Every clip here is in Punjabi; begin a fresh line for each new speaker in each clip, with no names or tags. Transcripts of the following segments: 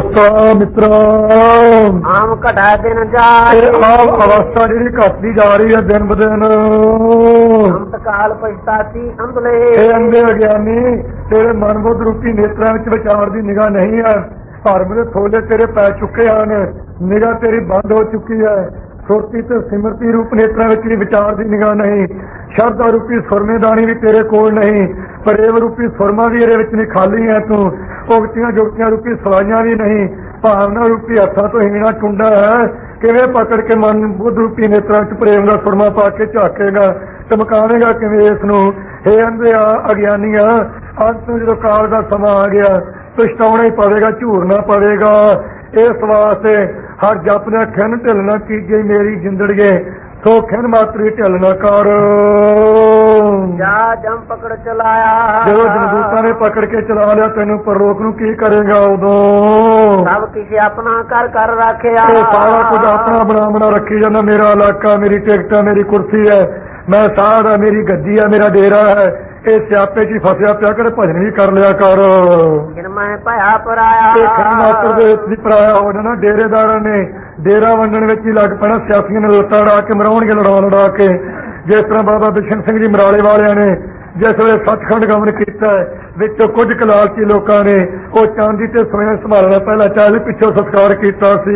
ਦੋਸਤਾਂ ਮਿੱਤਰਾਂ
ਆਮ ਘਟਾ ਦਿਨ ਜਾਏ
ਆਪ ਅਵਸਥਾ ਜਿਹੜੀ ਘਟਦੀ ਜਾ ਰਹੀ ਹੈ ਦਿਨ ਬ ਦਿਨ।
ਅੰਤ ਕਾਲ ਪਛਤਾਤੀ ਅੰਧਲੇ
ਇਹ ਅੰਧੇ ਅਗਿਆਨੀ ਤੇਰੇ ਮਨ ਬੁੱਧ ਰੂਪੀ ਨੇਤਰਾਂ ਵਿੱਚ ਵਿਚਾਰ ਦੀ ਨਿਗਾਹ ਨਹੀਂ ਹੈ। ਧਰਮ ਦੇ ਥੋਲੇ ਤੇਰੇ ਪੈ ਚੁੱਕੇ ਹਨ, ਨਿਗਾਹ ਤੇਰੀ ਬੰਦ ਹੋ ਚੁੱਕੀ ਹੈ। ਸੁਰਤੀ ਤੇ ਸਿਮਰਤੀ ਰੂਪ ਨੇਤਰਾਂ ਵਿੱਚ ਵੀ ਵਿਚਾਰ ਦੀ ਨਿਗਾਹ ਨਹੀਂ। ਸ਼ਬਦ ਰੂਪੀ ਸੁਰਮੇਦਾਨੀ ਵੀ ਤੇਰੇ ਕੋਲ ਨਹੀਂ। ਪ੍ਰੇਮ ਰੂਪੀ ਸੁਰਮਾ ਵੀ ਇਹਦੇ ਵਿੱਚ ਨਹੀਂ, ਖਾਲੀ ਹੈ ਤੂੰ। ਉਗਤੀਆਂ ਜੁਗਤੀਆਂ ਰੂਪੀ ਸਵਾਈਆਂ ਵੀ ਨਹੀਂ। ਭਾਵਨਾ ਰੂਪੀ ਹੱਥਾਂ ਤੋਂ ਹੀਣਾ ਚੁੰਡਾ ਹੈ। ਕਿਵੇਂ ਪਕੜ ਕੇ ਮਨ ਬੁੱਧ ਰੂਪੀ ਨੇਤਰਾਂ ਵਿੱਚ ਪ੍ਰੇਮ ਦਾ ਸੁਰਮਾ ਪਾ ਕੇ ਝਾਕੇਗਾ, ਚਮਕਾਵੇਗਾ ਕਿਵੇਂ ਇਸ ਨੂੰ। ਹੇ ਅੰਧਿਆ ਅਗਿਆਨੀਆਂ, ਅੱਜ ਤੋਂ ਜਦੋਂ ਕਾਲ ਦਾ ਸਮਾਂ ਆ ਗਿਆ, ਪਛਤਾਉਣਾ ਹੀ ਪਵੇਗਾ, ਝੂਰਨਾ ਪਵੇਗਾ। ਇਸ ਵਾਸਤੇ ਹਰ ਜਪਦਾ ਖਿੰਨ ਢਿੱਲਣਾ ਕੀਜੇ ਮੇਰੀ ਜਿੰਦੜੀਏ, ਸੋ ਖਿੰਨ ਮਾਤਰੀ ਢਿੱਲਣਾ ਕਰ।
ਜਾ ਜਮ ਪਕੜ ਚਲਾਇਆ
ਜਦੋਂ ਜਮਦੂਤਾਂ ਨੇ ਪਕੜ ਕੇ ਚਲਾ ਲਿਆ ਤੈਨੂੰ, ਪਰਲੋਕ ਨੂੰ ਕੀ ਕਰੇਗਾ ਉਦੋਂ?
ਸਭ ਕਿਸੇ ਆਪਣਾ ਕਰ ਕਰ ਰੱਖਿਆ।
ਇਹ ਸਾਰਾ ਕੁਝ ਆਪਣਾ ਬਣਾ ਰੱਖੀ ਜਾਂਦਾ। ਮੇਰਾ ਇਲਾਕਾ, ਮੇਰੀ ਟਿਕਟ ਹੈ, ਮੇਰੀ ਕੁਰਸੀ ਹੈ, ਮੈਂ ਸਾਧ ਹੈ, ਮੇਰੀ ਗੱਦੀ ਹੈ, ਮੇਰਾ ਡੇਰਾ ਹੈ। ਇਹ ਸਿਆਪੇ ਚ ਫਸਿਆ ਪਿਆ ਕਰ, ਭਜਨ ਵੀ ਕਰ ਲਿਆ ਕਰ।
ਮੈਂ ਭਇਆ ਪਰਾਇਆ
ਮਾਤਰ ਦੇ ਵਿੱਚ ਵੀ ਪਰਾਇਆ ਹੋ ਜਾਣਾ। ਡੇਰੇਦਾਰਾਂ ਨੇ ਡੇਰਾ ਵੰਡਣ ਵਿੱਚ ਹੀ ਲੱਗ ਪੈਣਾ। ਸਿਆਸੀਆਂ ਨੇ ਲੱਤਾਂ ਅੜਾ ਕੇ ਮਰਾਉਣਗੇ, ਲੜਾ ਕੇ। ਜਿਸ ਤਰ੍ਹਾਂ ਬਾਬਾ ਬਿਸ਼ਨ ਸਿੰਘ ਜੀ ਮਰਾਲੇ ਵਾਲਿਆਂ ਨੇ ਜਿਸ ਵੇਲੇ ਸੱਚਖੰਡ ਗਮਨ ਕੀਤਾ, ਵਿੱਚੋਂ ਕੁਝ ਲਾਲਚੀ ਲੋਕਾਂ ਨੇ ਉਹ ਚਾਂਦੀ ਤੇ ਸੋਨਾ ਸੰਭਾਲਣਾ ਪਹਿਲਾਂ ਚਾਹੇ ਪਿੱਛੋਂ ਸਤਿਕਾਰ ਕੀਤਾ ਸੀ।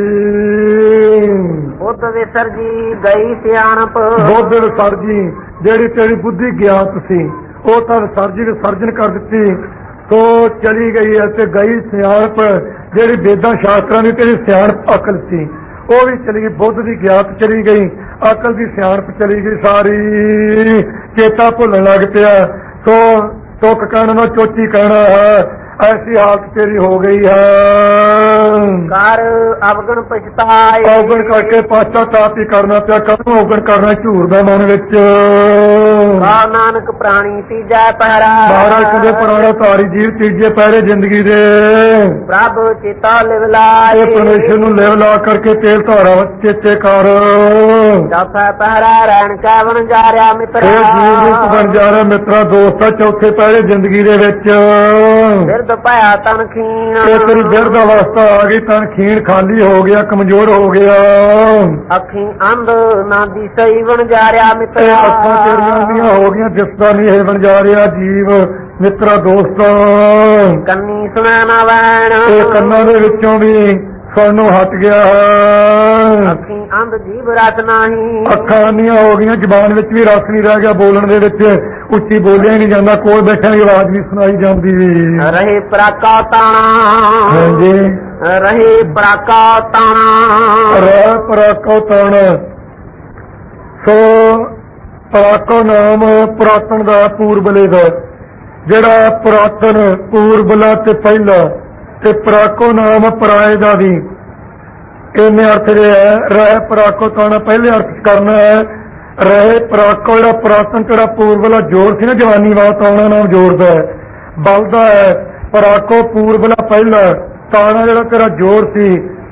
ਬੁੱਧ ਵਿਸਰ ਜੀ ਗਈ ਸਿਆਣਪ,
ਬੁੱਧ ਵਿਸਰ ਜੀ ਜਿਹੜੀ ਤੇਰੀ ਬੁੱਧੀ ਗਿਆਤ ਸੀ ਉਹ ਤਾਂ ਵਿਸਰਜਨ ਕਰ ਦਿੱਤੀ, ਸੋ ਚਲੀ ਗਈ ਹੈ। ਤੇ ਗਈ ਸਿਆਣਪ ਜਿਹੜੀ ਵੇਦਾਂ ਸ਼ਾਸਤਰਾਂ ਦੀ ਤੇਰੀ ਸਿਆਣਪ ਅਕਲ ਸੀ ਉਹ ਵੀ ਚਲੀ ਗਈ। ਬੁੱਧ ਦੀ ਗਿਆਤ ਚਲੀ ਗਈ, ਅਕਲ ਦੀ ਸਿਆਣਪ ਚਲੀ ਗਈ ਸਾਰੀ। ਚੇਤਾ ਭੁੱਲਣ ਲੱਗ ਪਿਆ। ਸੋ ਤੁਕ ਕਹਿਣਾ ਨਾ ਚੋਚੀ ਕਹਿਣਾ ਹੈ, ਐਸੀ ਹਾਲਤ ਤੇਰੀ ਹੋ ਗਈ ਹੈ।
ਕਰ ਅਵਗਣ ਪਛਤਾਏ,
ਅਵਗਣ ਕਰਕੇ ਪਾਸ਼ਚਾਤਾਪ ਹੀ ਕਰਨਾ ਪਿਆ। ਕਦੋਂ ਅਵਗਣ ਕਰਨਾ? ਝੂਰ ਦਾ ਮਨ ਵਿੱਚ।
ਕਾ ਨਾਨਕ ਪ੍ਰਾਣੀ ਤੀਜਾ ਪਹਿਰਾ,
ਮਹਾਰਾਜ ਕਹਿੰਦੇ ਪੁਰਾਣਾ ਧਾਰੀ ਜੀਵ ਤੀਜੇ ਪਹਿਰੇ ਜ਼ਿੰਦਗੀ ਦੇ।
ਪ੍ਰਭ ਚੇਤਾ ਲਿਵ ਲਾਏ,
ਪਰਮੇਸ਼ਰ ਨੂੰ ਲਿਵ ਲਾ ਕਰਕੇ ਤੇਲ ਧਾਰਾ ਚੇਤੇ ਕਰ।
ਚੌਥਾ ਪਹਿਰਾ ਰਹਿਣ ਕਾ ਬਣ ਜਾ ਰਿਹਾ ਮਿੱਤਰਾ,
ਜੀਵ ਰੂਪ ਬਣ ਜਾ ਰਿਹਾ ਮਿੱਤਰਾ ਦੋਸਤਾ। ਚੌਥੇ ਪਹਿਰੇ ਜ਼ਿੰਦਗੀ ਦੇ ਵਿੱਚ
ਬਿਰਧ ਭਇਆ ਤਨ ਖੀਣ,
ਤੇਰੀ ਬਿਰਧ ਅਵਸਥਾ ਆ ਗਈ, ਤਨ ਖੀਣ ਖਾਲੀ ਹੋ ਗਿਆ, ਕਮਜ਼ੋਰ ਹੋ ਗਿਆ।
ਅੱਖੀਂ ਅੰਧ ਨਾ ਦਿਸਈ ਬਣ ਜਾ ਰਿਹਾ ਮਿੱਤਰਾ,
ਅੱਖਾਂ ਤੇਰੀਆਂ ਦੀਆਂ ਹੋ ਗਈਆਂ, ਦਿਸਦਾ ਨਹੀਂ ਇਹ ਬਣ ਜਾ ਰਿਹਾ ਜੀਵ ਮਿੱਤਰਾ ਦੋਸਤਾ।
ਕੰਨੀ ਸੁਣਾ ਨਾ ਵੈਣ,
ਇਹ ਕੰਨਾਂ ਦੇ ਵਿੱਚੋਂ ਵੀ ਸਾਨੂੰ ਹਟ ਗਿਆ ਹੈ।
ਅੱਖੀਂ ਅੰਧ ਜੀਵ ਰਸ ਨਹੀਂ,
ਅੱਖਾਂ ਅੰਨੀਆਂ ਹੋ ਗਈਆਂ, ਜ਼ਬਾਨ ਵਿੱਚ ਵੀ ਰਸ ਨਹੀਂ ਰਹਿ ਗਿਆ, ਬੋਲਣ ਦੇ ਵਿੱਚ ਉੱਚੀ ਬੋਲਿਆ ਹੀ ਨਹੀਂ ਜਾਂਦਾ, ਕੋਲ ਬੈਠਿਆਂ ਦੀ ਆਵਾਜ਼ ਨਹੀਂ ਸੁਣਾਈ ਜਾਂਦੀ।
ਰਹੇ ਪਰਾਕਾ ਤਾਣਾ,
ਹਾਂਜੀ
ਰਹੇ ਪਰਾਕਾ ਤਾਣਾ,
ਰਹਿ ਪਰਾਕੋ ਤਾਣਾ। ਸੋ ਪਰਾਕੋ ਨਾਮ ਪੁਰਾਤਨ ਦਾ, ਪੂਰਬਲੇ ਦਾ। ਜਿਹੜਾ ਪੁਰਾਤਨ ਪੂਰਬਲਾ ਤੇ ਪਹਿਲਾ, ਤੇ ਪਰਾਕੋ ਨਾਮ ਪਰਾਏ ਦਾ ਵੀ। ਇੰਨੇ ਅਰਥ ਜੇ ਹੈ। ਰਹਿ ਪਰਾਕੋ ਤਾਣਾ ਪਹਿਲੇ ਅਰਥ ਕਰਨਾ ਹੈ। ਰਹੇ ਪਰਾਕੋ ਜਿਹੜਾ ਪੁਰਾਤਨ, ਜਿਹੜਾ ਪੂਰਬਲਾ ਜੋਰ ਸੀ ਨਾ, ਜਵਾਨੀ ਵਾਲਾ ਤਾਣਾ ਨਾਮ ਜੋੜਦਾ ਹੈ, ਬਲਦਾ ਹੈ। ਪਰਾਕੋ ਪੂਰਬਲਾ ਪਹਿਲਾ, ਤਾਣਾ ਜਿਹੜਾ ਤੇਰਾ ਜੋਰ ਸੀ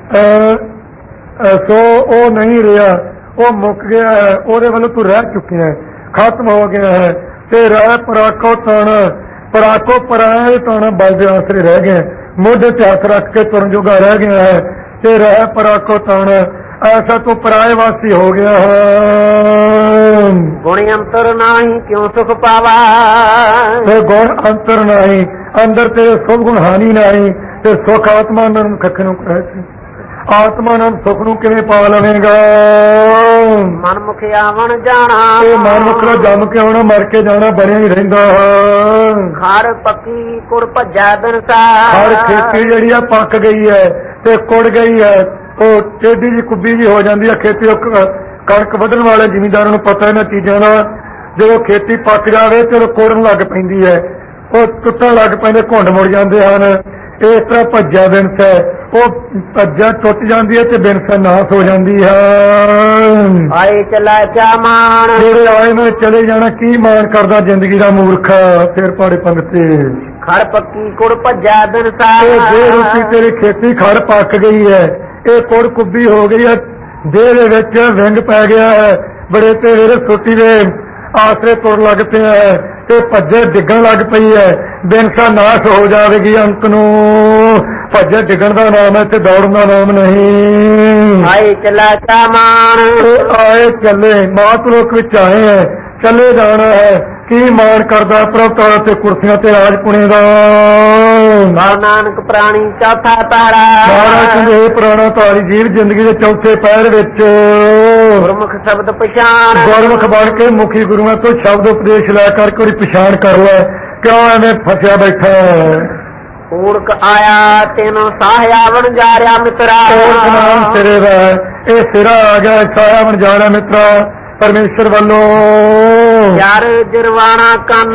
ਸੋ ਉਹ ਨਹੀਂ ਰਿਹਾ, ਉਹ ਮੁੱਕ ਗਿਆ ਹੈ। ਉਹਦੇ ਵੱਲੋਂ ਤੂੰ ਰਹਿ ਚੁੱਕਿਆ ਹੈ, ਖਤਮ ਹੋ ਗਿਆ ਹੈ। ਤੇ ਰਹਿ ਪਰਾਕੋ ਤਾਣਾ, ਪਰਾਕੋ ਪਰਾਇਆ ਤਾਣਾ ਬਲਦੇ ਆਸਰੇ ਰਹਿ ਗਏ, ਮੋਢੇ ਤੇ ਹੱਥ ਰੱਖ ਕੇ ਤੁਰਨ ਜੋਗਾ ਰਹਿ ਗਿਆ ਹੈ। ਤੇ ਰਹਿ ਪਰਾਕੋ ਤਾਣਾ, ਐਸਾ ਤੂੰ ਪਰਾਏ ਵਾਸੀ ਹੋ ਗਿਆ ਹੈ।
ਗੁਣ ਅੰਤਰ ਨਹੀਂ ਕਿਉਂ ਸੁਖ ਪਾਵਾ,
ਤੇ ਗੁਣ ਅੰਤਰ ਨਹੀਂ, ਅੰਦਰ ਤੇਰੇ ਸੁਭ ਗੁਣ ਹਾਨੀ ਨਹੀਂ। ਤੇ ਸੁਖ ਆਤਮਾ ਨੂੰ ਖੱਖ ਨੂੰ ਕਹੇ, ਆਤਮਾ ਨਾਲ ਸੁਖ ਨੂੰ ਕਿਵੇਂ ਪਾ ਲਵੇਂਗਾ?
ਮਨ ਮੁਖ ਆਵਣ ਜਾਣਾ,
ਇਹ ਮਨ ਮੁਖ ਦਾ ਜੰਮ ਕੇ ਆਉਣਾ, ਮਰ ਕੇ ਜਾਣਾ ਬਣਿਆ ਹੀ ਰਹਿੰਦਾ ਹੈ।
ਖਰ ਪੱਕੀ ਕੁੜ ਭੱਜਾ ਬਿਨਸਾ,
ਹਰ ਖੇਤੀ ਜਿਹੜੀ ਆ ਪੱਕ ਗਈ ਹੈ ਤੇ ਕੁੜ ਗਈ ਹੈ, ਉਹ ਟੇਢੀ ਜੀ ਕੁੱਬੀ ਜੀ ਹੋ ਜਾਂਦੀ ਹੈ ਖੇਤੀ। ਕਣਕ ਵੱਢਣ ਵਾਲੇ ਜ਼ਿਮੀਂਦਾਰਾਂ ਨੂੰ ਪਤਾ ਇਹਨਾਂ ਚੀਜ਼ਾਂ ਦਾ। ਜਦੋਂ ਖੇਤੀ ਪੱਕ ਜਾਵੇ ਤੇ ਉਹ ਕੁੜਨ ਲੱਗ ਪੈਂਦੀ ਹੈ, ਉਹ ਟੁੱਟਣ ਲੱਗ ਪੈਂਦੇ, ਘੁੰਡ ਮੁੜ ਜਾਂਦੇ ਹਨ। ਇਸ ਤਰ੍ਹਾਂ ਭੱਜਿਆ ਬਿਨਸ ਹੈ, ਉਹ ਭੱਜਾ ਟੁੱਟ ਜਾਂਦੀ ਹੈ ਤੇ ਬਿਨਸ ਨਾਸ ਹੋ ਜਾਂਦੀ ਹੈ।
ਆਏ ਚਲਾ ਕਿਆ ਮਾਣ,
ਜਿਹੜੇ ਆਏ ਨੇ ਚਲੇ ਜਾਣਾ, ਕੀ ਮਾਣ ਕਰਦਾ ਜ਼ਿੰਦਗੀ ਦਾ ਮੂਰਖ। ਫਿਰ ਪਾੜੇ ਪੰਗਤੇ
ਖੜ ਪੱਕੀ ਕੁੜ ਭੱਜਾ ਬਿਨਸਾ,
ਜੇ ਰੁਚੀ ਤੇਰੀ ਖੇਤੀ ਖੜ ਪੱਕ ਗਈ ਹੈ, ਇਹ ਕੁੜ ਕੁੱਬੀ ਹੋ ਗਈ ਹੈ, ਦੇਹ ਦੇ ਵਿੱਚ ਵਿੰਗ ਪੈ ਗਿਆ ਹੈ, ਬੜੇ ਤੇ ਵੇਰੇ ਸੁੱਟੀ ਦੇ ਆਸਰੇ ਤੁਰ ਲੱਗ ਪਿਆ ਹੈ ਤੇ ਭੱਜੇ ਡਿੱਗਣ ਲੱਗ ਪਈ ਹੈ। ਬਿਨਸਾ ਨਾਸ਼ ਹੋ ਜਾਵੇਗੀ ਅੰਤ ਨੂੰ। ਭੱਜੇ ਡਿੱਗਣ ਦਾ ਨਾਮ ਹੈ ਤੇ ਦੌੜਨ ਦਾ ਨਾਮ ਨਹੀਂ।
ਆਏ ਚਲਾ ਚਾਮਾਨ
ਆਏ ਚੱਲੇ ਮਾਤ ਲੋਕ ਵਿੱਚ ਆਏ ਹੈ, ਚੱਲੇ ਜਾਣਾ ਹੈ। ਕੀ ਮਾਣ ਕਰਦਾ ਪ੍ਰਭਤਾ ਤੇ ਕੁਰਸੀਆਂ ਤੇ ਰਾਜ ਪੁਣੇ ਦਾ।
ਬਾਬਾ ਨਾਨਕ ਪ੍ਰਾਣੀ ਚੌਥਾ ਤਾਰਾ
ਮਹਾਰਾਜ ਕਹਿੰਦੇ ਪੁਰਾਣਾ ਤਾਰੀ ਜੀਵ ਜ਼ਿੰਦਗੀ ਦੇ ਚੌਥੇ ਪੈਰ ਵਿੱਚ
ਗੁਰਮੁਖ ਸ਼ਬਦ ਪਛਾਣ
ਗੁਰਮੁਖ ਬਣ ਕੇ ਮੁਖੀ ਗੁਰੂਆਂ ਤੋਂ ਸ਼ਬਦ ਉਪਦੇਸ਼ ਲੈ ਕਰਕੇ ਉਹਦੀ ਪਛਾਣ ਕਰ ਲੈ। ਕਿਉਂ ਐਵੇਂ ਫਸਿਆ ਬੈਠਾ
ਊੜਕ ਆਇਆ ਤੈਨੂੰ ਸਾਹਿਆਵਣ ਜਾ ਰਿਹਾ ਮਿੱਤਰਾ।
ਊੜਕ ਨਾਮ ਸਿਰੇ ਦਾ ਇਹ ਸਿਰਾ ਆ ਗਿਆ ਸਾਇਆ ਬਣ ਜਾਣਾ ਮਿੱਤਰਾ ਪਰਮੇਸ਼ਰ ਵੱਲੋਂ।
ਯਾਰ ਜਰਵਾਣਾ ਕੰਨ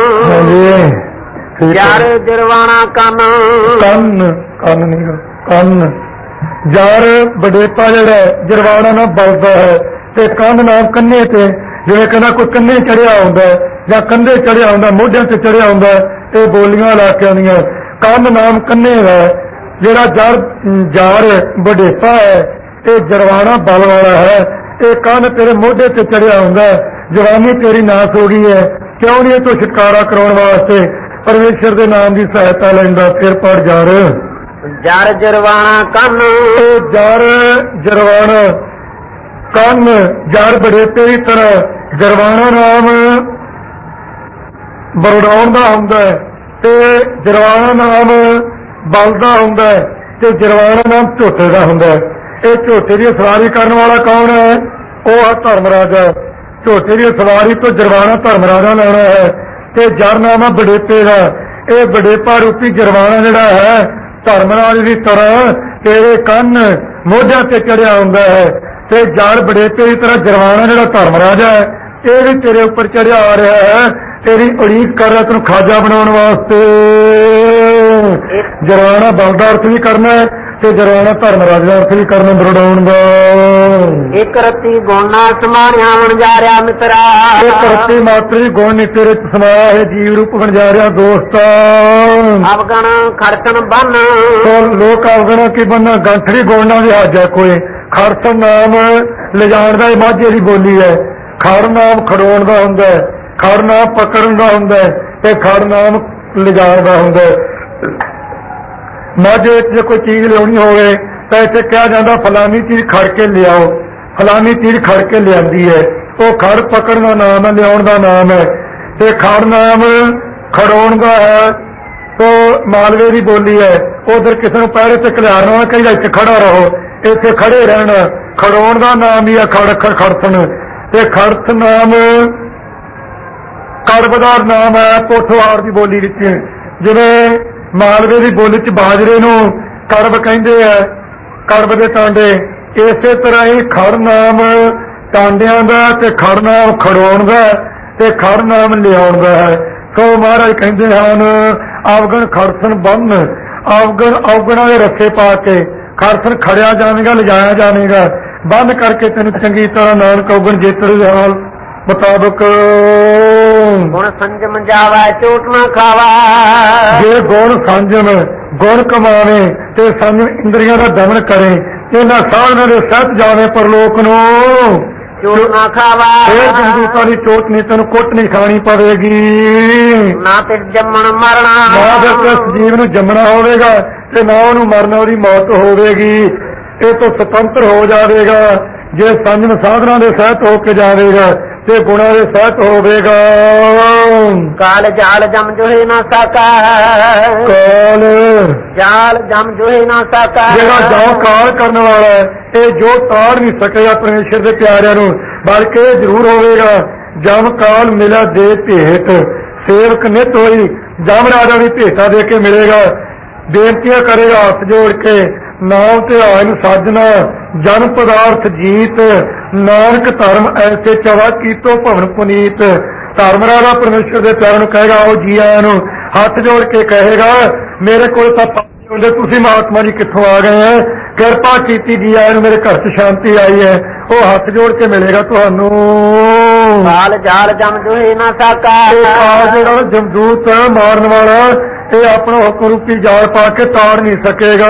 ਯਾਰ ਜਰਵਾਣਾ ਕੰਨ
ਕੰਨ ਨਹੀਂ ਕੰਨ ਯਾਰ ਵਡੇਪਾ ਜਿਹੜਾ ਜਰਵਾਣਾ ਨਾਲ ਬਲਦਾ ਹੈ ਤੇ ਕੰਨ ਨਾਮ ਕੰਨੇ ਤੇ ਜਿਵੇਂ ਕਹਿੰਦਾ ਕੋਈ ਕੰਨੇ ਚੜਿਆ ਹੁੰਦਾ ਜਾਂ ਕੰਧੇ ਚੜਿਆ ਹੁੰਦਾ ਮੋਢਿਆਂ ਤੇ ਚੜਿਆ ਹੁੰਦਾ। ਇਹ ਬੋਲੀਆਂ ਇਲਾਕਿਆਂ ਦੀਆਂ ਕੰਨ ਨਾਮ ਕੰਨੇ ਹੈ ਜਿਹੜਾ ਯਾਰ ਵਡੇਪਾ ਹੈ ਇਹ ਜਰਵਾਣਾ ਬਲ ਵਾਲਾ ਹੈ। ਇਹ ਕੰਨ ਤੇਰੇ ਮੋਢੇ ਤੇ ਚੜਿਆ ਹੁੰਦਾ। ਜਵਾਨੀ ਤੇਰੀ ਨਾਸ ਹੋ ਗਈ ਹੈ। ਕਿਉਂ ਨਹੀਂ ਇਹ ਤੋਂ ਛੁਟਕਾਰਾ ਕਰਾਉਣ ਵਾਸਤੇ ਪਰਮੇਸ਼ਰ ਦੇ ਨਾਮ ਦੀ ਸਹਾਇਤਾ ਲੈਂਦਾ। ਫਿਰ ਪੜ ਜਰ
ਜਰਵਾਣਾ ਕੰਨ
ਜਰ ਜਰਵਾਣਾ ਕੰਨ ਜਰ ਵਡੇਪੇ ਦੀ ਤਰ੍ਹਾਂ ਜਰਵਾਣਾ ਨਾਮ ਬਰੜਾਉਣ ਦਾ ਹੁੰਦਾ ਤੇ ਜਰਵਾਣਾ ਨਾਮ ਬਲਦਾ ਹੁੰਦਾ ਤੇ ਜਰਵਾਣਾ ਨਾਮ ਝੋਟੇ ਦਾ ਹੁੰਦਾ। ਇਹ ਝੋਟੇ ਦੀ ਸਵਾਰੀ ਕਰਨ ਵਾਲਾ ਕੌਣ ਹੈ? ਉਹ ਹੈ ਧਰਮ ਰਾਜਾ। ਝੋਟੇ ਦੀ ਸਵਾਰੀ ਤੋਂ ਜਰਵਾਣਾ ਧਰਮ ਰਾਜਾ ਲੈਣਾ ਹੈ ਤੇ ਜਰ ਨਾਮ ਹੈ ਵਡੇਪੇ ਦਾ। ਇਹ ਵਡੇਪਾ ਰੂਪੀ ਜਰਵਾਣਾ ਜਿਹੜਾ ਹੈ ਧਰਮ ਰਾਜ ਦੀ ਤਰ੍ਹਾਂ ਤੇਰੇ ਕੰਨ ਮੋਢਿਆਂ ਤੇ ਚੜਿਆ ਹੁੰਦਾ ਹੈ ਤੇ ਜਰ ਵਡੇਪੇ ਦੀ ਤਰ੍ਹਾਂ ਜਰਵਾਣਾ ਜਿਹੜਾ ਧਰਮ ਰਾਜਾ ਹੈ ਇਹ ਵੀ ਤੇਰੇ ਉੱਪਰ ਚੜਿਆ ਆ ਰਿਹਾ ਹੈ। ਤੇਰੀ ਉਡੀਕ ਕਰ ਰਿਹਾ ਤੈਨੂੰ ਖਾਜਾ ਬਣਾਉਣ ਵਾਸਤੇ। ਜਰਵਾਣਾ ਬਲਦਾ ਅਰਥ ਵੀ ਕਰਨਾ ਹੈ ਤੇ ਜਰਵਾਣਾ ਧਰਮ ਰਾਜ ਦਾ ਅਰਥ ਵੀ ਕਰਨਾ ਬਰੜਾਉਣ ਦਾ।
ਇੱਕ ਰੱਤੀ ਗੁਣ ਨਾਲ ਸਮਾਰਿਆ ਬਣ ਜਾ ਰਿਹਾ ਮਿੱਤਰਾ।
ਇੱਕ ਰੱਤੀ ਮਾਤਰੀ ਗੁਣ ਨੀ ਤੇਰੇ ਚ ਸਮਾਇਆ ਹੈ ਜੀਵ ਰੂਪ ਬਣ ਜਾ ਰਿਹਾ ਦੋਸਤਾ।
ਅਵਗਣ ਖੜਕਣ ਬੰਨ
ਲੋਕ ਅਵਗਣਾ ਕੀ ਬੰਨਾ ਗੰਠੜੀ ਗੋਲਣਾ ਦੀ ਹਾਜਾ ਕੋਈ। ਖੜਸਨ ਨਾਮ ਲਿਜਾਣ ਦਾ ਮਾਝੇ ਦੀ ਬੋਲੀ ਹੈ। ਖੜ ਨਾਮ ਖੜੋਣ ਦਾ ਹੁੰਦਾ ਹੈ, ਖੜ ਨਾਮ ਪਕੜਨ ਦਾ ਹੁੰਦਾ ਹੈ ਤੇ ਖੜ ਨਾਮ ਲਿਜਾਣ ਦਾ ਹੁੰਦਾ ਹੈ। ਮਾਝੇ ਵਿੱਚ ਜੇ ਕੋਈ ਚੀਜ਼ ਲਿਆਉਣੀ ਹੋਵੇ ਤਾਂ ਇੱਥੇ ਕਿਹਾ ਜਾਂਦਾ ਫਲਾਨੀ ਚੀਜ਼ ਖੜ ਕੇ ਲਿਆਓ। ਫਲਾਨੀ ਚੀਜ਼ ਖੜ ਕੇ ਲਿਆਂਦੀ ਹੈ। ਉਹ ਖੜ ਪਕੜਨ ਦਾ ਨਾਮ ਹੈ, ਲਿਆਉਣ ਦਾ ਨਾਮ ਹੈ ਤੇ ਖੜ ਨਾਮ ਖੜਾਉਣ ਦਾ ਹੈ। ਤੋ ਮਾਲਵੇ ਦੀ ਬੋਲੀ ਹੈ। ਉਧਰ ਕਿਸੇ ਨੂੰ ਪੈਰੇ ਤੇ ਖਿਲਾਰਨਾ ਕਹਿੰਦਾ ਇੱਥੇ ਖੜਾ ਰਹੋ, ਇੱਥੇ ਖੜੇ ਰਹਿਣਾ। ਖੜਾਉਣ ਦਾ ਨਾਮ ਹੀ ਹੈ ਖੜਸਨ ਤੇ ਖੜਸ ਨਾਮ ਕੜਬਦਾਰ ਨਾਮ ਹੈ ਪੋਠਵਾਰ ਦੀ ਬੋਲੀ ਵਿੱਚ। ਜਿਵੇਂ ਮਾਲਵੇ ਦੀ ਬੋਲੀ ਚ ਬਾਜਰੇ ਨੂੰ ਕੜਬ ਕਹਿੰਦੇ ਆ, ਕੜਬ ਦੇ ਟਾਂਡੇ। ਇਸੇ ਤਰ੍ਹਾਂ ਹੀ ਖੜ ਨਾਮ ਟਾਂਡਿਆਂ ਦਾ ਤੇ ਖੜ ਨਾਮ ਖੜਾਉਣ ਦਾ ਤੇ ਖੜ ਨਾਮ ਲਿਆਉਣ ਦਾ ਹੈ। ਸੋ ਮਹਾਰਾਜ ਕਹਿੰਦੇ ਹਨ ਅਵਗਣ ਖੜਸਨ ਬੰਨ। ਅਵਗਣਾਂ ਦੇ ਰੱਸੇ ਪਾ ਕੇ ਖੜਸਨ ਖੜਿਆ ਜਾਵੇਗਾ, ਲਿਜਾਇਆ ਜਾਵੇਗਾ। ਬੰਨ ਕਰਕੇ ਤੈਨੂੰ ਚੰਗੀ ਤਰ੍ਹਾਂ ਨਾਨਕ ਅਵਗਣ ਜੇਤਰ ਦੇ ਹਾਲ ਮੁਤਾਬਕ
ਗੁਣ ਸੰਜਮ ਜਾਵਾ ਚੋਟ ਨਾ ਖਾਵਾ।
ਜੇ ਗੁਣ ਸੰਜਮ ਗੁਣ ਕਮਾਵੇ ਤੇ ਸੰਜਮ ਇੰਦਰੀਆਂ ਦਾ ਦਮਨ ਕਰੇ ਇਹਨਾਂ ਸਾਧਨਾਂ ਦੇ ਸਹਿਤ ਜਾਵੇ ਪਰਲੋਕ ਨੂੰ
ਚੋਟ ਨਾ ਖਾਵਾ।
ਫੇਰ ਜੰਦੂਤਾਂ ਦੀ ਚੋਟ ਨਹੀਂ ਤੈਨੂੰ ਕੁੱਟ ਨਹੀਂ ਖਾਣੀ ਪਵੇਗੀ।
ਨਾ ਤੇ ਜੰਮਣ ਮਰਨਾ
ਨਾ ਫਿਰ ਜੀਵ ਨੂੰ ਜੰਮਣਾ ਹੋਵੇਗਾ ਤੇ ਨਾ ਉਹਨੂੰ ਮਰਨਾ, ਉਹਦੀ ਮੌਤ ਹੋਵੇਗੀ। ਇਹ ਤੋਂ ਸੁਤੰਤਰ ਹੋ ਜਾਵੇਗਾ ਜੇ ਸੰਜਮ ਸਾਧਨਾਂ ਦੇ ਸਹਿਤ ਹੋ ਕੇ ਜਾਵੇਗਾ ਤੇ ਗੁਣਾਂ ਦੇ ਸਹਿਤ ਹੋਵੇਗਾ।
ਕਾਲ ਜਾਲ ਜਮ ਜੋਹੇ ਨਾ ਸਕਾ।
ਕਾਲ
ਜਾਲ ਜਮ ਜੋਹੇ ਨਾ ਸਕਾ।
ਜਿਹੜਾ ਜਾਓ ਕਾਲ ਕਰਨ ਵਾਲਾ ਹੈ ਇਹ ਜੋ ਤਾੜ ਨਹੀਂ ਸਕੇਗਾ ਪਰਮੇਸ਼ਰ ਦੇ ਪਿਆਰਿਆਂ ਨੂੰ, ਬਲਕਿ ਇਹ ਜ਼ਰੂਰ ਹੋਵੇਗਾ ਜਮ ਕਾਲ ਮਿਲਿਆ ਦੇ ਭੇਟ। ਸੇਵਕ ਨਿਤ ਹੋਈ ਜਮ ਰਾਜਾ ਦੀ ਭੇਟਾ ਦੇ ਕੇ ਮਿਲੇਗਾ। ਬੇਨਤੀਆਂ ਕਰੇਗਾ ਹੱਥ ਜੋੜ ਕੇ ਨਾਮ ਤੇ ਆਇਨ ਸਾਜਣਾ ਜਨ ਪਦਾਰਥ ਜੀਤ। ਨਾਨਕ ਧਰਮ ਐਸੇ ਚਵਾ ਕੀਤੋ ਭਵਨ ਪੁਨੀਤ। ਧਰਮ ਰਾਜਾ ਪਰਮੇਸ਼ਰ ਦੇ ਪਿਆਰਿਆਂ ਨੂੰ ਕਹੇਗਾ ਆਓ ਜੀ ਆਇਆਂ ਨੂੰ। ਹੱਥ ਜੋੜ ਕੇ ਕਹੇਗਾ ਮੇਰੇ ਕੋਲ ਤਾਂ ਪਾਣੀ ਹੁੰਦੇ, ਤੁਸੀਂ ਮਹਾਤਮਾ ਜੀ ਕਿੱਥੋਂ ਆ ਗਏ ਹੈ? ਕਿਰਪਾ ਕੀਤੀ ਜੀ ਆਇਆਂ ਨੂੰ, ਮੇਰੇ ਘਰ ਚ ਸ਼ਾਂਤੀ ਆਈ ਹੈ। ਉਹ ਹੱਥ ਜੋੜ ਕੇ ਮਿਲੇਗਾ ਤੁਹਾਨੂੰ।
ਕਾਲ ਜਾਲ ਜਮ ਜੋਹੇ ਨਾ ਸਕਾ।
ਕਾਲ ਜਿਹੜਾ ਜਮਦੂਤ ਮਾਰਨ ਵਾਲਾ ਇਹ ਆਪਣਾ ਹੁਕਮ ਰੂਪੀ ਜਾਲ ਪਾ ਕੇ ਤਾੜ ਨਹੀਂ ਸਕੇਗਾ।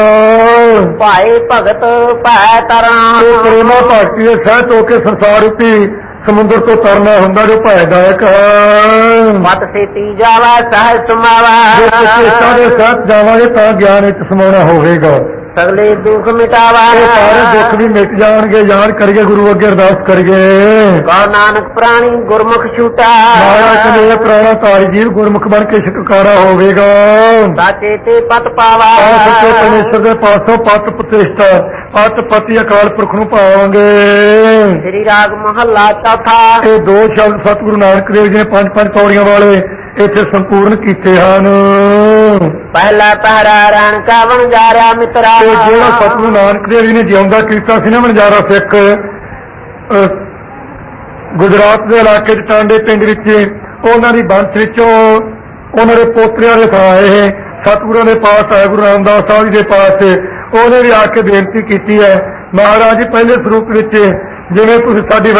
ਭਾਏ ਭਗਤ ਭੈ ਤਰਾਂ
ਪ੍ਰੇਮਾ ਭਗਤੀ ਦੇ ਸਹਿਤ ਹੋ ਕੇ ਸੰਸਾਰ ਰੂਪੀ ਸਮੁੰਦਰ ਤੋਂ ਤਰਨਾ ਹੁੰਦਾ ਜੋ ਭੈਦਾਇਕ ਹੈ।
ਮਤ ਸੇਤੀ ਜਾਵਾ ਸਹਿਜ ਸਮਾਵਾ,
ਜੇ ਚੇਤਾ ਦੇ ਸਾਥ ਜਾਵਾਂਗੇ ਤਾਂ ਗਿਆਨ ਵਿੱਚ ਸਮਾਉਣਾ ਹੋਵੇਗਾ।
ਸਗਲੇ ਦੁੱਖ ਮਿਟਾਵਾ,
ਇਹ ਸਾਰੇ ਦੁੱਖ ਵੀ ਮਿਟ ਜਾਣਗੇ। ਯਾਦ ਕਰੀਏ, ਗੁਰੂ ਅੱਗੇ ਅਰਦਾਸ ਕਰੀਏ।
ਕਉ ਨਾਨਕ ਪ੍ਰਾਣੀ ਗੁਰਮੁਖ ਛੂਟਾ,
ਮਹਾਰਾਜ ਕਹਿੰਦੇ ਪ੍ਰਾਣਾ ਧਾਰੀ ਜੀਵ ਗੁਰਮੁਖ ਬਣ ਕੇ ਛੁਟਕਾਰਾ ਹੋਵੇਗਾ।
ਸਾਚੇ ਤੇ ਪਤ ਪਾਵਾ,
ਸੱਚੇ ਪਰਮੇਸ਼ਰ ਦੇ ਪਾਸੋਂ ਪਤ ਪ੍ਰਤਿਸ਼ਠਾ, ਪਤ ਪਤੀ ਅਕਾਲ ਪੁਰਖ ਨੂੰ ਪਾਵਾਂਗੇ।
ਸ੍ਰੀ ਰਾਗ ਮਹੱਲਾ ਚੌਥਾ।
ਇਹ ਦੋ ਸ਼ਬਦ ਸਤਿਗੁਰੂ ਨਾਨਕ ਦੇਵ ਜੀ ਨੇ 5-5 ਪੌੜੀਆਂ ਵਾਲੇ ਇੱਥੇ ਸੰਪੂਰਨ ਕੀਤੇ ਹਨ।
ਪਹਿਲਾ ਪਹਿਰਾ ਰਣ ਕਾ ਵਣਜਾਰਿਆ ਮਿੱਤਰਾ,
ਤੇ ਜਿਹੜਾ ਸਤਿਗੁਰੂ ਨਾਨਕ ਦੇਵ ਜੀ ਨੇ ਜਿਉਂਦਾ ਕੀਤਾ ਸੀ ਨਾ ਵਣਜਾਰਾ ਸਿੱਖ, ਗੁਜਰਾਤ ਦੇ ਇਲਾਕੇ ਚ ਟਾਂਡੇ ਪਿੰਡ ਵਿੱਚ, ਉਹਨਾਂ ਦੀ ਬੰਸ ਵਿੱਚੋਂ ਉਹਨਾਂ ਦੇ ਪੋਤਰਿਆਂ ਦੇ ਥਾਂ ਇਹ ਸਤਿਗੁਰਾਂ ਦੇ ਪਾਸ ਆਇਆ, ਗੁਰੂ ਰਾਮਦਾਸ ਸਾਹਿਬ ਜੀ ਦੇ ਪਾਸ। ਉਹਨੇ ਵੀ ਆ ਕੇ ਬੇਨਤੀ ਕੀਤੀ ਹੈ, ਮਹਾਰਾਜ ਜੀ ਪਹਿਲੇ ਸਰੂਪ ਵਿੱਚ ਜਿਵੇਂ ਤੁਸੀਂ ਸਾਡੀ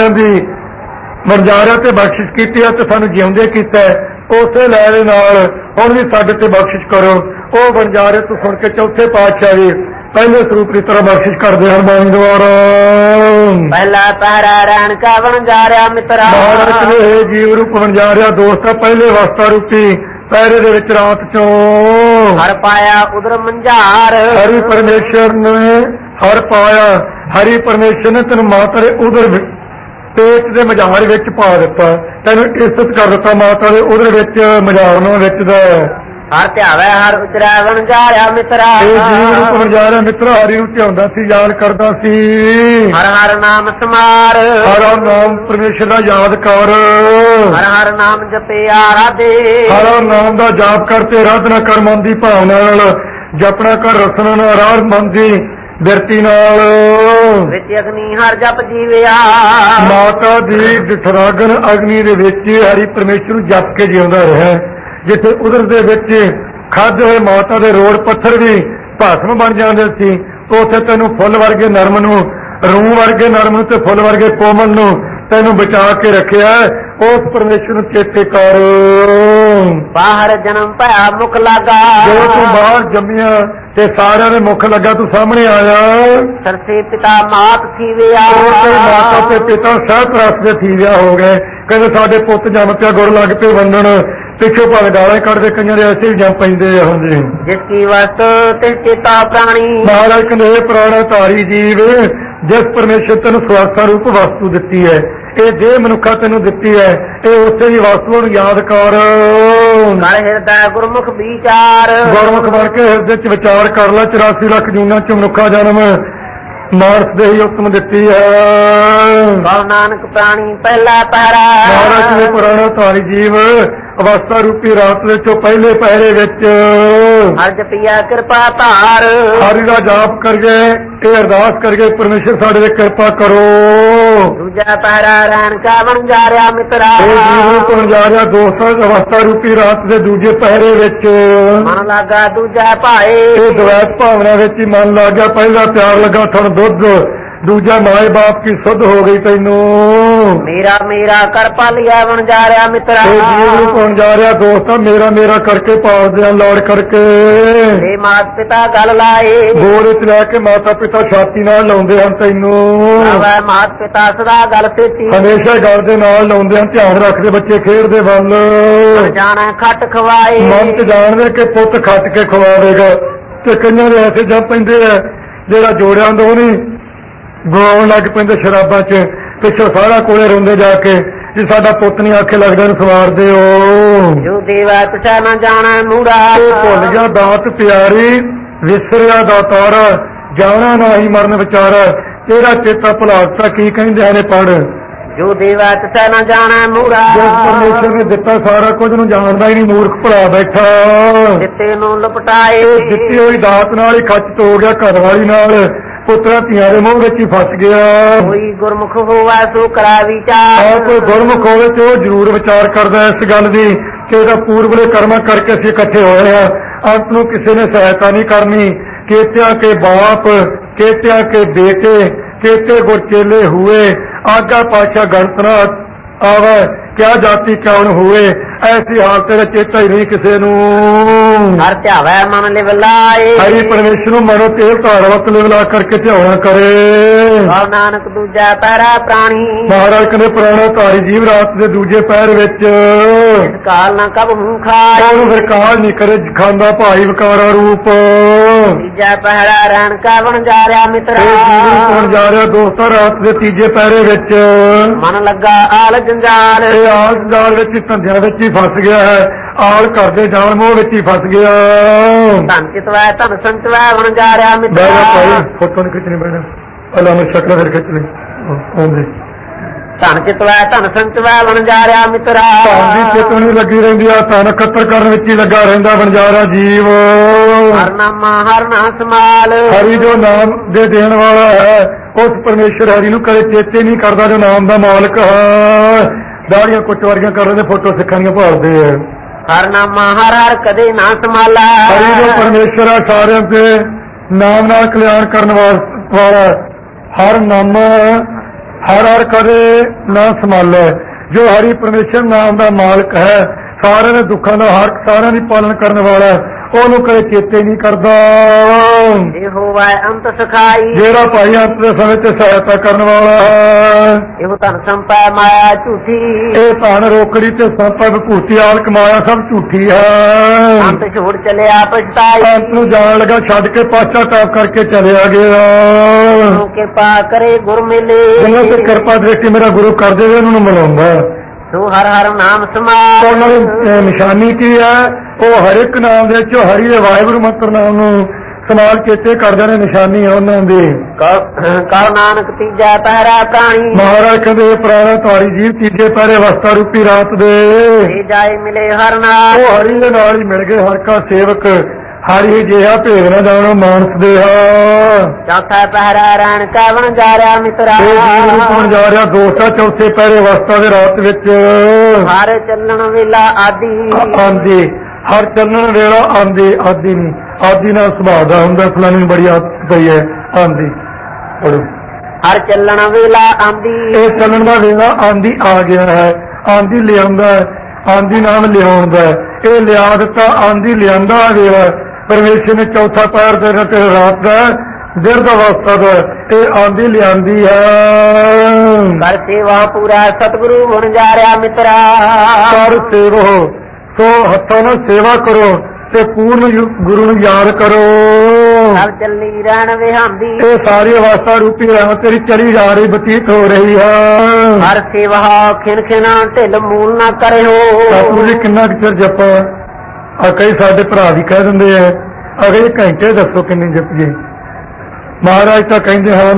ਵਣਜਾਰਿਆਂ ਤੇ ਬਖਸ਼ਿਸ਼ ਕੀਤੀ ਹੈ ਤੇ ਸਾਨੂੰ ਜਿਉਂਦੇ ਕੀਤਾ, ਉਸੇ ਲੈ ਦੇ ਨਾਲ ਹੁਣ ਵੀ ਸਾਡੇ ਤੇ ਬਖਸ਼ਿਸ਼ ਕਰੋ। ਉਹ ਵਣਜਾਰੇ ਤੋਂ ਸੁਣ ਕੇ ਚੌਥੇ ਪਾਤਸ਼ਾਹ ਜੀ ਪਹਿਲੇ ਸਰੂਪ ਦੀ ਤਰ੍ਹਾਂ ਬਖਸ਼ਿਸ਼ ਕਰਦੇ ਹਨ ਬਾਣੀ ਦੁਆਰਾ।
ਪਹਿਲਾ ਪਹਿਰਾ ਰਣ ਕਾ ਵਣਜਾਰਿਆ ਮਿੱਤਰਾ,
ਮਹਾਰਾਜ ਨੇ ਜੀਵ ਰੂਪ ਵਣਜਾਰਿਆ ਦੋਸਤਾ ਪਹਿਲੇ ਅਵਸਥਾ ਰੂਪੀ ਪਹਿਰੇ ਦੇ ਵਿੱਚ ਰਾਤ ਚੋਂ
ਹਰ ਪਾਇਆ ਉਦਰ ਮੰਝਾਰ,
ਹਰੀ ਪਰਮੇਸ਼ਰ ਨੇ ਹਰ ਪਾਇਆ, ਹਰੀ ਪਰਮੇਸ਼ਰ ਨੇ ਤੈਨੂੰ ਮਾਤਾ ਦੇ ਉਦਰ ਪੇਟ ਦੇ ਮਝਾਰ ਵਿੱਚ ਪਾ ਦਿੱਤਾ, ਤੈਨੂੰ ਇੱਜ਼ਤ ਕਰ ਦਿੱਤਾ ਮਾਤਾ ਦੇ ਉਦਰ ਵਿੱਚ ਮਝਾਰਨਾਂ ਵਿੱਚ ਦਾ।
ਹਰ ਧਿਆਵੇ ਹਰ ਉਚਰਾ ਵਣਜਾਰਿਆ ਮਿੱਤਰਾ,
ਇਹ ਜੀਵ ਰੂਪ ਵਣਜਾਰਿਆ ਮਿੱਤਰਾ ਹਰੀ ਨੂੰ ਧਿਆਉਂਦਾ ਸੀ, ਯਾਦ ਕਰਦਾ ਸੀ।
ਹਰ ਹਰ ਨਾਮ ਸਮਾਰ,
ਹਰ ਹਰ ਨਾਮ ਪਰਮੇਸ਼ਰ ਦਾ ਯਾਦ ਕਰ,
ਹਰ ਹਰ ਨਾਮ ਜਪੇ ਆਰਾਧੇ,
ਹਰ ਹਰ ਨਾਮ ਦਾ ਜਾਪ ਕਰਕੇ ਆਰਾਧਨਾ ਕਰ ਮਨ ਦੀ ਭਾਵਨਾ ਨਾਲ, ਜਪਣਾ ਕਰ ਰਸਨਾ ਨਾਲ, ਆਰਾਧ ਮਨ ਦੀ ਬਿਰਤੀ ਨਾਲ।
ਵਿੱਚ ਅਗਨੀ ਹਰ ਜਪ ਜੀਵਿਆ,
ਮਾਤਾ ਦੀ ਡਠਰਾਗਨ ਅਗਨੀ ਦੇ ਵਿੱਚ ਹਰੀ ਪਰਮੇਸ਼ਰ ਨੂੰ ਜਪ ਕੇ ਜਿਉਂਦਾ ਰਿਹਾ। ਜਿੱਥੇ ਉਦਰ ਦੇ ਵਿੱਚ ਖਾਧੇ ਹੋਏ ਮਾਤਾ ਦੇ ਰੋੜ ਪੱਥਰ ਵੀ ਭਸਮ ਬਣ ਜਾਂਦੇ ਸੀ, ਉੱਥੇ ਤੈਨੂੰ ਫੁੱਲ ਵਰਗੇ ਨਰਮ ਨੂੰ, ਰੂਹ ਵਰਗੇ ਨਰਮ ਨੂੰ ਤੇ ਫੁੱਲ ਵਰਗੇ ਕੋਮਲ ਨੂੰ ਤੈਨੂੰ ਬਚਾ ਕੇ ਰੱਖਿਆ। ਉਸ ਪਰਮੇਸ਼ਰ ਨੂੰ ਚੇਤੇ ਕਰ।
ਬਾਹਰ ਜਨਮ ਭਇਆ ਮੁਖ ਲਾਗਾ,
ਜਦੋਂ ਤੂੰ ਬਾਹਰ ਜੰਮਿਆ ਤੇ ਸਾਰਿਆਂ ਦੇ ਮੁੱਖ ਲੱਗਾ, ਤੂੰ ਸਾਹਮਣੇ ਆਇਆ।
ਸਰਸੇ ਪਿਤਾ ਮਾਤ ਥੀਵਿਆ,
ਮਾਤਾ ਤੇ ਪਿਤਾ ਸਹਿਤ ਰਸ ਦੇ ਥੀਵਿਆ ਹੋ ਗਏ। ਕਹਿੰਦੇ ਸਾਡੇ ਪੁੱਤ ਜੰਮ ਪਿਆ, ਗੁਰ ਲੱਗ ਪਏ ਵੰਡਣ, ਪਿੱਛੋਂ ਭਾਵੇਂ ਗਾਲਾਂ ਕੱਢਦੇ, ਕਈਆਂ ਦੇ ਐਸੇ ਵੀ ਜੰਮ ਪੈਂਦੇ ਆ। ਹਾਂਜੀ,
ਜਿਸ ਕੀ ਵਸਤੂ ਤਿਸ ਚੇਤਾ ਪ੍ਰਾਣੀ,
ਮਹਾਰਾਜ ਕਹਿੰਦੇ ਇਹ ਪ੍ਰਾਣਾ ਧਾਰੀ ਜੀਵ, ਜਿਸ ਪਰਮੇਸ਼ਰ ਤੈਨੂੰ ਸਵਾਸਾ ਰੂਪ ਵਸਤੂ ਦਿੱਤੀ ਹੈ, ਇਹ ਜੇ ਮਨੁੱਖਾ ਤੈਨੂੰ ਦਿੱਤੀ ਹੈ, ਇਹ ਉਸੇ ਦੀ ਵਸਤੂ ਨੂੰ ਯਾਦ ਕਰ।
ਕਰ ਹਿਰਦਾ ਗੁਰਮੁਖ ਵਿਚਾਰ,
ਗੁਰਮੁਖ ਬਣ ਕੇ ਹਿਰਦੇ ਚ ਵਿਚਾਰ ਕਰ ਲੈ। 84 ਲੱਖ ਜੂਨਾਂ ਚ ਮਨੁੱਖਾ ਜਨਮ ਮਾਨਸ ਦੇ ਹੀ ਹੁਕਮ ਦਿੱਤੀ ਹੈ।
ਕਉ ਨਾਨਕ ਪ੍ਰਾਣੀ ਪਹਿਲਾ ਪਹਿਰਾ,
ਮਹਾਰਾਜ ਨੇ ਪੁਰਾਣਾ ਧਾਰੀ ਜੀਵ ਅਵਸਥਾ ਰੂਪੀ ਰਾਤ ਦੇ ਚੋਂ ਪਹਿਲੇ ਪਹਿਰੇ ਵਿੱਚ
ਹਰ ਜਪਿਆ ਕਿਰਪਾ ਧਾਰ,
ਹਰੀ ਦਾ ਜਾਪ ਕਰੀਏ, ਇਹ ਅਰਦਾਸ ਕਰੀਏ ਪਰਮੇਸ਼ਰ ਸਾਡੇ ਤੇ ਕਿਰਪਾ ਕਰੋ।
ਦੂਜਾ ਪਹਿਰਾ ਰਹਿਣ ਕਾ ਵਣਜਾਰਿਆ ਮਿੱਤਰਾ,
ਇਹ ਜੀਵਨ ਤੋਂ ਜਾ ਰਿਹਾ ਦੋਸਤਾਂ ਅਵਸਥਾ ਰੂਪੀ ਰਾਤ ਦੇ ਦੂਜੇ ਪਹਿਰੇ ਵਿੱਚ
ਮਨ ਲਾਗਾ ਦੂਜਾ ਭਾਏ,
ਇਹ ਦਵੈਤ ਭਾਵਨਾ ਵਿੱਚ ਹੀ ਮਨ ਲੱਗ ਗਿਆ। ਪਹਿਲਾ ਪਿਆਰ ਲੱਗਾ ਥਣ ਦੁੱਧ, ਦੂਜਾ ਮਾਏ ਬਾਪ ਕੀ ਸੁੱਧ ਹੋ ਗਈ ਤੈਨੂੰ।
ਮੇਰਾ ਮੇਰਾ ਕਰ ਪਾਲਿਆ ਵਣਜਾਰਿਆ ਮਿੱਤਰਾ,
ਇਹ ਜੀਵਨ ਤੋਂ ਜਾ ਰਿਹਾ ਦੋਸਤਾਂ ਮੇਰਾ ਮੇਰਾ ਕਰਕੇ ਪਾਲਦੇ ਆ ਲੋੜ ਕਰਕੇ।
ਤੇ ਮਾਤ ਪਿਤਾ ਗੱਲ ਲਾਏ,
ਗੋਰੇ ਚ ਲੈ ਕੇ ਮਾਤਾ ਪਿਤਾ ਛਾਤੀ ਨਾਲ ਲਾਉਂਦੇ ਹਨ ਤੈਨੂੰ।
ਵੈ ਮਾਤ ਪਿਤਾ ਸਦਾ ਗੱਲ ਸੇਤੀ,
ਹਮੇਸ਼ਾ ਗੱਲ ਦੇ ਨਾਲ ਲਾਉਂਦੇ ਹਨ, ਧਿਆਨ ਰੱਖਦੇ ਬੱਚੇ ਖੇਡਦੇ ਵੱਲ।
ਜਾਣਾ ਖੱਟ ਖਵਾਏ,
ਮਨ ਚ ਜਾਣਦੇ ਕਿ ਪੁੱਤ ਖੱਟ ਕੇ ਖਵਾਵੇਗਾ। ਤੇ ਕਈਆਂ ਦੇ ਐਸੇ ਜੰਮ ਪੈਂਦੇ ਆ, ਜਿਹੜਾ ਜੋੜਿਆਂ ਦਾ ਉਹ ਨਹੀਂ ਗਾਉਣ ਲੱਗ ਪੈਂਦੇ ਸ਼ਰਾਬਾਂ ਚ, ਪਿੱਛੋਂ ਸਾਰਾ ਕੋਲੇ ਰੋਂਦੇ ਜਾ ਕੇ ਜੀ ਸਾਡਾ ਪੁੱਤ ਨਹੀਂ ਆਖੇ ਲੱਗਦਾ ਨੂੰ ਸਵਾਰ ਦਿਓ।
ਜੋ ਦੇਵਾ ਤੁਸਾ ਨਾ ਜਾਣਾ ਮੂੜਾ,
ਭੁੱਲ ਗਿਆ ਦਾਤ ਪਿਆਰੀ ਵਿਸਰਿਆ ਦਾਤਾਰ, ਜਾਣਾ ਨਹੀਂ ਮਰਨ ਵਿਚਾਰਾ, ਤੇਰਾ ਚੇਤਾ ਭੁਲਾਤਾ ਕੀ ਕਹਿੰਦੇ ਨੇ ਪੜ।
ਜੋ ਦੇਵਾ ਤੁਸਾ ਨਾ ਜਾਣਾ ਮੂੜਾ,
ਜਿਸ ਪਰਮੇਸ਼ਰ ਨੇ ਦਿੱਤਾ ਸਾਰਾ ਕੁਝ ਨੂੰ ਜਾਣਦਾ ਹੀ ਨਹੀਂ, ਮੂਰਖ ਭੁਲਾ ਬੈਠਾ।
ਦਿੱਤੇ ਨੂੰ ਲਪਟਾਏ,
ਦਿੱਤੀ ਹੋਈ ਦਾਤ ਨਾਲ ਹੀ ਖੱਚ ਹੋ ਗਿਆ, ਘਰ ਵਾਲੀ ਨਾਲ ਪੁੱਤਰਾ ਧੀਆਂ ਦੇ ਮੂੰਹ ਵਿੱਚ ਹੀ ਫਸ ਗਿਆ।
ਕੋਈ ਗੁਰਮੁਖ ਹੋਵਾ ਸੋ ਕਰਾ ਵਿਚਾਰ,
ਕੋਈ ਗੁਰਮੁਖ ਹੋਵੇ ਤੇ ਉਹ ਜ਼ਰੂਰ ਵਿਚਾਰ ਕਰਦਾ ਇਸ ਗੱਲ ਦੀ ਕਿ ਇਹਦਾ ਪੂਰਬਲੇ ਕਰਮਾਂ ਕਰਕੇ ਅਸੀਂ ਇਕੱਠੇ ਹੋਏ ਹਾਂ, ਅੰਤ ਨੂੰ ਕਿਸੇ ਨੇ ਸਹਾਇਤਾ ਨਹੀਂ ਕਰਨੀ। ਕੇਤਿਆਂ ਕੇ ਬਾਪ, ਕੇਤਿਆਂ ਕੇ ਬੇਟੇ, केते गुर चेले हुए, आज्ञा पाशा गणत न आवे, क्या जाति कौन हुए। ਐਸੀ ਹਾਲਤ ਦਾ ਚੇਤਾ ਹੀ ਨਹੀਂ ਕਿਸੇ ਨੂੰ।
ਹਰ ਧਿਆਵੈ ਮਨ ਲਿਵ ਲਾਏ,
ਹਰੀ ਪਰਮੇਸ਼ਰ ਨੂੰ ਮਨੋ ਤੇਲ ਧਾਰਵਤ ਲਿਵਲਾ ਕਰਕੇ ਧਿਆਉਣਾ ਕਰੇ।
ਕਉ ਨਾਨਕ ਦੂਜਾ ਪਹਿਰਾ ਪ੍ਰਾਣੀ,
ਮਹਾਰਾਜ ਕਹਿੰਦੇ ਪ੍ਰਾਣਾ ਧਾਰੀ ਜੀਵ ਰਾਤ ਦੇ ਦੂਜੇ ਪਹਿਰ ਵਿੱਚ
ਇਸ ਕਾਲ ਨਾ ਕਬ ਹੂੰ ਖਾਏ,
ਉਹਨੂੰ ਫਿਰ ਕਾਲ ਨਹੀਂ ਕਰੇ ਖਾਂਦਾ ਭਾਈ ਵਿਕਾਰਾ ਰੂਪ।
ਤੀਜਾ ਪਹਿਰਾ ਰਹਿਣ ਕਾ ਬਣ ਜਾ ਰਿਹਾ ਮਿੱਤਰਾ,
ਇਹ ਜਾ ਰਿਹਾ ਦੋਸਤਾਂ ਰਾਤ ਦੇ ਤੀਜੇ ਪਹਿਰੇ ਵਿੱਚ
ਮਨ ਲੱਗਾ ਆਲ ਜੰਜਾਲ,
ਇਹ ਆਲ ਜੰਜਾਲ ਵਿੱਚ ਧੰਦਿਆਂ ਵਿੱਚ ਹੀ ਫਸ ਗਿਆ ਹੈ, ਆਲ ਕਰਦੇ ਜਾਣ ਮੋਹ ਵਿੱਚ ਹੀ ਫਸ ਗਿਆ।
ਧਨ ਚਿਤਵੈ ਧਨ ਸੰਚਵੈ ਬਣ ਜਾ ਰਿਹਾ
ਬਹਿ ਜਾ ਭਾਈ,
ਮਿੱਤਰਾ,
ਫੋਟੋ ਨਹੀਂ ਖਿੱਚਣੀ ਬਹਿਣਾ, ਪਹਿਲਾਂ ਮੈਂ ਸ਼ਕਲਾਂ ਫਿਰ ਖਿੱਚ ਲਈ ਆਉਂਦੇ।
ਧਨ ਚਿਤਵੈ ਧਨ ਸੰਚਵੈ ਬਣ ਜਾ ਰਿਹਾ ਮਿੱਤਰਾ,
ਧਨ ਦੀ ਚੇਤਵਨੀ ਲੱਗੀ ਰਹਿੰਦੀ ਆ, ਧਨ ਇਕੱਤਰ ਕਰਨ ਵਿੱਚ ਹੀ ਲੱਗਾ ਰਹਿੰਦਾ ਬਣਜਾਰਾ ਜੀਵ।
ਹਰ ਨਾਮਾ ਹਰ ਨਾ ਸਮਾਲ,
ਹਰੀ ਜੋ ਨਾਮ ਦੇ ਦੇਣ ਵਾਲਾ ਹੈ ਉਸ ਪਰਮੇਸ਼ਰ ਹਰੀ ਨੂੰ ਕਦੇ ਚੇਤੇ ਨਹੀਂ ਕਰਦਾ ਜੋ ਨਾਮ ਦਾ ਮਾਲਕ ਹੈ। ਦਾੜੀਆਂ ਕੁੱਟਵਾਰੀਆਂ ਕਰ ਰਹੇ ਫੋਟੋ ਸਿੱਖਾਂ ਦੀਆਂ ਭਾਲਦੇ ਆ।
ਹਰ ਨਾਮਾ ਹਰ ਹਰ ਕਦੇ ਨਾ ਸਮਾਲਾ,
ਹਰੀ ਜੋ ਪਰਮੇਸ਼ਰ ਆ ਸਾਰਿਆਂ ਦੇ ਨਾਮ ਨਾਲ ਕਲਿਆਣ ਕਰਨ ਵਾਲਾ, ਹਰ ਨਾਮ ਹਰ ਹਰ ਕਦੇ ਨਾ ਸੰਭਾਲੇ। ਜੋ ਹਰੀ ਪਰਮੇਸ਼ਰ ਨਾਮ ਦਾ ਮਾਲਕ ਹੈ, ਸਾਰਿਆਂ ਦੇ ਦੁੱਖਾਂ ਦਾ ਹਰ ਸਾਰਿਆਂ ਦੀ ਪਾਲਣ ਕਰਨ ਵਾਲਾ, ਉਹਨੂੰ ਕਦੇ ਚੇਤੇ ਨਹੀਂ ਕਰਦਾ।
ਇਹੋ ਵੈ ਅੰਤ ਸਖਾਈ,
ਜਿਹੜਾ ਭਾਈ ਅੰਤ ਦੇ ਸਮੇਂ ਤੇ ਸਹਾਇਤਾ ਕਰਨ ਵਾਲਾ ਹੈ।
ਇਹੋ ਧਨ ਸੰਪੈ ਮਾਇਆ ਝੂਠੀ,
ਇਹ ਧਨ ਰੋਕੜੀ ਤੇ ਸੰਪਦ ਭੂਤੀ ਆਲ ਕਮਾਇਆ ਸਭ ਝੂਠੀ ਹੈ।
ਅੰਤ ਛੋੜ ਚਲਿਆ ਪਛਤਾਈ,
ਅੰਤ ਨੂੰ ਜਾਣ ਲੱਗਾ ਛੱਡ ਕੇ ਪਾਛਾਤਾਪ ਕਰਕੇ ਚਲਿਆ ਗਿਆ।
ਕਿਰਪਾ ਕਰੇ ਗੁਰ ਮਿਲੇ,
ਜਿਹਨਾਂ ਤੇ ਕਿਰਪਾ ਦ੍ਰਿਸ਼ਟੀ ਮੇਰਾ ਗੁਰੂ ਕਰ ਦੇਵੇ ਉਹਨੂੰ ਮਿਲਾਉਂਦਾ।
ਤੂੰ ਹਰ ਹਰ ਨਾਮ ਸਮਾਲ,
ਉਹਨਾਂ ਦੀ ਨਿਸ਼ਾਨੀ ਕੀ ਹੈ? ਉਹ ਹਰ ਇੱਕ ਨਾਮ ਦੇ ਵਿੱਚੋਂ ਹਰੀ ਦੇ ਵਾਹਿਗੁਰੂ ਮੰਤਰ ਨਾਮ ਨੂੰ ਸਮਾਲ ਚੇਤੇ ਕਰਦੇ ਨੇ, ਨਿਸ਼ਾਨੀ ਹੈ ਉਹਨਾਂ ਦੀ।
ਕਉ ਨਾਨਕ ਤੀਜਾ ਪਹਿਰਾ ਪ੍ਰਾਣੀ,
ਮਹਾਰਾਜ ਕਹਿੰਦੇ ਪ੍ਰਾਣਾ ਧਾਰੀ ਜੀਵ ਤੀਜੇ ਪਹਿਰੇ ਅਵਸਥਾ ਰੂਪੀ ਰਾਤ ਦੇ
ਇਹ ਜਾਏ ਮਿਲੇ ਹਰ ਨਾਮ,
ਉਹ ਹਰੀ ਦੇ ਨਾਲ ਹੀ ਮਿਲ ਗਏ। ਹਰ ਕਾ ਸੇਵਕ ਹਰੀ ਜਿਹਾ ਭੇਦ ਨਾ ਜਾਣੋ ਮਾਨਸ ਦੇ
ਚੌਥਾ ਪਹਿਰਾ ਰਹਿਣ ਕਾ ਬਣ ਜਾ ਰਿਹਾ ਮਿੱਤਰਾ,
ਬਣ ਜਾ ਰਿਹਾ ਦੋਸਤਾ। ਚੌਥੇ ਪਹਿਰੇ ਅਵਸਥਾ ਦੇ ਰਾਤ ਵਿੱਚ
ਹਰ ਚੱਲਣ ਵੇਲਾ ਆਦੀ,
ਆਂਦੀ ਹਰ ਚੱਲਣ ਵੇਲਾ ਆਂਦੀ, ਆਦੀ ਨਹੀਂ ਆਦੀ ਨਾਲ ਸੁਭਾਅ ਦਾ ਹੁੰਦਾ, ਫਲਾਣੀ ਨੂੰ ਬੜੀ ਆਦਤ ਪਈ ਹੈ ਆਂਦੀ।
ਹਰ ਚੱਲਣ ਵੇਲਾ ਆਂਦੀ,
ਇਹ ਚੱਲਣ ਦਾ ਵੇਲਾ ਆਂਦੀ ਆ ਗਿਆ ਹੈ। ਆਂਦੀ ਲਿਆਉਂਦਾ, ਆਂਦੀ ਨਾਮ ਲਿਆਉਂਦਾ, ਇਹ ਲਿਆ ਦਿੱਤਾ ਆਂਦੀ ਲਿਆਂਦਾ ਵੇਲਾ। ਪਰਮੇਸ਼ਰ ਨੇ ਚੌਥਾ ਪੈਰ ਦੇ ਤੇਰੇ ਰਾਤ ਦਾ ਦਿਰਦ ਅਵਸਥਾ ਦਾ ਇਹ ਆਂਦੀ ਲਿਆਂਦੀ ਹੈ।
ਕਰ ਸੇਵਾ ਪੂਰਾ ਸਤਿਗੁਰੂ ਬਣ ਜਾ ਰਿਹਾ ਮਿੱਤਰਾ,
ਕਰ ਸੇਵੋ ਸੋ ਹੱਥਾਂ ਨਾਲ ਸੇਵਾ ਕਰੋ ਤੇ ਪੂਰਨ ਗੁਰੂ ਨੂੰ ਯਾਦ ਕਰੋ।
ਸਭ ਚੱਲੀ ਰਹਿਣ ਵਿਹਾਂਦੀ,
ਇਹ ਸਾਰੀ ਅਵਸਥਾ ਰੂਪੀ ਰਹਿ ਤੇਰੀ ਚਲੀ ਜਾ ਰਹੀ ਬਤੀਤ ਹੋ ਰਹੀ ਹੈ।
ਹਰ ਸੇਵਾ ਖਿਨ ਖਿਨਾ ਢਿੱਲ ਮੂਲ ਨਾ ਕਰਿਓ।
ਸਤਿਗੁਰੂ ਜੀ ਕਿੰਨਾ ਕੁ ਚਿਰ ਜਪਾ? ਕਈ ਸਾਡੇ ਭਰਾ ਵੀ ਕਹਿ ਦਿੰਦੇ ਆ ਅਗਲੇ ਘੰਟੇ ਦੱਸੋ ਕਿੰਨੀ ਜਪੀਏ। ਮਹਾਰਾਜ ਤਾਂ ਕਹਿੰਦੇ ਹਨ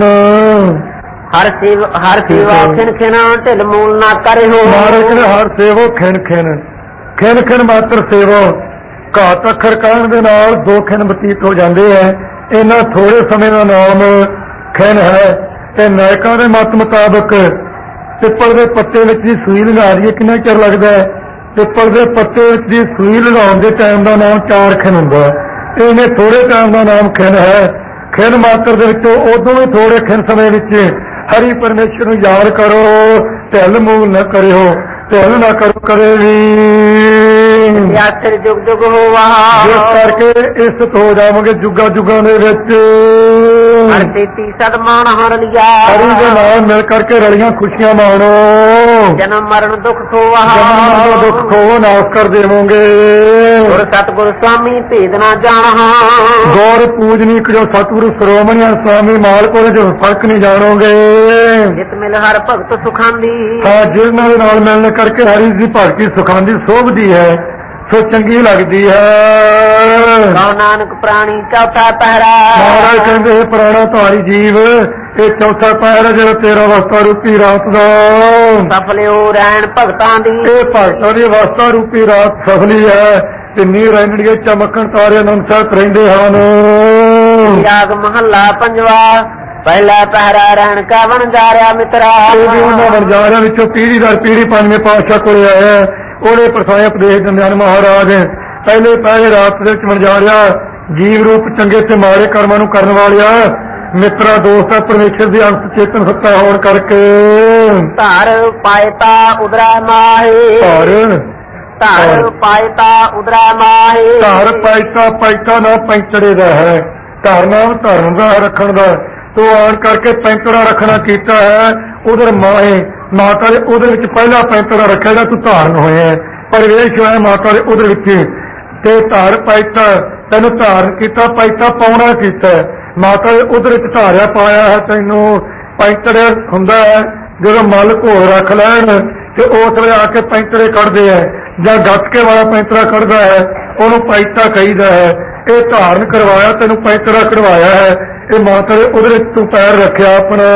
ਹਰ ਸੇਵਾ ਖਿਨ ਖਿਨਾ ਢਿੱਲ ਮੂਲ ਨਾ ਕਰਿਓ।
ਮਹਾਰਾਜ ਕਹਿੰਦੇ ਹਰ ਸੇਵੋ ਖਿਨ ਖਿਨ, ਖਿਨ ਖਿਨ ਮਾਤਰ ਸੇਵੋ। ਘਾਤ ਅੱਖਰ ਕਹਿਣ ਦੇ ਨਾਲ ਦੋ ਖਿਨ ਬਤੀਤ ਹੋ ਜਾਂਦੇ ਹੈ। ਇਹਨਾਂ ਥੋੜੇ ਸਮੇਂ ਦਾ ਨਾਮ ਖਿਨ ਹੈ। ਤੇ ਨਾਇਕਾਂ ਦੇ ਮਤ ਮੁਤਾਬਕ ਪਿੱਪਲ ਦੇ ਪੱਤੇ ਵਿੱਚ ਦੀ ਸੂਈ ਲਗਾ ਦਈਏ ਕਿੰਨਾ ਚਿਰ ਲੱਗਦਾ ਹੈ? ਪਿੱਪਲ ਦੇ ਪੱਤੇ ਵਿੱਚ ਦੀ ਸੂਈ ਲਗਾਉਣ ਦੇ ਟਾਈਮ ਦਾ ਨਾਮ 4 ਖਿਨ ਹੁੰਦਾ। ਇਹਨੇ ਥੋੜੇ ਟਾਈਮ ਦਾ ਨਾਮ ਖਿਨ ਹੈ। ਖਿਨ ਮਾਤਰ ਦੇ ਵਿੱਚੋਂ ਉਦੋਂ ਵੀ ਥੋੜੇ ਖਿਨ ਸਮੇਂ ਵਿੱਚ ਹਰੀ ਪਰਮੇਸ਼ਰ ਨੂੰ ਯਾਦ ਕਰੋ, ਢਿੱਲ ਮੂਲ ਨਾ ਕਰਿਓ, ਢਿੱਲ ਨਾ ਕਰੋ ਕਦੇ ਵੀ।
ਸਿਰ ਜੁਗ ਜੁਗ ਹੋਵਾ,
ਜਿਸ ਕਰਕੇ ਇਸ ਹੋ ਜਾਵਾਂਗੇ ਜੁਗਾ ਜੁਗਾਂ ਦੇ ਵਿੱਚ।
ਹਰ ਤੇਤੀ ਸਦਮਾਨ ਹਰ ਲਿਆ,
ਹਰੀ ਦੇ ਨਾਲ ਮਿਲ ਕਰਕੇ ਰਲੀਆਂ ਖੁਸ਼ੀਆਂ ਮਾਣੋ।
ਜਨਮ ਮਰਨ ਦੁੱਖ ਖੋਵਾ,
ਜਨਮ ਦਾ ਦੁੱਖ ਖੋਵੋ ਨਾਸ ਕਰ ਦੇਵੋਗੇ।
ਗੁਰ ਸਤਿਗੁਰ ਸਵਾਮੀ ਭੇਦ ਨਾ ਜਾਣਾ,
ਗੌਰ ਪੂਜਨੀਕ ਜੋ ਸਤਿਗੁਰੂ ਸ਼੍ਰੋਮਣੀ ਸਵਾਮੀ ਮਾਲਕ ਉਹਦੇ ਜੋ ਫਰਕ ਨਹੀਂ ਜਾਣੋਗੇ।
ਜਿਤ ਮਿਲ ਹਰ ਭਗਤ ਸੁਖਾਂਦੀ,
ਹਾਂ ਜਿਨ੍ਹਾਂ ਦੇ ਨਾਲ ਮਿਲਣ ਕਰਕੇ ਹਰੀ ਦੀ ਭਗਤੀ ਸੁਖਾਂਦੀ ਸੋਭਦੀ ਹੈ, ਸੋ ਚੰਗੀ ਲੱਗਦੀ ਹੈ।
ਕਉ ਨਾਨਕ ਪ੍ਰਾਣੀ ਚੌਥਾ ਪਹਿਰਾ,
ਮਹਾਰਾਜ ਕਹਿੰਦੇ ਪ੍ਰਾਣਾ ਧਾਰੀ ਜੀਵ ਇਹ ਚੌਥਾ ਪਹਿਰਾ ਜਿਹੜਾ ਤੇਰਾ ਅਵਸਥਾ ਰੂਪੀ ਰਾਤ ਦਾ
ਸਫਲਿਓ ਰਹਿਣ ਭਗਤਾਂ ਦੀ,
ਇਹ ਭਗਤਾਂ ਦੀ ਅਵਸਥਾ ਰੂਪੀ ਰਾਤ ਸਫਲੀ ਹੈ। ਤਿੰਨੀ ਰਹਿਣਗੇ ਚਮਕਣ ਤਾਰੇ ਆਨੰਦ ਸਾਹਿਬ ਰਹਿੰਦੇ ਹਨ।
ਰਾਗ ਮਹੱਲਾ ਪੰਜਵਾ, ਪਹਿਲਾ ਪਹਿਰਾ ਰਹਿਣ ਕਾ ਬਣ ਜਾ ਰਿਹਾ ਮਿੱਤਰਾ।
ਇਹ ਵੀ ਉਹਨਾਂ ਵਣਜਾਰਿਆਂ ਵਿੱਚੋਂ ਪੀੜ੍ਹੀ ਦਰ ਪੀੜ੍ਹੀ ਪੰਜਵੇਂ ਪਾਤਸ਼ਾਹ ਕੋਲੇ ਆਇਆ। ਉਹਦੇ ਪ੍ਰਸਾਏ ਉਪਦੇਸ਼ ਦਿੰਦੇ ਹਨ ਮਹਾਰਾਜ। ਪਹਿਲੇ ਪਹਿਰੇ ਰਾਤ ਦੇ ਵਿੱਚ ਵਣਜਾਰਿਆ ਜੀਵ ਰੂਪ ਚੰਗੇ ਤੇ ਮਾੜੇ ਕਰਮਾਂ ਨੂੰ ਕਰਨ ਵਾਲਿਆ ਮਿੱਤਰਾ ਦੋਸਤਾ ਪਰਮੇਸ਼ਰ ਦੀ ਅੰਸ਼ ਚੇਤਨ ਸੱਤਾ ਹੋਣ ਕਰਕੇ
ਧਾਰ ਪਾਇਤਾ ਉਦਰਾ ਮਾਹੇ,
ਧਾਰ
ਧਾਰ ਪਾਇਤਾ ਉਦਰਾ ਮਾਹੇ
ਧਾਰ ਪਾਇਤਾ, ਪਾਇਤਾ ਨਾ ਪੈਂਤੜੇ ਦਾ ਹੈ, ਧਾਰ ਨਾਮ ਧਰਮ ਦਾ ਰੱਖਣ ਦਾ, ਤੂੰ ਆਣ ਕਰਕੇ ਪੈਂਤੜਾ ਰੱਖਣਾ ਕੀਤਾ ਹੈ। ਉਧਰ ਮਾਹੇ ਮਾਤਾ ਦੇ ਉਹਦੇ ਵਿੱਚ ਪਹਿਲਾ ਪੈਂਤੜਾ ਰੱਖਿਆ ਜਿਹੜਾ ਤੂੰ ਧਾਰਨ ਹੋਇਆ, ਪਰਵੇਸ਼ ਹੋਇਆ ਮਾਤਾ ਦੇ ਉਹਦੇ ਵਿੱਚ, ਤੇ ਧਾਰ ਪਾਇਤਾ ਤੈਨੂੰ ਧਾਰਨ ਕੀਤਾ, ਪਾਇਤਾ ਪਾਉਣਾ ਕੀਤਾ, ਮਾਤਾ ਦੇ ਉਹਦੇ ਵਿੱਚ ਧਾਰਿਆ ਪਾਇਆ ਹੈ ਤੈਨੂੰ। ਪੈਂਤੜੇ ਹੁੰਦਾ ਹੈ ਜਦੋਂ ਮੱਲ ਘੋਲ ਰੱਖ ਲੈਣ ਤੇ ਉਸ ਵੇਲੇ ਆ ਕੇ ਪੈਂਤੜੇ ਕੱਢਦੇ ਹੈ, ਜਾਂ ਗੱਤਕੇ ਵਾਲਾ ਪੈਂਤੜਾ ਕੱਢਦਾ ਹੈ ਉਹਨੂੰ ਪਾਇਤਾ ਕਹੀਦਾ ਹੈ। ਇਹ ਧਾਰਨ ਕਰਵਾਇਆ ਤੈਨੂੰ, ਪੈਂਤੜਾ ਕਢਵਾਇਆ ਹੈ, ਇਹ ਮਾਤਾ ਦੇ ਉਹਦੇ ਵਿੱਚ ਤੂੰ ਪੈਰ ਰੱਖਿਆ ਆਪਣਾ।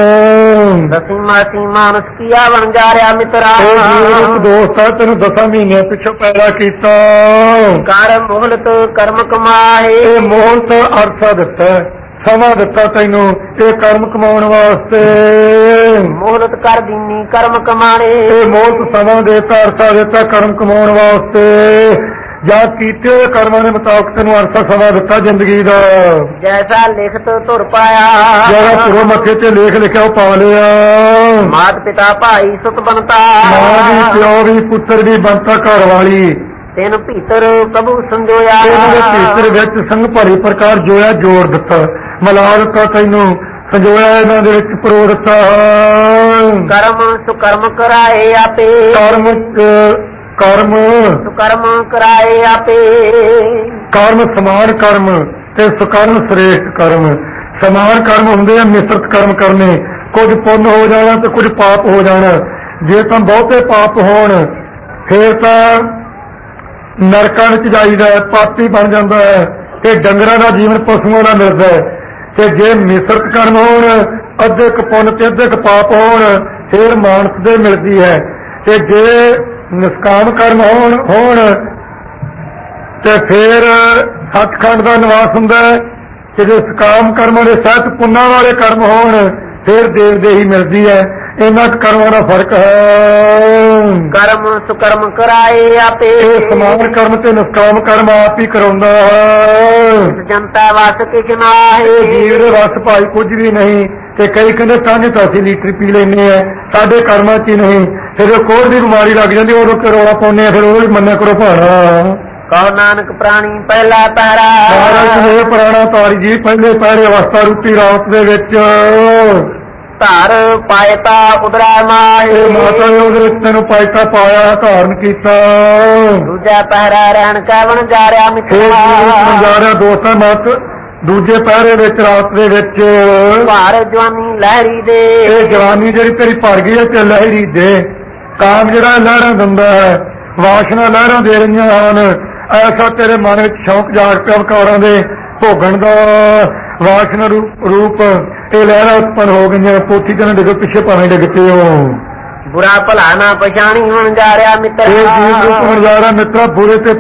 ਦਸੀ ਮਾਨਸ ਕੀਆ ਬਣ ਜਾ ਰਿਹਾ ਮਿੱਤਰਾ,
ਦੋਸਤ ਹੈ ਤੈਨੂੰ 10 ਮਹੀਨਿਆਂ ਪਿੱਛੋਂ ਪੈਦਾ ਕੀਤਾ।
ਕਰ ਮੋਹਲਤ ਕਰਮ ਕਮਾਏ,
ਇਹ ਮੋਹਲਤ ਅਰਥਾ ਦਿੱਤਾ, ਸਮਾਂ ਦਿੱਤਾ ਤੈਨੂੰ ਇਹ ਕਰਮ ਕਮਾਉਣ ਵਾਸਤੇ।
ਮੋਹਲਤ ਕਰ ਦੀਨੀ ਕਰਮ ਕਮਾਣੇ,
ਇਹ ਮੋਹਲਤ ਸਮਾਂ ਦੇਤਾ, ਅਰਥਾ ਦਿੱਤਾ ਕਰਮ ਕਮਾਉਣ ਵਾਸਤੇ। ਜਾਂ ਕੀਤੇ ਹੋਏ ਕਰਮਾਂ ਦੇ ਮੁਤਾਬਕ ਤੈਨੂੰ ਅਰਥਾ ਸਮਾਂ ਦਿੱਤਾ ਜ਼ਿੰਦਗੀ ਦਾ।
ਜੈਸਾ ਲਿਖਤ ਧੁਰ ਪਾਇਆ,
ਜਿਹੜਾ ਪੁਰੋ ਮੱਥੇ ਤੇ ਲੇਖ ਲਿਖਿਆ ਉਹ ਪਾ ਲਿਆ।
ਮਾਤ ਪਿਤਾ ਭਾਈ ਸੁਤ ਬਣਤਾ,
ਮਾਂ ਵੀ ਪਿਓ ਵੀ ਪੁੱਤਰ ਵੀ ਬਣਤਾ ਘਰ ਵਾਲੀ।
ਤੈਨੂੰ ਭੀਤਰ ਪ੍ਰਭੂ ਸੰਜੋਇਆ,
ਇਹਦੇ ਭੀਤਰ ਵਿੱਚ ਸੰਗ ਭਰੀ ਪ੍ਰਕਾਰ ਜੋਇਆ ਜੋੜ ਦਿੱਤਾ, ਮਿਲਾ ਦਿੱਤਾ ਤੈਨੂੰ, ਸੰਜੋਇਆ ਇਹਨਾਂ ਦੇ ਵਿੱਚ ਪਰੋ ਦਿੱਤਾ।
ਕਰਮ ਸੁਕਰਮ ਕਰਾਏ ਆਪੇ,
ਕਰਮ ਕਰਮ
ਸੁਕਰਮ ਕਰਾਏ ਆਪੇ।
ਕਰਮ ਸਮਾਨ ਕਰਮ ਤੇ ਸੁਕਰਮ ਸ੍ਰੇਸ਼ਟ ਕਰਮ। ਸਮਾਨ ਕਰਮ ਹੁੰਦੇ ਆ ਮਿਸ਼ਰਤ ਕਰਮ ਕਰਨੇ, ਕੁਝ ਪੁੰਨ ਹੋ ਜਾਣਾ ਤੇ ਕੁਝ ਪਾਪ ਹੋ ਜਾਣਾ। ਜੇ ਤਾਂ ਬਹੁਤੇ ਪਾਪ ਹੋਣ ਫੇਰ ਤਾਂ ਨਰਕਾਂ ਵਿੱਚ ਜਾਈਦਾ, ਪਾਪੀ ਬਣ ਜਾਂਦਾ ਹੈ ਤੇ ਡੰਗਰਾਂ ਦਾ ਜੀਵਨ ਪਸ਼ੂਆਂ ਦਾ ਮਿਲਦਾ ਹੈ। ਤੇ ਜੇ ਮਿਸ਼ਰਤ ਕਰਮ ਹੋਣ, ਅੱਧੇ ਕੁ ਪੁੰਨ ਤੇ ਅੱਧੇ ਕੁ ਪਾਪ ਹੋਣ, ਫੇਰ ਮਾਨਸ ਦੇ ਮਿਲਦੀ ਹੈ। ਤੇ ਜੇ ਨਿਸ਼ਕਾਮ ਕਰਮ ਹੋਣ ਤੇ ਫੇਰ ਸੱਚਖੰਡ ਦਾ ਨਿਵਾਸ ਹੁੰਦਾ ਹੈ। ਤੇ ਜੇ ਸਕਾਮ ਕਰਮਾਂ ਦੇ ਸਹਿਤ ਪੁੰਨਾਂ ਵਾਲੇ ਕਰਮ ਹੋਣ ਫੇਰ ਦੇਵ ਦੇਹੀ ਮਿਲਦੀ ਹੈ। ਇਹਨਾਂ ਕਰਮਾਂ ਦਾ ਫਰਕ ਹੈ।
ਕਰਮ ਸੁਕਰਮ ਕਰਾਏ ਆਪੇ,
ਇਹ ਸਮਾਨ ਕਰਮ ਤੇ ਨਿਸ਼ਕਾਮ ਕਰਮ ਆਪ ਹੀ ਕਰਾਉਂਦਾ ਹੈ।
ਜਨਤਾ ਵਸ ਕਿਛ ਨਾਹੀ,
ਜੀਵ ਦੇ ਵਸ ਭਾਈ ਕੁਝ ਵੀ ਨਹੀਂ। ਤੇ ਕਈ ਕਹਿੰਦੇ ਸਾਂਝੇ ਤਾਂ ਅਸੀਂ ਲੀਟਰ ਪੀ ਲੈਂਦੇ ਆ, ਸਾਡੇ ਕਰਮਾਂ 'ਚ ਹੀ ਨਹੀਂ। ਫਿਰ ਕੋਹੜ ਦੀ ਬਿਮਾਰੀ ਲੱਗ ਜਾਂਦੀ, ਉਦੋਂ ਰੌਲਾ ਪਾਉਂਦੇ ਆ, ਫਿਰ ਉਹ ਵੀ ਮੰਨਿਆ ਕਰੋ ਭਾਣਾ।
ਕਹੋ ਨਾਨਕ ਪ੍ਰਾਣੀ ਪਹਿਲਾ ਪਹਿਰਾ,
ਮਹਾਰਾਜ ਇਹ ਪੁਰਾਣਾ ਤਾਰੀ ਜੀ ਪਹਿਲੇ ਪਹਿਰੇ ਅਵਸਥਾ ਰੂਪੀ ਰਾਤ ਦੇ ਵਿੱਚ
ਧਾਰ ਪਾਇਤਾ ਉਦਰਾ ਮਾਹੇ,
ਮਾਤਾ ਨੇ ਉਹਦੇ ਵਿੱਚ ਤੈਨੂੰ ਪਾਇਤਾ ਪਾਇਆ, ਧਾਰਨ ਕੀਤਾ।
ਦੂਜਾ ਪਹਿਰਾ ਰਹਿਣ ਕਾ ਬਣ ਜਾ ਰਿਹਾ ਮਿੱਤਰਾ,
ਜਾ ਰਿਹਾ ਦੋਸਤਾਂ ਮਤ ਦੂਜੇ ਪਹਿਰੇ ਵਿੱਚ ਰਾਤ ਦੇ ਵਿੱਚ
ਭਾਰ ਜਵਾਨੀ ਲਹਿਰੀ ਦੇ,
ਇਹ ਜਵਾਨੀ ਜਿਹੜੀ ਤੇਰੀ ਭਰ ਗਈ ਹੈ ਤੇ ਲਹਿਰੀ ਦੇ। ਕਾਮ ਜਿਹੜਾ ਲਹਿਰਾਂ ਦਿੰਦਾ ਹੈ, ਵਾਸ਼ਨਾ ਲਹਿਰਾਂ ਦੇ ਰਹੀਆਂ ਹਨ। ਐਸਾ ਤੇਰੇ ਮਨ ਵਿੱਚ ਸ਼ੌਕ ਜਾਗ ਪਿਆ ਵਿਕਾਰਾਂ ਦੇ ਭੋਗਣ ਦਾ, ਵਾਸ਼ਨਾ ਰੂਪ ਇਹ ਲਹਿਰਾਂ ਉਤਪੰਨ ਹੋ ਗਈਆਂ। ਪੋਥੀ ਤੇ ਡਿੱਗੋ ਪਿੱਛੇ ਭਾਵੇਂ ਡਿੱਗ ਪਏ ਹੋ।
ਬੁਰਾ ਭਲਾ ਨਾ ਪਛਾਣੀ ਹੁਣ ਜਾ ਰਿਹਾ ਮਿੱਤਰ,
ਇਹ ਜੀਵ ਰੂਪ ਹੁਣ ਜਾ ਰਿਹਾ ਮਿੱਤਰਾ, ਬੁਰੇ ਤੇ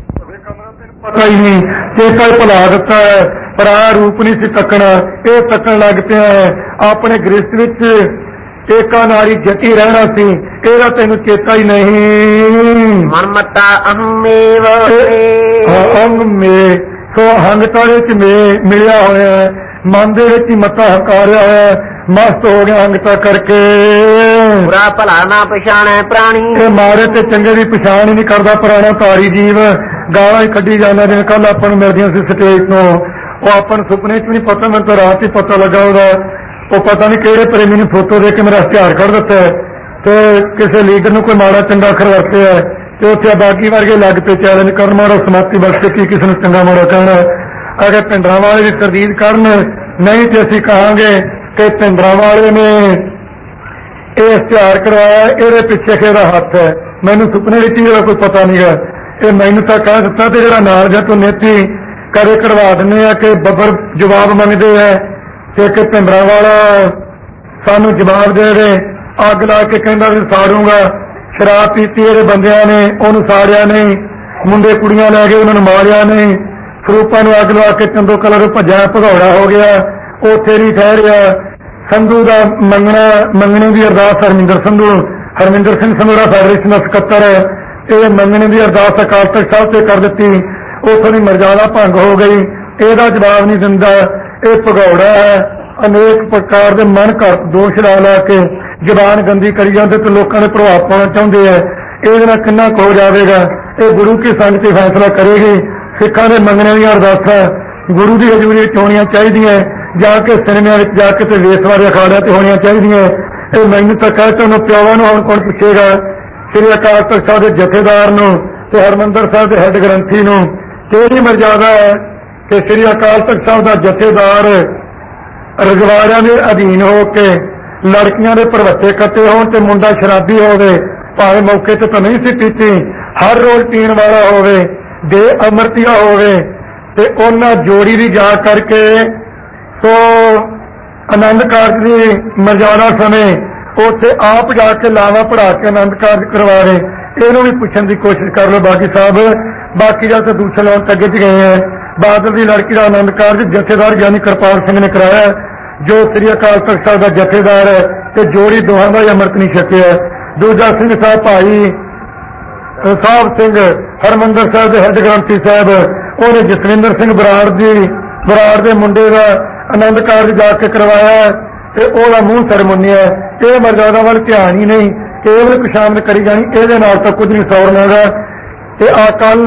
ਪਤਾ ਹੀ ਨਹੀਂ ਚੇਤਾ ਹੀ ਭੁਲਾ ਦਿੱਤਾ ਹੈ, ਪਰ ਆਹ ਰੂਪ ਨਹੀਂ ਸੀ ਤੱਕਣਾ, ਇਹ ਤੱਕਣ ਲੱਗ ਪਿਆ ਹੈ। ਆਪਣੇ ਗ੍ਰਸਥ ਵਿੱਚ ਏਕਾ ਨਾਰੀ ਜਤੀ ਰਹਿਣਾ ਸੀ, ਇਹਦਾ ਤੈਨੂੰ ਚੇਤਾ ਹੀ ਨਹੀਂ।
ਮਨਮਤਾ ਅਹਮੇਵ
ਅੰਗ ਮੇ ਸੋ ਹੰਗਤਾ ਵਿੱਚ ਮਿਲਿਆ ਹੋਇਆ ਹੈ, ਮਨ ਦੇ ਵਿੱਚ ਹੀ ਮੱਤਾ ਹੰਕਾਰਿਆ ਹੋਇਆ, ਮਸਤ ਹੋ ਗਿਆ ਹੰਗਤਾ ਕਰਕੇ।
ਬੁਰਾ ਭਲਾ ਨਾ ਪਛਾਣੈ ਪ੍ਰਾਣੀ,
ਇਹ ਮਾਰੇ ਤੇ ਚੰਗੇ ਦੀ ਪਛਾਣ ਹੀ ਨਹੀਂ ਕਰਦਾ ਪੁਰਾਣਾ ਤਾਰੀ ਜੀਵ। ਗਾਲਾਂ ਹੀ ਕੱਢੀ ਜਾਂਦਾ, ਜਿਵੇਂ ਕੱਲ ਆਪਾਂ ਨੂੰ ਮਿਲਦੀਆਂ ਸੀ ਸਟੇਜ ਤੋਂ, ਉਹ ਆਪਾਂ ਨੂੰ ਸੁਪਨੇ 'ਚ ਵੀ ਨਹੀਂ ਪਤਾ, ਮੈਨੂੰ ਤਾਂ ਰਾਤ ਹੀ ਪਤਾ ਲੱਗਾ ਉਹਦਾ। ਉਹ ਪਤਾ ਨਹੀਂ ਕਿਹੜੇ ਪ੍ਰੇਮੀ ਨੂੰ ਫੋਟੋ ਦੇ ਕੇ ਮੇਰਾ ਹਥਿਆਰ ਕੱਢ ਦਿੱਤਾ ਤੇ ਕਿਸੇ ਲੀਡਰ ਨੂੰ ਕੋਈ ਮਾੜਾ ਚੰਗਾ ਅੱਖਰ ਵਰਤਿਆ ਤੇ ਉੱਥੇ ਬਾਕੀ ਵਰਗੇ ਲੱਗ ਪਏ ਚੈਲੰਜ ਕਰਨ, ਮਾੜਾ ਸਮਾਪਤੀ ਬਖਸ਼ ਕੇ ਕਿਸੇ ਨੂੰ ਚੰਗਾ ਮਾੜਾ ਕਹਿਣਾ। ਅਗਰ ਪਿੰਡਰਾਂ ਵਾਲੇ ਦੀ ਤਰਦੀਦ ਕਰਨ, ਨਹੀਂ ਤੇ ਅਸੀਂ ਕਹਾਂਗੇ ਕਿ ਪਿੰਡਰਾਂ ਵਾਲੇ ਨੇ ਇਹ ਇਸ਼ਤਿਹਾਰ ਕਰਵਾਇਆ, ਇਹਦੇ ਪਿੱਛੇ ਕਿਹਦਾ ਹੱਥ ਹੈ। ਮੈਨੂੰ ਸੁਪਨੇ ਵਿੱਚ ਹੀ ਇਹਦਾ ਕੋਈ ਪਤਾ ਨਹੀਂ ਹੈ, ਇਹ ਮੈਨੂੰ ਤਾਂ ਕਹਿ ਦਿੱਤਾ। ਤੇ ਜਿਹੜਾ ਨਾਲ ਜਾਂ ਤੂੰ ਨੇਤੀ ਕਦੇ ਕਢਵਾ ਦਿੰਦੇ ਆ ਕਿ ਬੱਬਰ ਜਵਾਬ ਮੰਗਦੇ ਆ ਤੇ ਕਿ ਪਿੰਡਰਾਂ ਵਾਲਾ ਸਾਨੂੰ ਜਵਾਬ ਦੇ ਦੇ। ਅੱਗ ਲਾ ਕੇ ਕਹਿੰਦਾ ਵੀ ਸਾੜੂਗਾ, ਸ਼ਰਾਬ ਪੀਤੀ ਇਹਦੇ ਬੰਦਿਆਂ ਨੇ, ਉਹਨੂੰ ਸਾੜਿਆ ਨਹੀਂ, ਮੁੰਡੇ ਕੁੜੀਆਂ ਲੈ ਕੇ ਉਹਨਾਂ ਨੂੰ ਮਾਰਿਆ ਨਹੀਂ, ਸਰੂਪਾਂ ਨੂੰ ਅੱਗ ਲਵਾ ਕੇ ਚੰਦੋ ਕਲਰ ਭੱਜਿਆ, ਭਗੌੜਾ ਹੋ ਗਿਆ, ਉੱਥੇ ਨਹੀਂ ਠਹਿਰਿਆ। ਸੰਧੂ ਦਾ ਮੰਗਣੇ ਦੀ ਅਰਦਾਸ ਹਰਮਿੰਦਰ ਸਿੰਘ ਸੰਧੂ ਦਾ ਫੈਡਰੇਸ਼ਨ ਦਾ ਸਕੱਤਰ, ਇਹ ਮੰਗਣੇ ਦੀ ਅਰਦਾਸ ਅਕਾਲ ਤਖ਼ਤ ਸਾਹਿਬ ਤੇ ਕਰ ਦਿੱਤੀ, ਉੱਥੋਂ ਦੀ ਮਰਜ਼ਾਦਾ ਭੰਗ ਹੋ ਗਈ, ਇਹਦਾ ਜਵਾਬ ਨਹੀਂ ਦਿੰਦਾ। ਇਹ ਭਗੌੜਾ ਹੈ, ਅਨੇਕ ਪ੍ਰਕਾਰ ਦੇ ਮਨ ਘੜਤ ਦੋਸ਼ ਲਾ ਕੇ ਜ਼ਬਾਨ ਗੰਦੀ ਕਰੀ ਜਾਂਦੇ ਤੇ ਲੋਕਾਂ ਦੇ ਪ੍ਰਭਾਵ ਪਾਉਣਾ ਚਾਹੁੰਦੇ ਹੈ। ਇਹਦੇ ਨਾਲ ਕਿੰਨਾ ਕੁ ਹੋ ਜਾਵੇਗਾ, ਇਹ ਗੁਰੂ ਕੀ ਸੰਗਤ ਹੀ ਫੈਸਲਾ ਕਰੇਗੀ। ਸਿੱਖਾਂ ਦੇ ਮੰਗਣੇ ਦੀਆਂ ਅਰਦਾਸਾਂ ਗੁਰੂ ਦੀ ਹਜ਼ੂਰੀ ਵਿੱਚ ਹੋਣੀਆਂ ਚਾਹੀਦੀਆਂ, ਜਾ ਕੇ ਸਿਨੇਮਿਆਂ ਵਿੱਚ ਜਾ ਕੇ ਤੇ ਵੇਸਵਾਰੇ ਅਖਾੜਿਆਂ ਤੇ ਹੋਣੀਆਂ ਚਾਹੀਦੀਆਂ। ਇਹ ਮੈਨੂੰ ਤਾਂ ਕਹਿ ਤੁਹਾਨੂੰ ਪਿਓਾਂ ਨੂੰ ਹੁਣ ਕੌਣ ਪੁੱਛੇਗਾ? ਸ੍ਰੀ ਅਕਾਲ ਤਖ਼ਤ ਸਾਹਿਬ ਦੇ ਜਥੇਦਾਰ ਨੂੰ ਤੇ ਹਰਿਮੰਦਰ ਸਾਹਿਬ ਦੇ ਹੈੱਡ ਗ੍ਰੰਥੀ ਨੂੰ ਕਿਹੜੀ ਮਰਜ਼ਾਦਾ ਹੈ ਕਿ ਸ੍ਰੀ ਅਕਾਲ ਤਖ਼ਤ ਸਾਹਿਬ ਦਾ ਜਥੇਦਾਰ ਰਜਵਾੜਿਆਂ ਦੇ ਅਧੀਨ ਹੋ ਕੇ ਲੜਕੀਆਂ ਦੇ ਭਰਵੱਟੇ ਕੱਟੇ ਹੋਣ ਤੇ ਮੁੰਡਾ ਸ਼ਰਾਬੀ ਹੋਵੇ, ਭਾਵੇਂ ਮੌਕੇ ਤੇ ਤਾਂ ਨਹੀਂ ਸੀ ਪੀਤੀ, ਹਰ ਰੋਜ਼ ਪੀਣ ਵਾਲਾ ਹੋਵੇ, ਦੇ ਅਮਰਤੀਆ ਹੋਵੇ, ਤੇ ਉਹਨਾਂ ਜੋੜੀ ਦੀ ਜਾ ਕਰਕੇ ਸੋ ਆਨੰਦ ਕਾਰਜ ਦੀ ਮਰਜ਼ਾਦਾ ਸਮੇਂ ਉੱਥੇ ਆਪ ਜਾ ਕੇ ਲਾਵਾ ਪੜਾ ਕੇ ਆਨੰਦ ਕਾਰਜ ਕਰਵਾਵੇ। ਇਹਨੂੰ ਵੀ ਪੁੱਛਣ ਦੀ ਕੋਸ਼ਿਸ਼ ਕਰ ਲਓ ਬਾਗੀ ਸਾਹਿਬ। ਬਾਕੀ ਜਦ ਤਾਂ ਦੂਸਰੇ ਲੋਕ ਅੱਗੇ ਚ ਗਏ ਹੈ। ਬਾਦਲ ਦੀ ਲੜਕੀ ਦਾ ਆਨੰਦ ਕਾਰਜ ਜਥੇਦਾਰ ਗਿਆਨੀ ਕਿਰਪਾਲ ਸਿੰਘ ਨੇ ਕਰਾਇਆ, ਜੋ ਸ੍ਰੀ ਅਕਾਲ ਤਖ਼ਤ ਸਾਹਿਬ ਦਾ ਜਥੇਦਾਰ ਹੈ, ਤੇ ਜੋੜੀ ਦੋਹਾਂ ਦਾ ਹੀ ਅੰਮ੍ਰਿਤ ਨਹੀਂ ਛਕਿਆ। ਦੂਜਾ ਸਿੰਘ ਸਾਹਿਬ ਭਾਈ ਸਾਹਿਬ ਸਿੰਘ ਹਰਿਮੰਦਰ ਸਾਹਿਬ ਦੇ ਹੈੱਡ ਗ੍ਰੰਥੀ ਸਾਹਿਬ, ਉਹਨੇ ਜਸਵਿੰਦਰ ਸਿੰਘ ਬਰਾੜ ਦੇ ਮੁੰਡੇ ਦਾ ਆਨੰਦ ਕਾਰਜ ਜਾ ਕੇ ਕਰਵਾਇਆ ਤੇ ਉਹਦਾ ਮੂੰਹ ਸਿਰ ਮੁੰਨਿਆ। ਇਹ ਮਰਜ਼ਾਦਾ ਵੱਲ ਧਿਆਨ ਹੀ ਨਹੀਂ, ਕੇਵਲ ਕੁਸ਼ਾਮਦ ਕਰੀ ਜਾਣੀ, ਇਹਦੇ ਨਾਲ ਤਾਂ ਕੁਝ ਨਹੀਂ ਸੌਰਨਾਗਾ। ਇਹ ਅਕਲ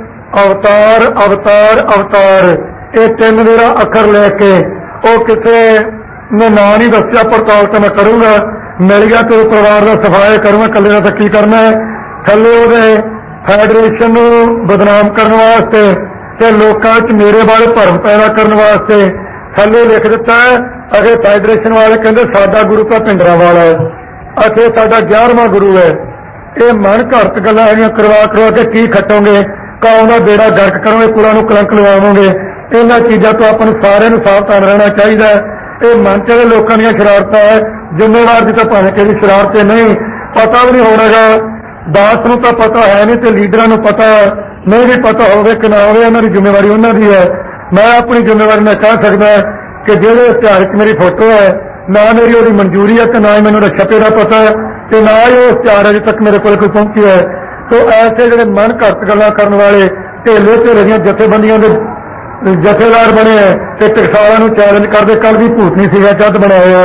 ਅਵਤਾਰ ਅਵਤਾਰ ਅਵਤਾਰ, ਇਹ ਤਿੰਨ ਮੇਰਾ ਅੱਖਰ ਲੈ ਕੇ ਉਹ ਕਿਸੇ ਨੇ ਨਾਂ ਨਹੀਂ ਦੱਸਿਆ, ਪੜਤਾਲ ਤਾਂ ਮੈਂ ਕਰੂੰਗਾ, ਮਿਲ ਗਿਆ ਤੇ ਪਰਿਵਾਰ ਦਾ ਸਫਾਇਆ ਕਰੂੰਗਾ, ਇਕੱਲੇ ਦਾ ਤਾਂ ਕੀ ਕਰਨਾ ਹੈ। ਥੱਲੇ ਉਹਦੇ ਫੈਡਰੇਸ਼ਨ ਨੂੰ ਬਦਨਾਮ ਕਰਨ ਵਾਸਤੇ ਤੇ ਲੋਕਾਂ 'ਚ ਮੇਰੇ ਬਾਰੇ ਭਰਮ ਪੈਦਾ ਕਰਨ ਵਾਸਤੇ ਥੱਲੇ ਲਿਖ ਦਿੱਤਾ ਹੈ। ਅਗੇ ਫੈਡਰੇਸ਼ਨ ਵਾਲੇ ਕਹਿੰਦੇ ਸਾਡਾ ਗੁਰੂ ਤਾਂ ਭਿੰਡਰਾਂਵਾਲਾ ਹੈ, ਅਤੇ ਸਾਡਾ 11ਵਾਂ ਗੁਰੂ ਹੈ। ਇਹ ਮਨ ਘੜਤ ਗੱਲਾਂ ਹੈਗੀਆਂ, ਕਰਵਾ ਕੇ ਕੀ ਖੱਟੋਗੇ, ਕੌਮ ਦਾ ਬੇੜਾ ਗਰਕ ਕਰੋਗੇ, ਕੁਲਾਂ ਨੂੰ ਕਲੰਕ ਲਵਾਵੋਗੇ। ਇਹਨਾਂ ਚੀਜ਼ਾਂ ਤੋਂ ਆਪਾਂ ਨੂੰ ਸਾਰਿਆਂ ਨੂੰ ਸਾਵਧਾਨ ਰਹਿਣਾ ਚਾਹੀਦਾ ਹੈ। ਇਹ ਮਨ ਚ ਲੋਕਾਂ ਦੀਆਂ ਸ਼ਰਾਰਤਾਂ ਹੈ, ਜ਼ਿੰਮੇਵਾਰ ਦੀ ਤਾਂ ਭਾਵੇਂ ਕਿਹੜੀ ਸ਼ਰਾਰਤ ਨਹੀਂ, ਪਤਾ ਵੀ ਨਹੀਂ ਹੋਣਾਗਾ। ਦਾਸ ਨੂੰ ਤਾਂ ਪਤਾ ਹੈ ਨਹੀਂ ਤੇ ਲੀਡਰਾਂ ਨੂੰ ਪਤਾ ਨਹੀਂ, ਵੀ ਪਤਾ ਹੋਵੇ ਕਿ ਨਾ ਹੋਵੇ, ਉਹਨਾਂ ਦੀ ਜ਼ਿੰਮੇਵਾਰੀ ਉਹਨਾਂ ਦੀ ਹੈ। ਮੈਂ ਆਪਣੀ ਜ਼ਿੰਮੇਵਾਰੀ ਨਾਲ ਕਹਿ ਸਕਦਾ ਕਿ ਜਿਹੜੇ ਇਸ਼ਤਿਹਾਰ 'ਚ ਮੇਰੀ ਫੋਟੋ ਹੈ, ਨਾ ਮੇਰੀ ਉਹਦੀ ਮਨਜ਼ੂਰੀ ਹੈ ਤੇ ਨਾ ਹੀ ਮੈਨੂੰ ਉਹਦਾ ਛਪੇ ਦਾ ਪਤਾ ਹੈ, ਤੇ ਨਾ ਹੀ ਉਹ ਇਸ਼ਤਿਹਾਰ ਅਜੇ ਤੱਕ ਮੇਰੇ ਕੋਲ ਕੋਈ ਪਹੁੰਚਿਆ ਹੈ। ਸੋ ਐਸੇ ਜਿਹੜੇ ਮਨ ਘੜਤ ਗੱਲਾਂ ਕਰਨ ਵਾਲੇ ਢੇਲੇ ਦੀਆਂ ਜਥੇਬੰਦੀਆਂ ਦੇ ਜਥੇਦਾਰ ਬਣੇ ਹੈ ਤੇ ਟਕਸਾਲਾਂ ਨੂੰ ਚੈਲੰਜ ਕਰਦੇ। ਕੱਲ ਵੀ ਭੂਤਨੀ ਸੀਗਾ ਜੱਦ ਬਣਾਇਆ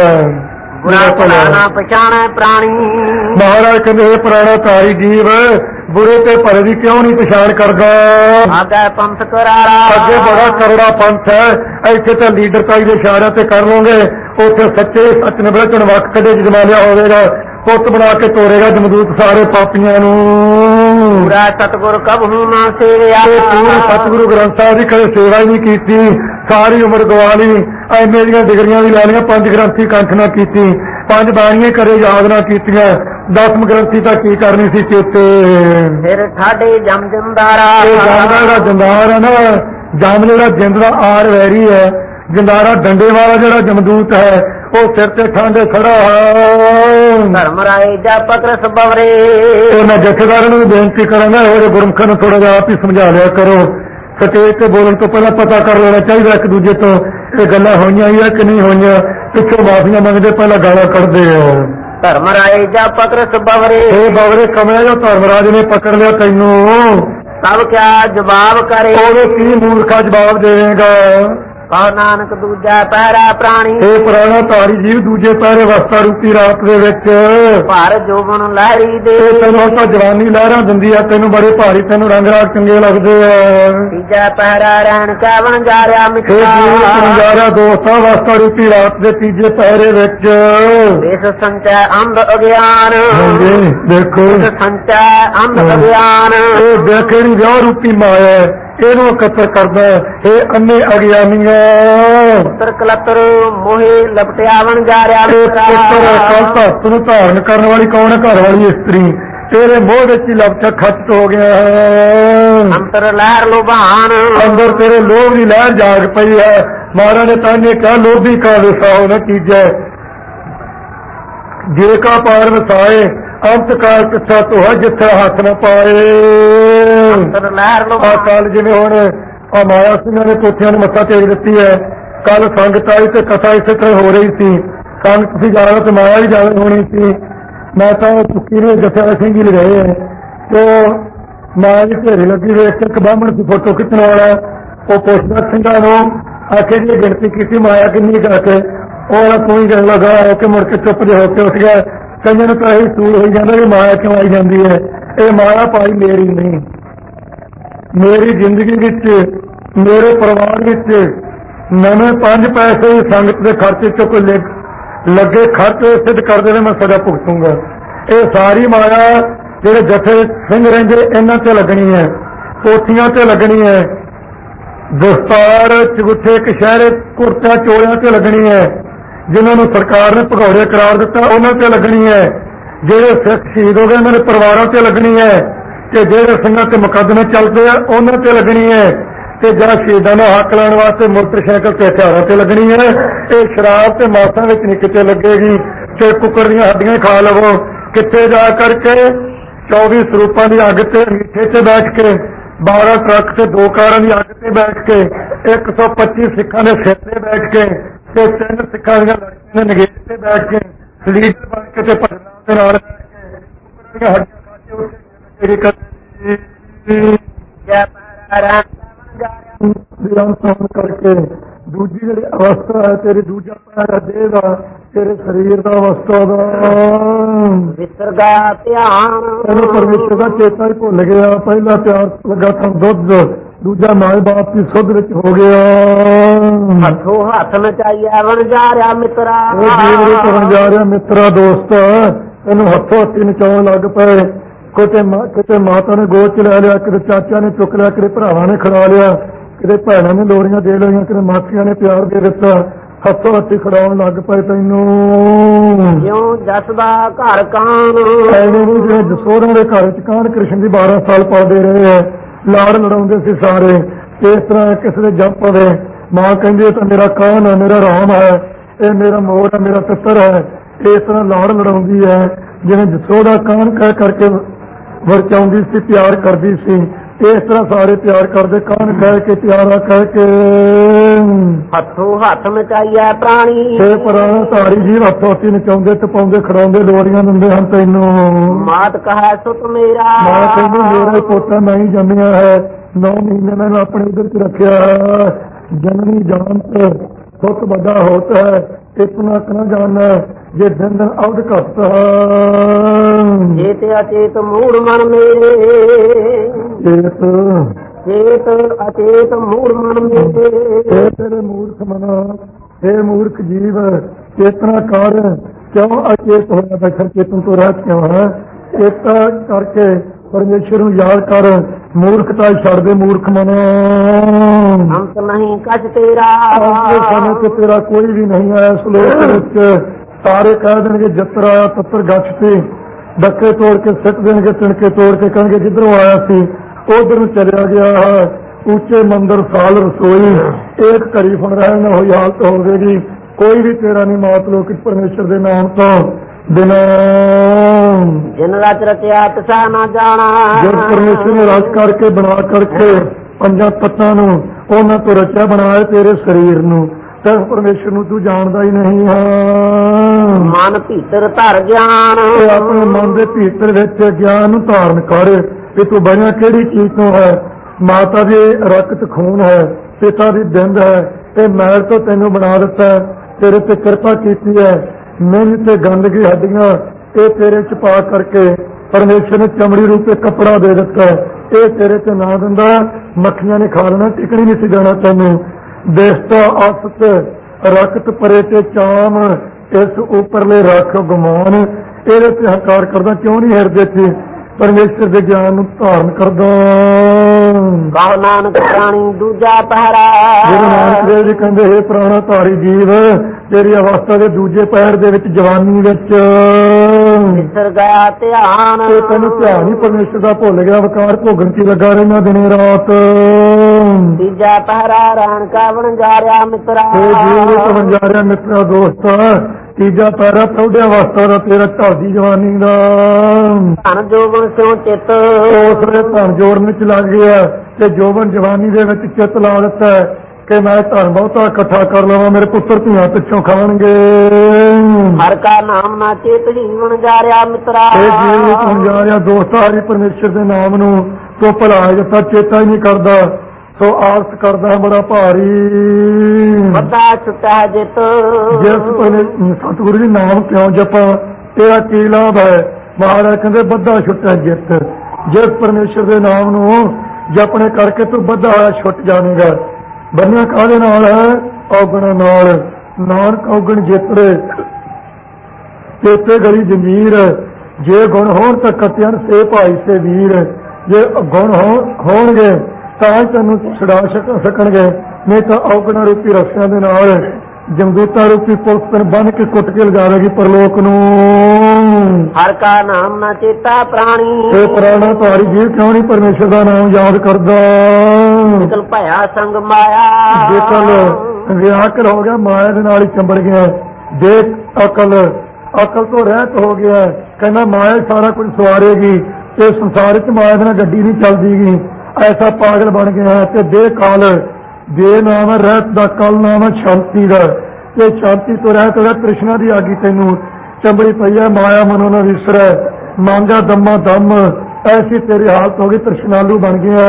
ਪਛਾਣਾ ਪ੍ਰਾਣੀ,
ਮਹਾਰਾਜ ਕਹਿੰਦੇ ਇਹ ਪੁਰਾਣਾ ਧਾਰੀ ਜੀਵ ਬੁਰੇ ਤੇ ਭਲੇ ਦੀ ਕਿਉਂ ਨਹੀਂ ਪਛਾਣ ਕਰਦਾ।
ਅੱਗੇ ਪੰਥ ਕਰਾਰਾ,
ਅੱਗੇ ਬੜਾ ਕਰੜਾ ਪੰਥ ਹੈ, ਇੱਥੇ ਤਾਂ ਲੀਡਰਤਾਈ ਦੇ ਇਸ਼ਾਰਿਆਂ ਤੇ ਕਰ ਲਓਗੇ, ਉੱਥੇ ਸੱਚੇ ਸੱਚ ਨਿਬੜਨ ਵਕਤ ਕਦੇ ਜਮਾ ਲਿਆ ਹੋਵੇਗਾ, ਪੁੱਤ ਬਣਾ ਕੇ ਤੋਰੇਗਾ ਜਮਦੂਤ ਸਾਰੇ ਪਾਪੀਆਂ ਨੂੰ।
ਪੂਰਾ ਸਤਿਗੁਰ ਕਬਹੂ ਨਾ ਸੇਵਿਆ,
ਪੂਰੇ ਸਤਿਗੁਰੂ ਗ੍ਰੰਥ ਸਾਹਿਬ ਦੀ ਕਦੇ ਸੇਵਾ ਹੀ ਨਹੀਂ ਕੀਤੀ, ਸਾਰੀ ਉਮਰ ਗਵਾ ਲਈ। ਐਵੇਂ ਦੀਆਂ ਡਿਗਰੀਆਂ ਵੀ ਲੈ ਲਈਆਂ, 5 ਗ੍ਰੰਥੀ ਕੰਠ ਨਾ ਕੀਤੀ, 5 ਬਾਣੀਆਂ ਕਦੇ ਯਾਦ ਨਾ ਕੀਤੀਆਂ, 10ਵੇਂ ਗ੍ਰੰਥੀ ਤਾਂ ਕੀ ਕਰਨੀ ਸੀ ਚੇਤੇ।
ਫਿਰ ਸਾਡੇ ਜਮ ਜੰਦਾਰਾ,
ਜਿਹੜਾ ਜੰਦਾਰ ਹੈ ਨਾ, ਜਮ ਜਿਹੜਾ ਜਿੰਦ ਦਾ ਆਰ ਵੈਰੀ ਹੈ, ਜੰਦਾਰਾ ਡੰਡੇ ਵਾਲਾ ਜਿਹੜਾ ਜਮਦੂਤ ਹੈ, ਉਹ ਸਿਰ ਤੇ ਠਾਂਡੇ ਖੜਾ ਹੈ।
ਧਰਮ ਰਾਏ ਜਾਪਕ ਰਸ ਬਵਰੇ,
ਮੈਂ ਜਥੇਦਾਰਾਂ ਨੂੰ ਬੇਨਤੀ ਕਰਾਂਗਾ, ਇਹੋ ਜਿਹੇ ਗੁਰਮੁਖਾਂ ਨੂੰ ਥੋੜਾ ਜਿਹਾ ਆਪ ਹੀ ਸਮਝਾ ਲਿਆ ਕਰੋ। ਸਟੇਜ ਤੇ ਬੋਲਣ ਤੋਂ ਪਹਿਲਾਂ ਪਤਾ ਕਰ ਲੈਣਾ ਚਾਹੀਦਾ ਇੱਕ ਦੂਜੇ ਤੋਂ, ਇਹ ਗੱਲਾਂ ਹੋਈਆਂ ਹੀ ਆ ਕਿ ਨਹੀਂ ਹੋਈਆਂ। ਪਿੱਛੋਂ ਮਾਫੀਆਂ ਮੰਗਦੇ, ਪਹਿਲਾਂ ਗਾਲਾਂ ਕੱਢਦੇ ਆ।
ਧਰਮ ਰਾਏ ਜਾਪਕ ਰਸ ਬਵਰੇ,
ਇਹ ਬਵਰੇ ਕਮਿਆ ਜੋ ਧਰਮਰਾਜ ਨੇ ਪਕੜ ਲਿਆ ਤੈਨੂੰ,
ਸਭ ਕਿਆ ਜਵਾਬ ਕਰੇ,
ਉਹਦੇ ਕੀ ਮੂਰਖਾ ਜਵਾਬ ਦੇਵੇਗਾ।
ਕਹੋ ਨਾਨਕ ਦੂਜਾ ਪਹਿਰਾ ਪ੍ਰਾਣੀ,
ਇਹ ਪੁਰਾਣਾ ਧਾਰੀ ਜੀਵ ਦੂਜੇ ਪਹਿਰੇ ਵਸਤਾ ਰੂਪੀ ਰਾਤ ਦੇ ਵਿੱਚ
ਭਾਰ ਜੋਬਨ ਲਹਿਰੀ ਦੇ,
ਤੈਨੂੰ ਤਾਂ ਜਵਾਨੀ ਲਹਿਰਾਂ ਦਿੰਦੀ ਆ, ਤੈਨੂੰ ਬੜੇ ਭਾਰੀ, ਤੈਨੂੰ ਰੰਗ ਰਾਗ ਚੰਗੇ ਲੱਗਦੇ ਆ।
ਤੀਜਾ ਪਹਿਰਾ ਰਹਿਣ ਕਾ ਵਣਜਾਰਿਆ
ਮਿੱਤਰਾ ਦੋਸਤਾਂ ਵਸਤਾ ਰੂਪੀ ਰਾਤ ਦੇ ਤੀਜੇ ਪਹਿਰੇ ਵਿੱਚ
ਇਸ ਸੰਚੈ ਅੰਧ ਅਗਿਆਨ,
ਦੇਖੋ
ਸੰਚੈ ਅੰਧ ਅਗਿਆਨ,
ਇਹ ਦੇਖੇ ਨੀ ਵਿਆਹ ਰੂਪੀ ਮਾਇਆ, ਇਹਨੂੰ ਇਕੱਤਰ ਕਰਦਾ ਇਹ ਅੰਨੇ ਅਗਿਆਨੀਆਂ।
ਪੁੱਤਰ ਕਲਤਰ ਮੋਹੇ ਲਪਟਿਆ ਵਣਜਾਰਿਆ
ਭਗਤ ਨੂੰ ਧਾਰਨ ਕਰਨ ਵਾਲੀ ਕੌਣ ਹੈ? ਘਰ ਵਾਲੀ ਇਸਤਰੀ, ਤੇਰੇ ਮੋਹ ਵਿੱਚ ਹੀ ਲਪਟਾ ਖੱਟ ਹੋ ਗਿਆ ਹੈ।
ਅੰਤਰ ਲਹਿਰ ਲੋਭਾਨ, ਅੰਦਰ
ਤੇਰੇ ਲੋਭ ਦੀ ਲਹਿਰ ਜਾਗ ਪਈ ਹੈ। ਮਹਾਰਾਜ ਨੇ ਤਾਂ ਇਹਨੇ ਕਿਹਾ ਲੋਭੀ ਕਾ ਵਿਸਾਓ ਨਾ ਕੀਜੈ, ਜੇ ਕਾ ਪਾਰ ਵਸਾਏ ਅੰਤ ਕਾਲ ਪਿੱਛਾ ਤੋਹਾ ਜਿੱਥੇ ਹੱਥ ਨਾ ਪਾਏ। ਕੱਲ ਜਿਵੇਂ ਹੁਣ ਆ ਮਾਇਆ ਸਿੰਘਾਂ ਦੇ ਪੋਥੀਆਂ ਨੂੰ ਮੱਥਾ ਟੇਕ ਦਿੱਤੀ ਹੈ, ਕੱਲ ਸੰਗਤ ਆਈ ਤੇ ਕਥਾ ਇਸੇ ਤਰ੍ਹਾਂ ਹੋ ਰਹੀ ਸੀ। ਸੰਗਤ ਤੁਸੀਂ ਜਾਣਾ ਤੇ ਮਾਇਆ ਹੀ ਜਾਣ ਹੋਣੀ ਸੀ। ਮੈਂ ਤਾਂ ਚੁੱਕੀ ਨੇ ਜਥਾ ਸਿੰਘ ਹੀ ਲਗਾਏ ਹੈ, ਤੇ ਮਾਇਆ ਦੀ ਢੇਰੀ ਲੱਗੀ ਵੇਖ ਕੇ ਇੱਕ ਬਾਹਮਣ ਦੀ ਫੋਟੋ ਖਿੱਚਣ ਵਾਲਾ, ਉਹ ਪੁੱਛਦਾ ਸਿੰਘਾਂ ਨੂੰ ਆਖੇ ਜੀ ਗਿਣਤੀ ਕੀਤੀ ਮਾਇਆ ਕਿੰਨੀ ਕਰਕੇ, ਉਹ ਕੋਈ ਗੱਲ ਲਗਾ ਹੋ ਕੇ ਮੁੜ ਕੇ ਚੁੱਪ ਜੇ ਹੋ ਕੇ ਉੱਠ ਗਿਆ। ਕਈਆਂ ਨੂੰ ਤਾਂ ਇਹੀ ਸੂਲ ਹੋਈ ਜਾਂਦਾ ਵੀ ਮਾਇਆ ਕਿਉਂ ਆਈ ਜਾਂਦੀ ਹੈ। ਇਹ ਮਾਇਆ ਭਾਈ ਮੇਰੀ ਨਹੀਂ। ਮੇਰੀ ਜ਼ਿੰਦਗੀ ਵਿੱਚ, ਮੇਰੇ ਪਰਿਵਾਰ ਵਿੱਚ ਨਵੇਂ 5 ਪੈਸੇ ਸੰਗਤ ਦੇ ਖਰਚੇ ਚੋਂ ਕੋਈ ਲੱਗੇ ਖਰਚ ਸਿੱਧ ਕਰਦੇ ਨੇ ਮੈਂ ਸਜ਼ਾ ਭੁਗਤੂੰਗਾ। ਇਹ ਸਾਰੀ ਮਾਇਆ ਜਿਹੜੇ ਜਥੇ ਸਿੰਘ ਰਹਿੰਦੇ ਇਹਨਾਂ ਤੇ ਲੱਗਣੀ ਹੈ, ਕੋਠੀਆਂ ਤੇ ਲੱਗਣੀ ਹੈ, ਦਸਤਾਰ ਚੁਗੱਠੇ ਕਸ਼ਹਿਰੇ ਕੁਰਤਾ ਚੋਲਿਆਂ ਤੇ ਲੱਗਣੀ ਹੈ, ਜਿਨ੍ਹਾਂ ਨੂੰ ਸਰਕਾਰ ਨੇ ਭਗੌੜੇ ਕਰਾਰ ਦਿੱਤਾ ਉਹਨਾਂ ਤੇ ਲੱਗਣੀ ਹੈ, ਜਿਹੜੇ ਸਿੱਖ ਸ਼ਹੀਦ ਹੋ ਗਏ ਉਹਨਾਂ ਦੇ ਪਰਿਵਾਰਾਂ ਤੇ ਲੱਗਣੀ ਹੈ, ਤੇ ਜਿਹੜੇ ਸਿੰਘਾਂ ਤੇ ਮੁਕੱਦਮੇ ਚੱਲਦੇ ਆ ਉਹਨਾਂ ਤੇ ਲੱਗਣੀ ਹੈ, ਤੇ ਜਾਂ ਸ਼ਹੀਦਾਂ ਨੂੰ ਹੱਕ ਲੈਣ ਵਾਸਤੇ ਮੋਟਰਸਾਈਕਲ ਤੇ ਹਥਿਆਰਾਂ ਤੇ ਲੱਗਣੀ ਹੈ। ਇਹ ਸ਼ਰਾਬ ਤੇ ਮਾਸਾਂ ਵਿੱਚ ਨਹੀਂ ਕਿਤੇ ਲੱਗੇਗੀ। ਤੇ ਕੁੱਕਰ ਦੀਆਂ ਹੱਡੀਆਂ ਖਾ ਲਵੋ। ਕਿੱਥੇ ਜਾ ਕਰਕੇ 24 ਸਰੂਪਾਂ ਦੀ ਅੱਗ ਤੇ ਅੰਗੀਠੇ ਤੇ ਬੈਠ ਕੇ, 12 ਟਰੱਕ ਤੇ 2 ਕਾਰਾਂ ਦੀ ਅੱਗ ਤੇ ਬੈਠ ਕੇ, 125 ਸਿੱਖਾਂ ਦੇ ਸਿਰ ਤੇ ਬੈਠ ਕੇ, ਤੇ 3 ਸਿੱਖਾਂ ਦੀਆਂ ਲੜਕੀਆਂ ਦੇ ਨਗੇਟ ਤੇ ਬੈਠ ਕੇ, ਲੀਡਰ ਬਣ ਕੇ ਤੇ ਭਜਨਾਂ ਦੇ ਨਾਲ ਬੈਠ ਕੇ ਕੁੱਕਰ ਦੀਆਂ ਹੱਡੀਆਂ ਖਾ ਕੇ ਉੱਥੇ ਕਰਕੇ ਦੂਜੀ ਜਿਹੜੀ ਅਵਸਥਾ ਹੈ ਤੇਰੀ, ਦੂਜਾ ਪੈਰ ਦੇਹ ਦਾ, ਤੇਰੇ ਸਰੀਰ ਦਾ ਅਵਸਥਾ ਦਾ
ਵਿਸਰਗਾ ਧਿਆਨ,
ਇਹਨੂੰ ਪਰਮੇਸ਼ਰ ਦਾ ਚੇਤਾ ਹੀ ਭੁੱਲ ਗਿਆ। ਪਹਿਲਾ ਪਿਆਰ ਲੱਗਾ ਤਾਂ ਦੁੱਧ, ਦੂਜਾ ਮਾਏ ਬਾਪ ਦੀ ਸੁੱਧ ਵਿੱਚ ਹੋ ਗਿਆ।
ਹੱਥੋਂ ਹੱਥ ਨਚਾਈਆ ਬਣ ਜਾ ਰਿਹਾ ਮਿੱਤਰਾ,
ਉਹ ਜੀਵ ਰੂਪ ਬਣ ਜਾ ਰਿਹਾ ਮਿੱਤਰਾ ਦੋਸਤ। ਇਹਨੂੰ ਹੱਥੋਂ ਹੱਥੀ ਨਚਾਉਣ ਲੱਗ ਪਏ। ਕਿਤੇ ਮਾਤਾ ਨੇ ਗੋਦ ਚ ਲੈ ਲਿਆ, ਕਿਤੇ ਚਾਚਾ ਨੇ ਚੁੱਕ ਲਿਆ, ਕਿਤੇ ਭਰਾਵਾਂ ਨੇ ਖੜਾ ਲਿਆ, ਕਿਤੇ ਭੈਣਾਂ ਨੇ ਲੋਰੀਆਂ ਦੇ ਲਈਆਂ, ਕਿਤੇ ਮਾਸੀਆਂ ਨੇ ਪਿਆਰ ਦੇ ਦਿੱਤਾ। ਹੱਥੋਂ ਹੱਥੀ ਖੜਾਉਣ ਲੱਗ ਪਏ ਤੈਨੂੰ।
ਜਿਉਂ ਜਸਦਾ ਘਰ ਕਾਨ,
ਐਵੇਂ ਨਹੀਂ ਜਿਵੇਂ ਜਸੋਰਾਂ ਦੇ ਘਰ ਚ ਕਾਨ ਕ੍ਰਿਸ਼ਨ ਦੀ 12 ਸਾਲ ਪਾਲਦੇ ਰਹੇ ਹੈ, ਲਾੜ ਲੜਾਉਂਦੇ ਸੀ ਸਾਰੇ। ਇਸ ਤਰ੍ਹਾਂ ਕਿਸੇ ਦੇ ਜੰਪ ਦੇ ਮਾਂ ਕਹਿੰਦੀ ਤਾਂ ਮੇਰਾ ਕਾਨ ਹੈ, ਮੇਰਾ ਰਾਮ ਹੈ, ਇਹ ਮੇਰਾ ਮੋਰ ਹੈ, ਮੇਰਾ ਪਿੱਤਰ ਹੈ। ਇਸ ਤਰ੍ਹਾਂ ਲਾੜ ਲੜਾਉਂਦੀ ਹੈ ਜਿਵੇਂ ਜਸੋਦਾ ਕਾਨ ਕਹਿ ਕਰਕੇ ਵਰਚਾਉਂਦੀ ਸੀ, ਪਿਆਰ ਕਰਦੀ ਸੀ। ਇਸ ਤਰ੍ਹਾਂ ਸਾਰੇ ਪਿਆਰ ਕਰਦੇ, ਕਾਨ ਕਹਿ ਕੇ, ਪਿਆਰਾ ਕਹਿ ਕੇ।
ਹੱਥੋਂ ਹੱਥ ਨਚਾਈਆ ਪ੍ਰਾਣੀ,
ਤੇ ਪੁਰਾਣਾ ਧਾਰੀ ਜੀਵ ਹੱਥੋਂ ਹੱਥੀ ਨਚਾਉਂਦੇ, ਟਪਾਉਂਦੇ, ਖੜਾਉਂਦੇ, ਲੋਰੀਆਂ ਦਿੰਦੇ ਹਨ ਤੈਨੂੰ।
ਮਾਤ ਕਹੈ ਸੁਤ ਮੇਰਾ,
ਮਾਂ ਕਹਿੰਦੀ ਮੇਰਾ ਹੀ ਪੋਤਾ ਮੈਂ ਹੀ ਜੰਮਿਆ ਹੈ। 9 ਮਹੀਨੇ ਮੈਨੂੰ ਆਪਣੇ ਉਧਰ ਚ ਰੱਖਿਆ। ਜਨਨੀ ਜਾਣਤ ਸੁਤ ਵੱਡਾ ਹੋਤ ਹੈ, ਇਤਨਾ ਨਾ ਜਾਣਾ ਜੇ ਦਿਨ ਦਿਨ ਅਵਧ ਘੱਟ
ਚੇਤ ਅਚੇਤ ਮੂੜ ਮਨ ਮੇਰੇ, ਚੇਤ ਅਚੇਤ ਮੂੜ ਮਨ ਮੇਰੇ।
ਤੇਰੇ ਮੂਰਖ ਮਨਾ, हे ਮੂਰਖ ਜੀਵ ਚੇਤਨਾ ਕਰ, ਕਿਉਂ ਅਚੇਤ ਹੋਇਆ ਬੈਠਾ, ਚੇਤਨ ਤੋਂ ਰਹਿਤ ਕਿਉਂ ਹੈ? ਚੇਤਾ ਕਰਕੇ ਪਰਮੇਸ਼ਰ ਨੂੰ ਯਾਦ ਕਰ, ਮੂਰਖਤਾ ਛੱਡ ਦੇ ਮੂਰਖ ਮਨਾ।
ਅੰਤ ਨਹੀਂ ਕਛ ਤੇਰਾ,
ਸਮੇਂ ਤੇ ਤੇਰਾ ਕੋਈ ਵੀ ਨਹੀਂ ਹੈ। ਇਸ ਲੋਕ ਵਿੱਚ ਸਾਰੇ ਕਹਿ ਦੇਣਗੇ ਜੱਤਰ ਆਇਆ ਤੱਤਰ ਗੱਛ ਤੇ, ਡੱਕੇ ਤੋੜ ਕੇ ਸਿੱਟ ਦੇਣਗੇ, ਤਿਣਕੇ ਤੋੜ ਕੇ ਕਹਿਣਗੇ ਜਿੱਧਰੋਂ ਆਇਆ ਸੀ ਉਧਰ ਨੂੰ ਚਲਿਆ ਗਿਆ। ਉੱਚੇ ਮੰਦਰ ਸਾਲ ਰਸੋਈ, ਇੱਕ ਘੜੀ ਫਣ ਰਹਿਣ ਨਾ ਹੋਈ ਹਾਲਤ ਹੋਵੇਗੀ। ਕੋਈ ਵੀ ਤੇਰਾ ਨਹੀਂ ਮਾਤ ਲੋਕ ਪਰਮੇਸ਼ਰ ਦੇ ਨਾਮ ਤੋਂ ਬਿਨਾਂ।
ਜਿਨ ਰਚ ਰਚਿਆ ਤਿਸਾ ਨਾ ਜਾਣਾ,
ਜਦ ਪਰਮੇਸ਼ਰ ਨੇ ਰਚ ਕਰਕੇ ਬਣਾ ਕਰਕੇ 5 ਤੱਤਾਂ ਨੂੰ ਉਹਨਾਂ ਤੋਂ ਰਚਿਆ ਬਣਾਇਆ ਤੇਰੇ ਸਰੀਰ ਨੂੰ, ਤੇ ਪਰਮੇਸ਼ਰ ਨੂੰ ਤੂੰ ਜਾਣਦਾ ਹੀ ਨਹੀਂ ਹੈ।
ਮਨ ਭੀਤਰ ਧਰ ਗਿਆਨ,
ਆਪਣੇ ਮਨ ਦੇ ਭੀਤਰ ਵਿੱਚ ਗਿਆਨ ਨੂੰ ਧਾਰਨ ਕਰ ਕਿ ਤੂੰ ਬਣਿਆ ਕਿਹੜੀ ਚੀਜ਼ ਤੋਂ ਹੈ। ਮਾਤਾ ਦੀ ਰਕਤ ਖੂਨ ਹੈ, ਪਿਤਾ ਦੀ ਬਿੰਦ ਹੈ, ਇਹ ਮੈਲ ਤੋਂ ਤੈਨੂੰ ਬਣਾ ਦਿੱਤਾ, ਤੇਰੇ ਤੇ ਕਿਰਪਾ ਕੀਤੀ ਹੈ। ਮਿਹਨਤ ਤੇ ਗੰਦਗੀ ਹੱਡੀਆਂ ਇਹ ਤੇਰੇ ਚ ਪਾ ਕਰਕੇ ਪਰਮੇਸ਼ਰ ਨੇ ਚਮੜੀ ਰੂਪ ਤੇ ਕੱਪੜਾ ਦੇ ਦਿੱਤਾ। ਇਹ ਤੇਰੇ ਤੇ ਨਾ ਦਿੰਦਾ ਮੱਖੀਆਂ ਨੇ ਖਾ ਲੈਣਾ, ਟਿਕਣੀ ਨਹੀਂ ਸੀ ਜਾਣਾ ਤੈਨੂੰ। ਦੇਸਤਾ ਅਸਤ ਰਕਤ ਪਰੇ ਤੇ ਚਾਮ, ਇਸ ਉੱਪਰਲੇ ਰੱਖ ਗੁਮਾਨ। ਇਹਦੇ ਤੇ ਹੰਕਾਰ ਕਰਦਾ ਕਿਉਂ ਨਹੀਂ ਹਿਰਦੇ ਚ ਪਰਮੇਸ਼ਰ ਦੇ ਗਿਆਨ ਨੂੰ ਧਾਰਨ ਕਰਦਾ।
ਕਹੋ ਨਾਨਕ ਪ੍ਰਾਣੀ ਦੂਜਾ ਪਹਿਰਾ,
ਗੁਰੂ ਨਾਨਕ ਦੇਵ ਜੀ ਕਹਿੰਦੇ ਹੈ ਪ੍ਰਾਣਾ ਧਾਰੀ ਜੀਵ ਤੇਰੀ ਅਵਸਥਾ ਦੇ ਦੂਜੇ ਪਹਿਰ ਦੇ ਵਿੱਚ ਜਵਾਨੀ ਵਿੱਚ
ਵਿਸਰ ਗਿਆ ਧਿਆਨ,
ਤੈਨੂੰ ਧਿਆਨ ਹੀ ਪਰਮੇਸ਼ਰ ਦਾ ਭੁੱਲ ਗਿਆ। ਵਕਾਰ ਭੋਗਣ ਚ ਲੱਗਾ ਰਹਿਣਾ ਦਿਨੇ ਰਾਤ।
ਤੀਜਾ ਪਹਿਰਾ ਰਾਣ ਕਾ ਬਣ ਜਾ ਰਿਹਾ ਮਿੱਤਰਾ,
ਜੀਵ ਬਣ ਜਾ ਰਿਹਾ ਮਿੱਤਰਾ ਦੋਸਤ। ਤੀਜਾ ਪਹਿਰਾ ਪ੍ਰੌਢਿਆ ਅਵਸਥਾ ਦਾ ਤੇਰਾ ਢਲਦੀ ਜਵਾਨੀ ਦਾ।
ਧਨ ਜੋਬਨ ਸਿਉ ਚਿੱਤ,
ਉਸਨੇ ਧਨ ਜੋੜਨ ਚ ਲੱਗ ਗਿਆ ਤੇ ਜੋਬਨ ਜਵਾਨੀ ਦੇ ਵਿੱਚ ਚਿੱਤ ਲਾ ਦਿੱਤਾ ਕਿ ਮੈਂ ਧਨ ਬਹੁਤਾ ਇਕੱਠਾ ਕਰ ਲਵਾਂ, ਮੇਰੇ ਪੁੱਤਰ ਧੀਆਂ ਪਿੱਛੋਂ ਖਾਣਗੇ।
ਹਰ ਕਾ ਨਾਮ ਨਾ ਚੇਤ ਜੀਵਨ ਜਾ ਰਿਹਾ ਮਿੱਤਰਾ,
ਇਹ ਜੀਵਨ ਬਣ ਜਾ ਰਿਹਾ ਦੋਸਤ। ਹਰੀ ਪਰਮੇਸ਼ਰ ਦੇ ਨਾਮ ਨੂੰ ਤੂੰ ਭੁਲਾ ਦਿੱਤਾ, ਚੇਤਾ ਹੀ ਨਹੀਂ ਕਰਦਾ, ਸੋ ਆਲਸ ਕਰਦਾ ਬੜਾ ਭਾਰੀ।
ਵੱਡਾ ਛੁੱਟਾ ਜਿੱਤ,
ਜਿਸ ਸਤਿਗੁਰੂ ਜੀ ਨਾਮ ਕਿਉਂ ਜਪਾਂ, ਤੇਰਾ ਕੀ ਲਾਭ ਹੈ? ਮਹਾਰਾਜ ਕਹਿੰਦੇ ਬੱਧਾ ਛੁੱਟਿਆ ਜਿੱਤ। ਜਿਸ ਪਰਮੇਸ਼ਰ ਦੇ ਨਾਮ ਨੂੰ ਜਪਣੇ ਕਰਕੇ ਤੂੰ ਬੱਧਾ ਹੋਇਆ ਛੁੱਟ ਜਾਵੇਗਾ। ਬੰਨਿਆ ਕਾਹਦੇ ਨਾਲ ਹੈ? ਔਗਣ ਨਾਲ। ਨਾਨਕ ਔਗਣ ਜਿਤਰੇ ਤੇਤੇ ਗਲੀ ਜੰਜੀਰ। ਜੇ ਗੁਣ ਹੋਣ ਤਾਂ ਕੱਟਿਆਨ ਸੇ ਭਾਈ ਸੇ ਵੀਰ। ਜੇ ਗੁਣ ਹੋਣਗੇ ਤਾਂ ਹੀ ਤੈਨੂੰ ਛੁਡਾ ਸਕਣਗੇ, ਨਹੀਂ ਤਾਂ ਔਗਣਾ ਰੂਪੀ ਰਸਿਆਂ ਦੇ ਨਾਲ ਜਮਦੂਤਾ ਰੂਪੀ ਪੁਲਿਸ ਤੈਨੂੰ ਬੰਨ ਕੇ ਕੁੱਟ ਕੇ ਲਿਜਾਵੇਗੀ ਪਰਲੋਕ ਨੂੰ।
ਹਰ ਕਾ ਨਾਮ ਨਾ ਚੇਤਾ ਪ੍ਰਾਣੀ।
ਇਹ ਪੁਰਾਣਾ ਭਾਰੀ ਜੀਵ ਕਿਉਂ ਨਹੀਂ ਪਰਮੇਸ਼ਰ ਦਾ ਨਾਮ ਯਾਦ ਕਰਦਾ?
ਨਿਕਲ ਭਇਆ ਸੰਗ ਮਾਇਆ।
ਜੇਕਰ ਵਿਆਕਲ ਹੋ ਗਿਆ, ਮਾਇਆ ਦੇ ਨਾਲ ਹੀ ਚੰਬੜ ਗਿਆ। ਦੇਖ ਅਕਲ ਤੋਂ ਰਹਿਤ ਹੋ ਗਿਆ। ਕਹਿੰਦਾ ਮਾਇਆ ਸਾਰਾ ਕੁਝ ਸਵਾਰੇਗੀ, ਤੇ ਸੰਸਾਰ ਚ ਮਾਇਆ ਦੇ ਨਾਲ ਗੱਡੀ ਨਹੀਂ ਚੱਲਦੀਗੀ। ਐਸਾ ਪਾਗਲ ਬਣ ਗਿਆ। ਤੇ ਦੇਹ ਕਾਲ, ਦੇ ਨਾਮ ਹੈ ਰਹਿਤ ਦਾ, ਕਲ ਨਾਮ ਹੈ ਸ਼ਾਂਤੀ ਦਾ। ਤੇ ਸ਼ਾਂਤੀ ਤੋਂ ਰਹਿਤ ਹੋਇਆ, ਤ੍ਰਿਸ਼ਨਾ ਦੀ ਆਗੀ ਤੈਨੂੰ ਚੰਬੜੀ ਪਈ ਹੈ। ਮਾਇਆ ਮਨੋ ਨਾ ਵਿਸਰੈ, ਮੰਗਾ ਦਮਾ ਦਮ। ਐਸੀ ਤੇਰੀ ਹਾਲਤ ਹੋ ਗਈ, ਤ੍ਰਿਸ਼ਨਾਲੂ ਬਣ ਗਿਆ।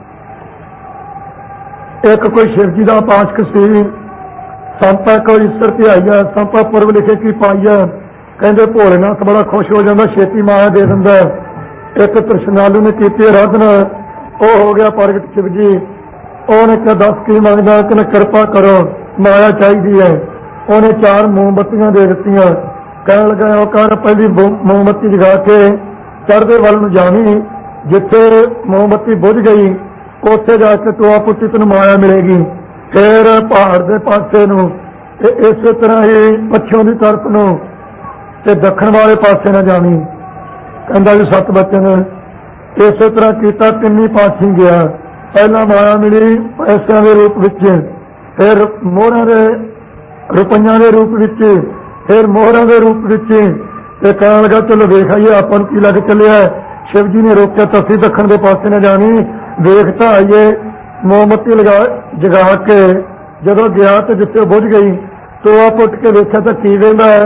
ਇੱਕ ਕੋਈ ਸ਼ਿਵ ਜੀ ਦਾ ਉਪਾਸਕ ਸੀ, ਸੰਪਾ ਕੋਈ ਈਸ਼ਰ ਧਿਆਈਆ, ਸੰਪਾ ਪੁਰਬ ਲਿਖੇ ਕੀ ਪਾਈਆ। ਕਹਿੰਦੇ ਭੋਲੇਨਾਥ ਬੜਾ ਖੁਸ਼ ਹੋ ਜਾਂਦਾ, ਛੇਤੀ ਮਾਇਆ ਦੇ ਦਿੰਦਾ। ਇੱਕ ਤ੍ਰਿਸ਼ਨਾਲੂ ਨੇ ਕੀਤੀ ਅਰਾਧਨਾ, ਉਹ ਹੋ ਗਿਆ ਪ੍ਰਗਟ ਸ਼ਿਵ ਜੀ। ਉਹਨੇ ਕਿਹਾ ਦੱਸ ਕੀ ਮੰਗਦਾ? ਕਿ ਕਿਰਪਾ ਕਰੋ, ਮਾਇਆ ਚਾਹੀਦੀ ਹੈ। ਉਹਨੇ 4 ਮੋਮਬੱਤੀਆਂ ਦੇ ਦਿੱਤੀਆਂ। ਕਹਿਣ ਲੱਗਾ ਉਹ ਕਰ ਪਹਿਲੀ ਮੋਮਬੱਤੀ ਜਗਾ ਕੇ ਚੜ੍ਹਦੇ ਵੱਲ ਨੂੰ ਜਾਵੀਂ, ਜਿੱਥੇ ਮੋਮਬੱਤੀ ਬੁਝ ਗਈ ਉੱਥੇ ਜਾ ਕੇ ਤੂੰ ਪੁੱਤੀ ਤੈਨੂੰ ਮਾਇਆ ਮਿਲੇਗੀ। ਫਿਰ ਪਹਾੜ ਦੇ ਪਾਸੇ ਨੂੰ ਤੇ ਇਸੇ ਤਰ੍ਹਾਂ ਹੀ ਪੱਛੋਂ ਦੀ ਤਰਫ ਨੂੰ ਤੇ ਦੱਖਣ ਵਾਲੇ ਪਾਸੇ ਨਾ ਜਾਵੀਂ। ਕਹਿੰਦਾ ਵੀ 7 ਬਚਨ। ਇਸੇ ਤਰ੍ਹਾਂ ਕੀਤਾ, 3 ਪਾਸੇ ਗਿਆ। ਪਹਿਲਾਂ ਮਾਇਆ ਮਿਲੀ ਪੈਸਿਆਂ ਦੇ ਰੂਪ ਵਿੱਚ, ਫਿਰ ਮੋਹਰਾਂ ਦੇ ਰੁਪਈਆਂ ਦੇ ਰੂਪ ਵਿੱਚ, ਫਿਰ ਮੋਹਰਾਂ ਦੇ ਰੂਪ ਵਿੱਚ। ਤੇ ਕਹਿਣ ਲੱਗਾ ਚਲੋ ਵੇਖ ਆਈਏ ਆਪਾਂ ਨੂੰ ਕੀ ਲੱਗ ਚੱਲਿਆ। ਸ਼ਿਵ ਜੀ ਨੇ ਰੋਕਿਆ, ਤੁਸੀਂ ਦੱਖਣ ਦੇ ਪਾਸੇ ਨਾ ਜਾਣੀ, ਵੇਖ ਤਾਂ ਆਈਏ। ਮੋਮਬੱਤੀ ਜਗਾ ਕੇ ਜਦੋਂ ਗਿਆ ਤੇ ਜਿੱਥੇ ਬੁਝ ਗਈ ਤੋਆ ਪੁੱਟ ਕੇ ਵੇਖਿਆ ਤਾਂ ਕੀ ਵੇਂਦਾ ਹੈ,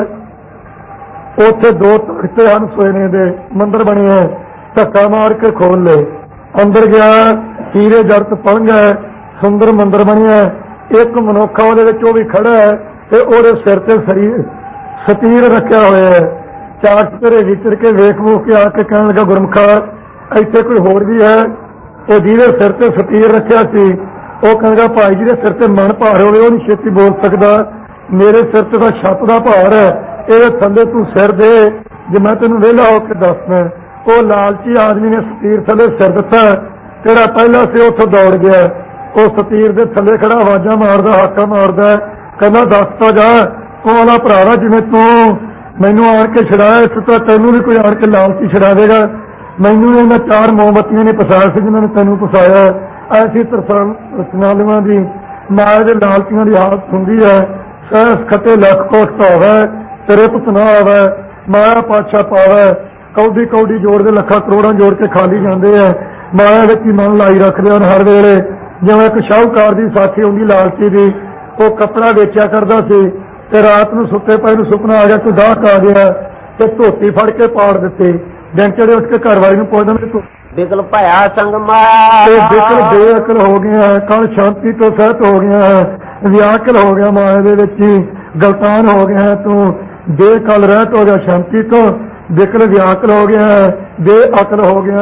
ਉੱਥੇ 2 ਤਖਤੇ ਹਨ ਸੋਨੇ ਦੇ, ਮੰਦਰ ਬਣੇ ਹੈ। ਧੱਕਾ ਮਾਰ ਕੇ ਖੋਲ ਲਏ, ਅੰਦਰ ਗਿਆ, ਹੀਰੇ ਜੜਤ ਪਲੰਘ ਹੈ, ਸੁੰਦਰ ਮੰਦਰ ਬਣਿਆ। ਇੱਕ ਮਨੁੱਖ ਉਹਦੇ ਵਿੱਚ, ਉਹ ਵੀ ਖੜਾ ਹੈ ਤੇ ਉਹਦੇ ਸਿਰ ਤੇ ਸਤੀਰ ਰੱਖਿਆ ਹੋਇਆ ਹੈ। ਚਾਰ ਚੁਫੇਰੇ ਵਿਚਰ ਕੇ ਵੇਖ ਵੂਖ ਕੇ ਆ ਕੇ ਕਹਿਣ ਲੱਗਾ ਗੁਰਮੁਖਾ ਇੱਥੇ ਕੋਈ ਹੋਰ ਵੀ ਹੈ? ਉਹ ਜਿਹਦੇ ਸਿਰ ਤੇ ਸਤੀਰ ਰੱਖਿਆ ਸੀ ਉਹ ਕਹਿੰਦਾ ਭਾਈ ਜਿਹਦੇ ਸਿਰ ਤੇ ਮਨ ਭਾਰ ਹੋਵੇ ਉਹ ਨਹੀਂ ਛੇਤੀ ਬੋਲ ਸਕਦਾ, ਮੇਰੇ ਸਿਰ ਤੇ ਤਾਂ ਛੱਤ ਦਾ ਭਾਰ ਹੈ, ਇਹਦੇ ਥੱਲੇ ਤੂੰ ਸਿਰ ਦੇ ਜੇ ਮੈਂ ਤੈਨੂੰ ਵਿਹਲਾ ਹੋ ਕੇ ਦੱਸਦਾ। ਉਹ ਲਾਲਚੀ ਆਦਮੀ ਨੇ ਸਤੀਰ ਥੱਲੇ ਸਿਰ ਦਿੱਤਾ, ਜਿਹੜਾ ਪਹਿਲਾਂ ਸੀ ਉੱਥੋਂ ਦੌੜ ਗਿਆ। ਉਹ ਸਤੀਰ ਦੇ ਥੱਲੇ ਖੜਾ ਆਵਾਜ਼ਾਂ ਮਾਰਦਾ, ਹਾਕਾ ਮਾਰਦਾ, ਕਹਿੰਦਾ ਦੱਸਦਾ ਜਾ ਉਹ ਵਾਲਾ ਭਰਾਵਾ ਜਿਵੇਂ ਤੂੰ ਮੈਨੂੰ ਆਣ ਕੇ ਛਡਾਇਆ ਇਸ ਤਰ੍ਹਾਂ ਤੈਨੂੰ ਵੀ ਕੋਈ ਆਣ ਕੇ ਲਾਲਚੀ ਛਡਾ ਦੇਗਾ। ਮੈਨੂੰ ਇਹਨਾਂ 4 ਮੋਮਬੱਤੀਆਂ ਨੇ ਫਸਾਇਆ ਸੀ ਜਿਨ੍ਹਾਂ ਨੇ ਤੈਨੂੰ ਫਸਾਇਆ। ਐਸੀ ਤ੍ਰਿਸ਼ਨਾਲੂਆਂ ਦੀ ਮਾਇਆ ਦੇ ਲਾਲਚੀਆਂ ਦੀ ਹਾਲਤ ਹੁੰਦੀ ਹੈ। ਸਹਿਸ ਖੱਟੇ ਲੱਖ ਕੋਟ ਹੋਵੇ ਤੇਰੇ ਪੁੱਤ ਨਾ ਆਵੇ, ਮਾਇਆ ਪਾਛਾ ਪਾਵੇ। ਕੌਡੀ ਕੌਡੀ ਜੋੜਦੇ, ਲੱਖਾਂ ਕਰੋੜਾਂ ਜੋੜ ਕੇ ਖਾਲੀ ਜਾਂਦੇ ਆ। ਮਾਇਆ ਵਿੱਚ ਹੀ ਮਨ ਲਾਈ ਰੱਖਦੇ ਹਨ ਹਰ ਵੇਲੇ। ਜਿਵੇਂ ਇੱਕ ਸ਼ਾਹੂਕਾਰ ਦੀ ਸਾਥੀ ਹੁੰਦੀ ਲਾਲਚੀ ਦੀ, ਉਹ ਕੱਪੜਾ ਵੇਚਿਆ ਕਰਦਾ ਸੀ ਤੇ ਰਾਤ ਨੂੰ ਸੁੱਤੇ ਪਏ ਨੂੰ ਸੁਪਨਾ ਆ ਗਿਆ, ਕੋਈ ਗਾਹਕ ਆ ਗਿਆ ਤੇ ਧੋਤੀ ਫੜ ਕੇ ਪਾੜ ਦਿੱਤੀ। ਦਿਨ ਚੜੇ ਉੱਠ ਕੇ ਘਰ ਵਾਲੀ ਨੂੰ ਪੁੱਛਦਾ ਤੂੰ
ਬਿਕਲ ਭਇਆ ਸੰਗ ਮਾਇਆ।
ਬਿਕਲ ਬੇਅਕਲ ਹੋ ਗਿਆ, ਕੱਲ ਸ਼ਾਂਤੀ ਤੋਂ ਸਹਿਤ ਹੋ ਗਿਆ, ਵਿਆਕਲ ਹੋ ਗਿਆ, ਮਾਇਆ ਦੇ ਵਿੱਚ ਹੀ ਗਲਤਾਨ ਹੋ ਗਿਆ। ਤੂੰ ਬੇਕਲ ਰਹਿਤ ਹੋ ਗਿਆ ਸ਼ਾਂਤੀ ਤੋਂ, ਬਿਕਲ ਵਿਆਕਲ ਹੋ ਗਿਆ, ਬੇਅਕਲ ਹੋ ਗਿਆ।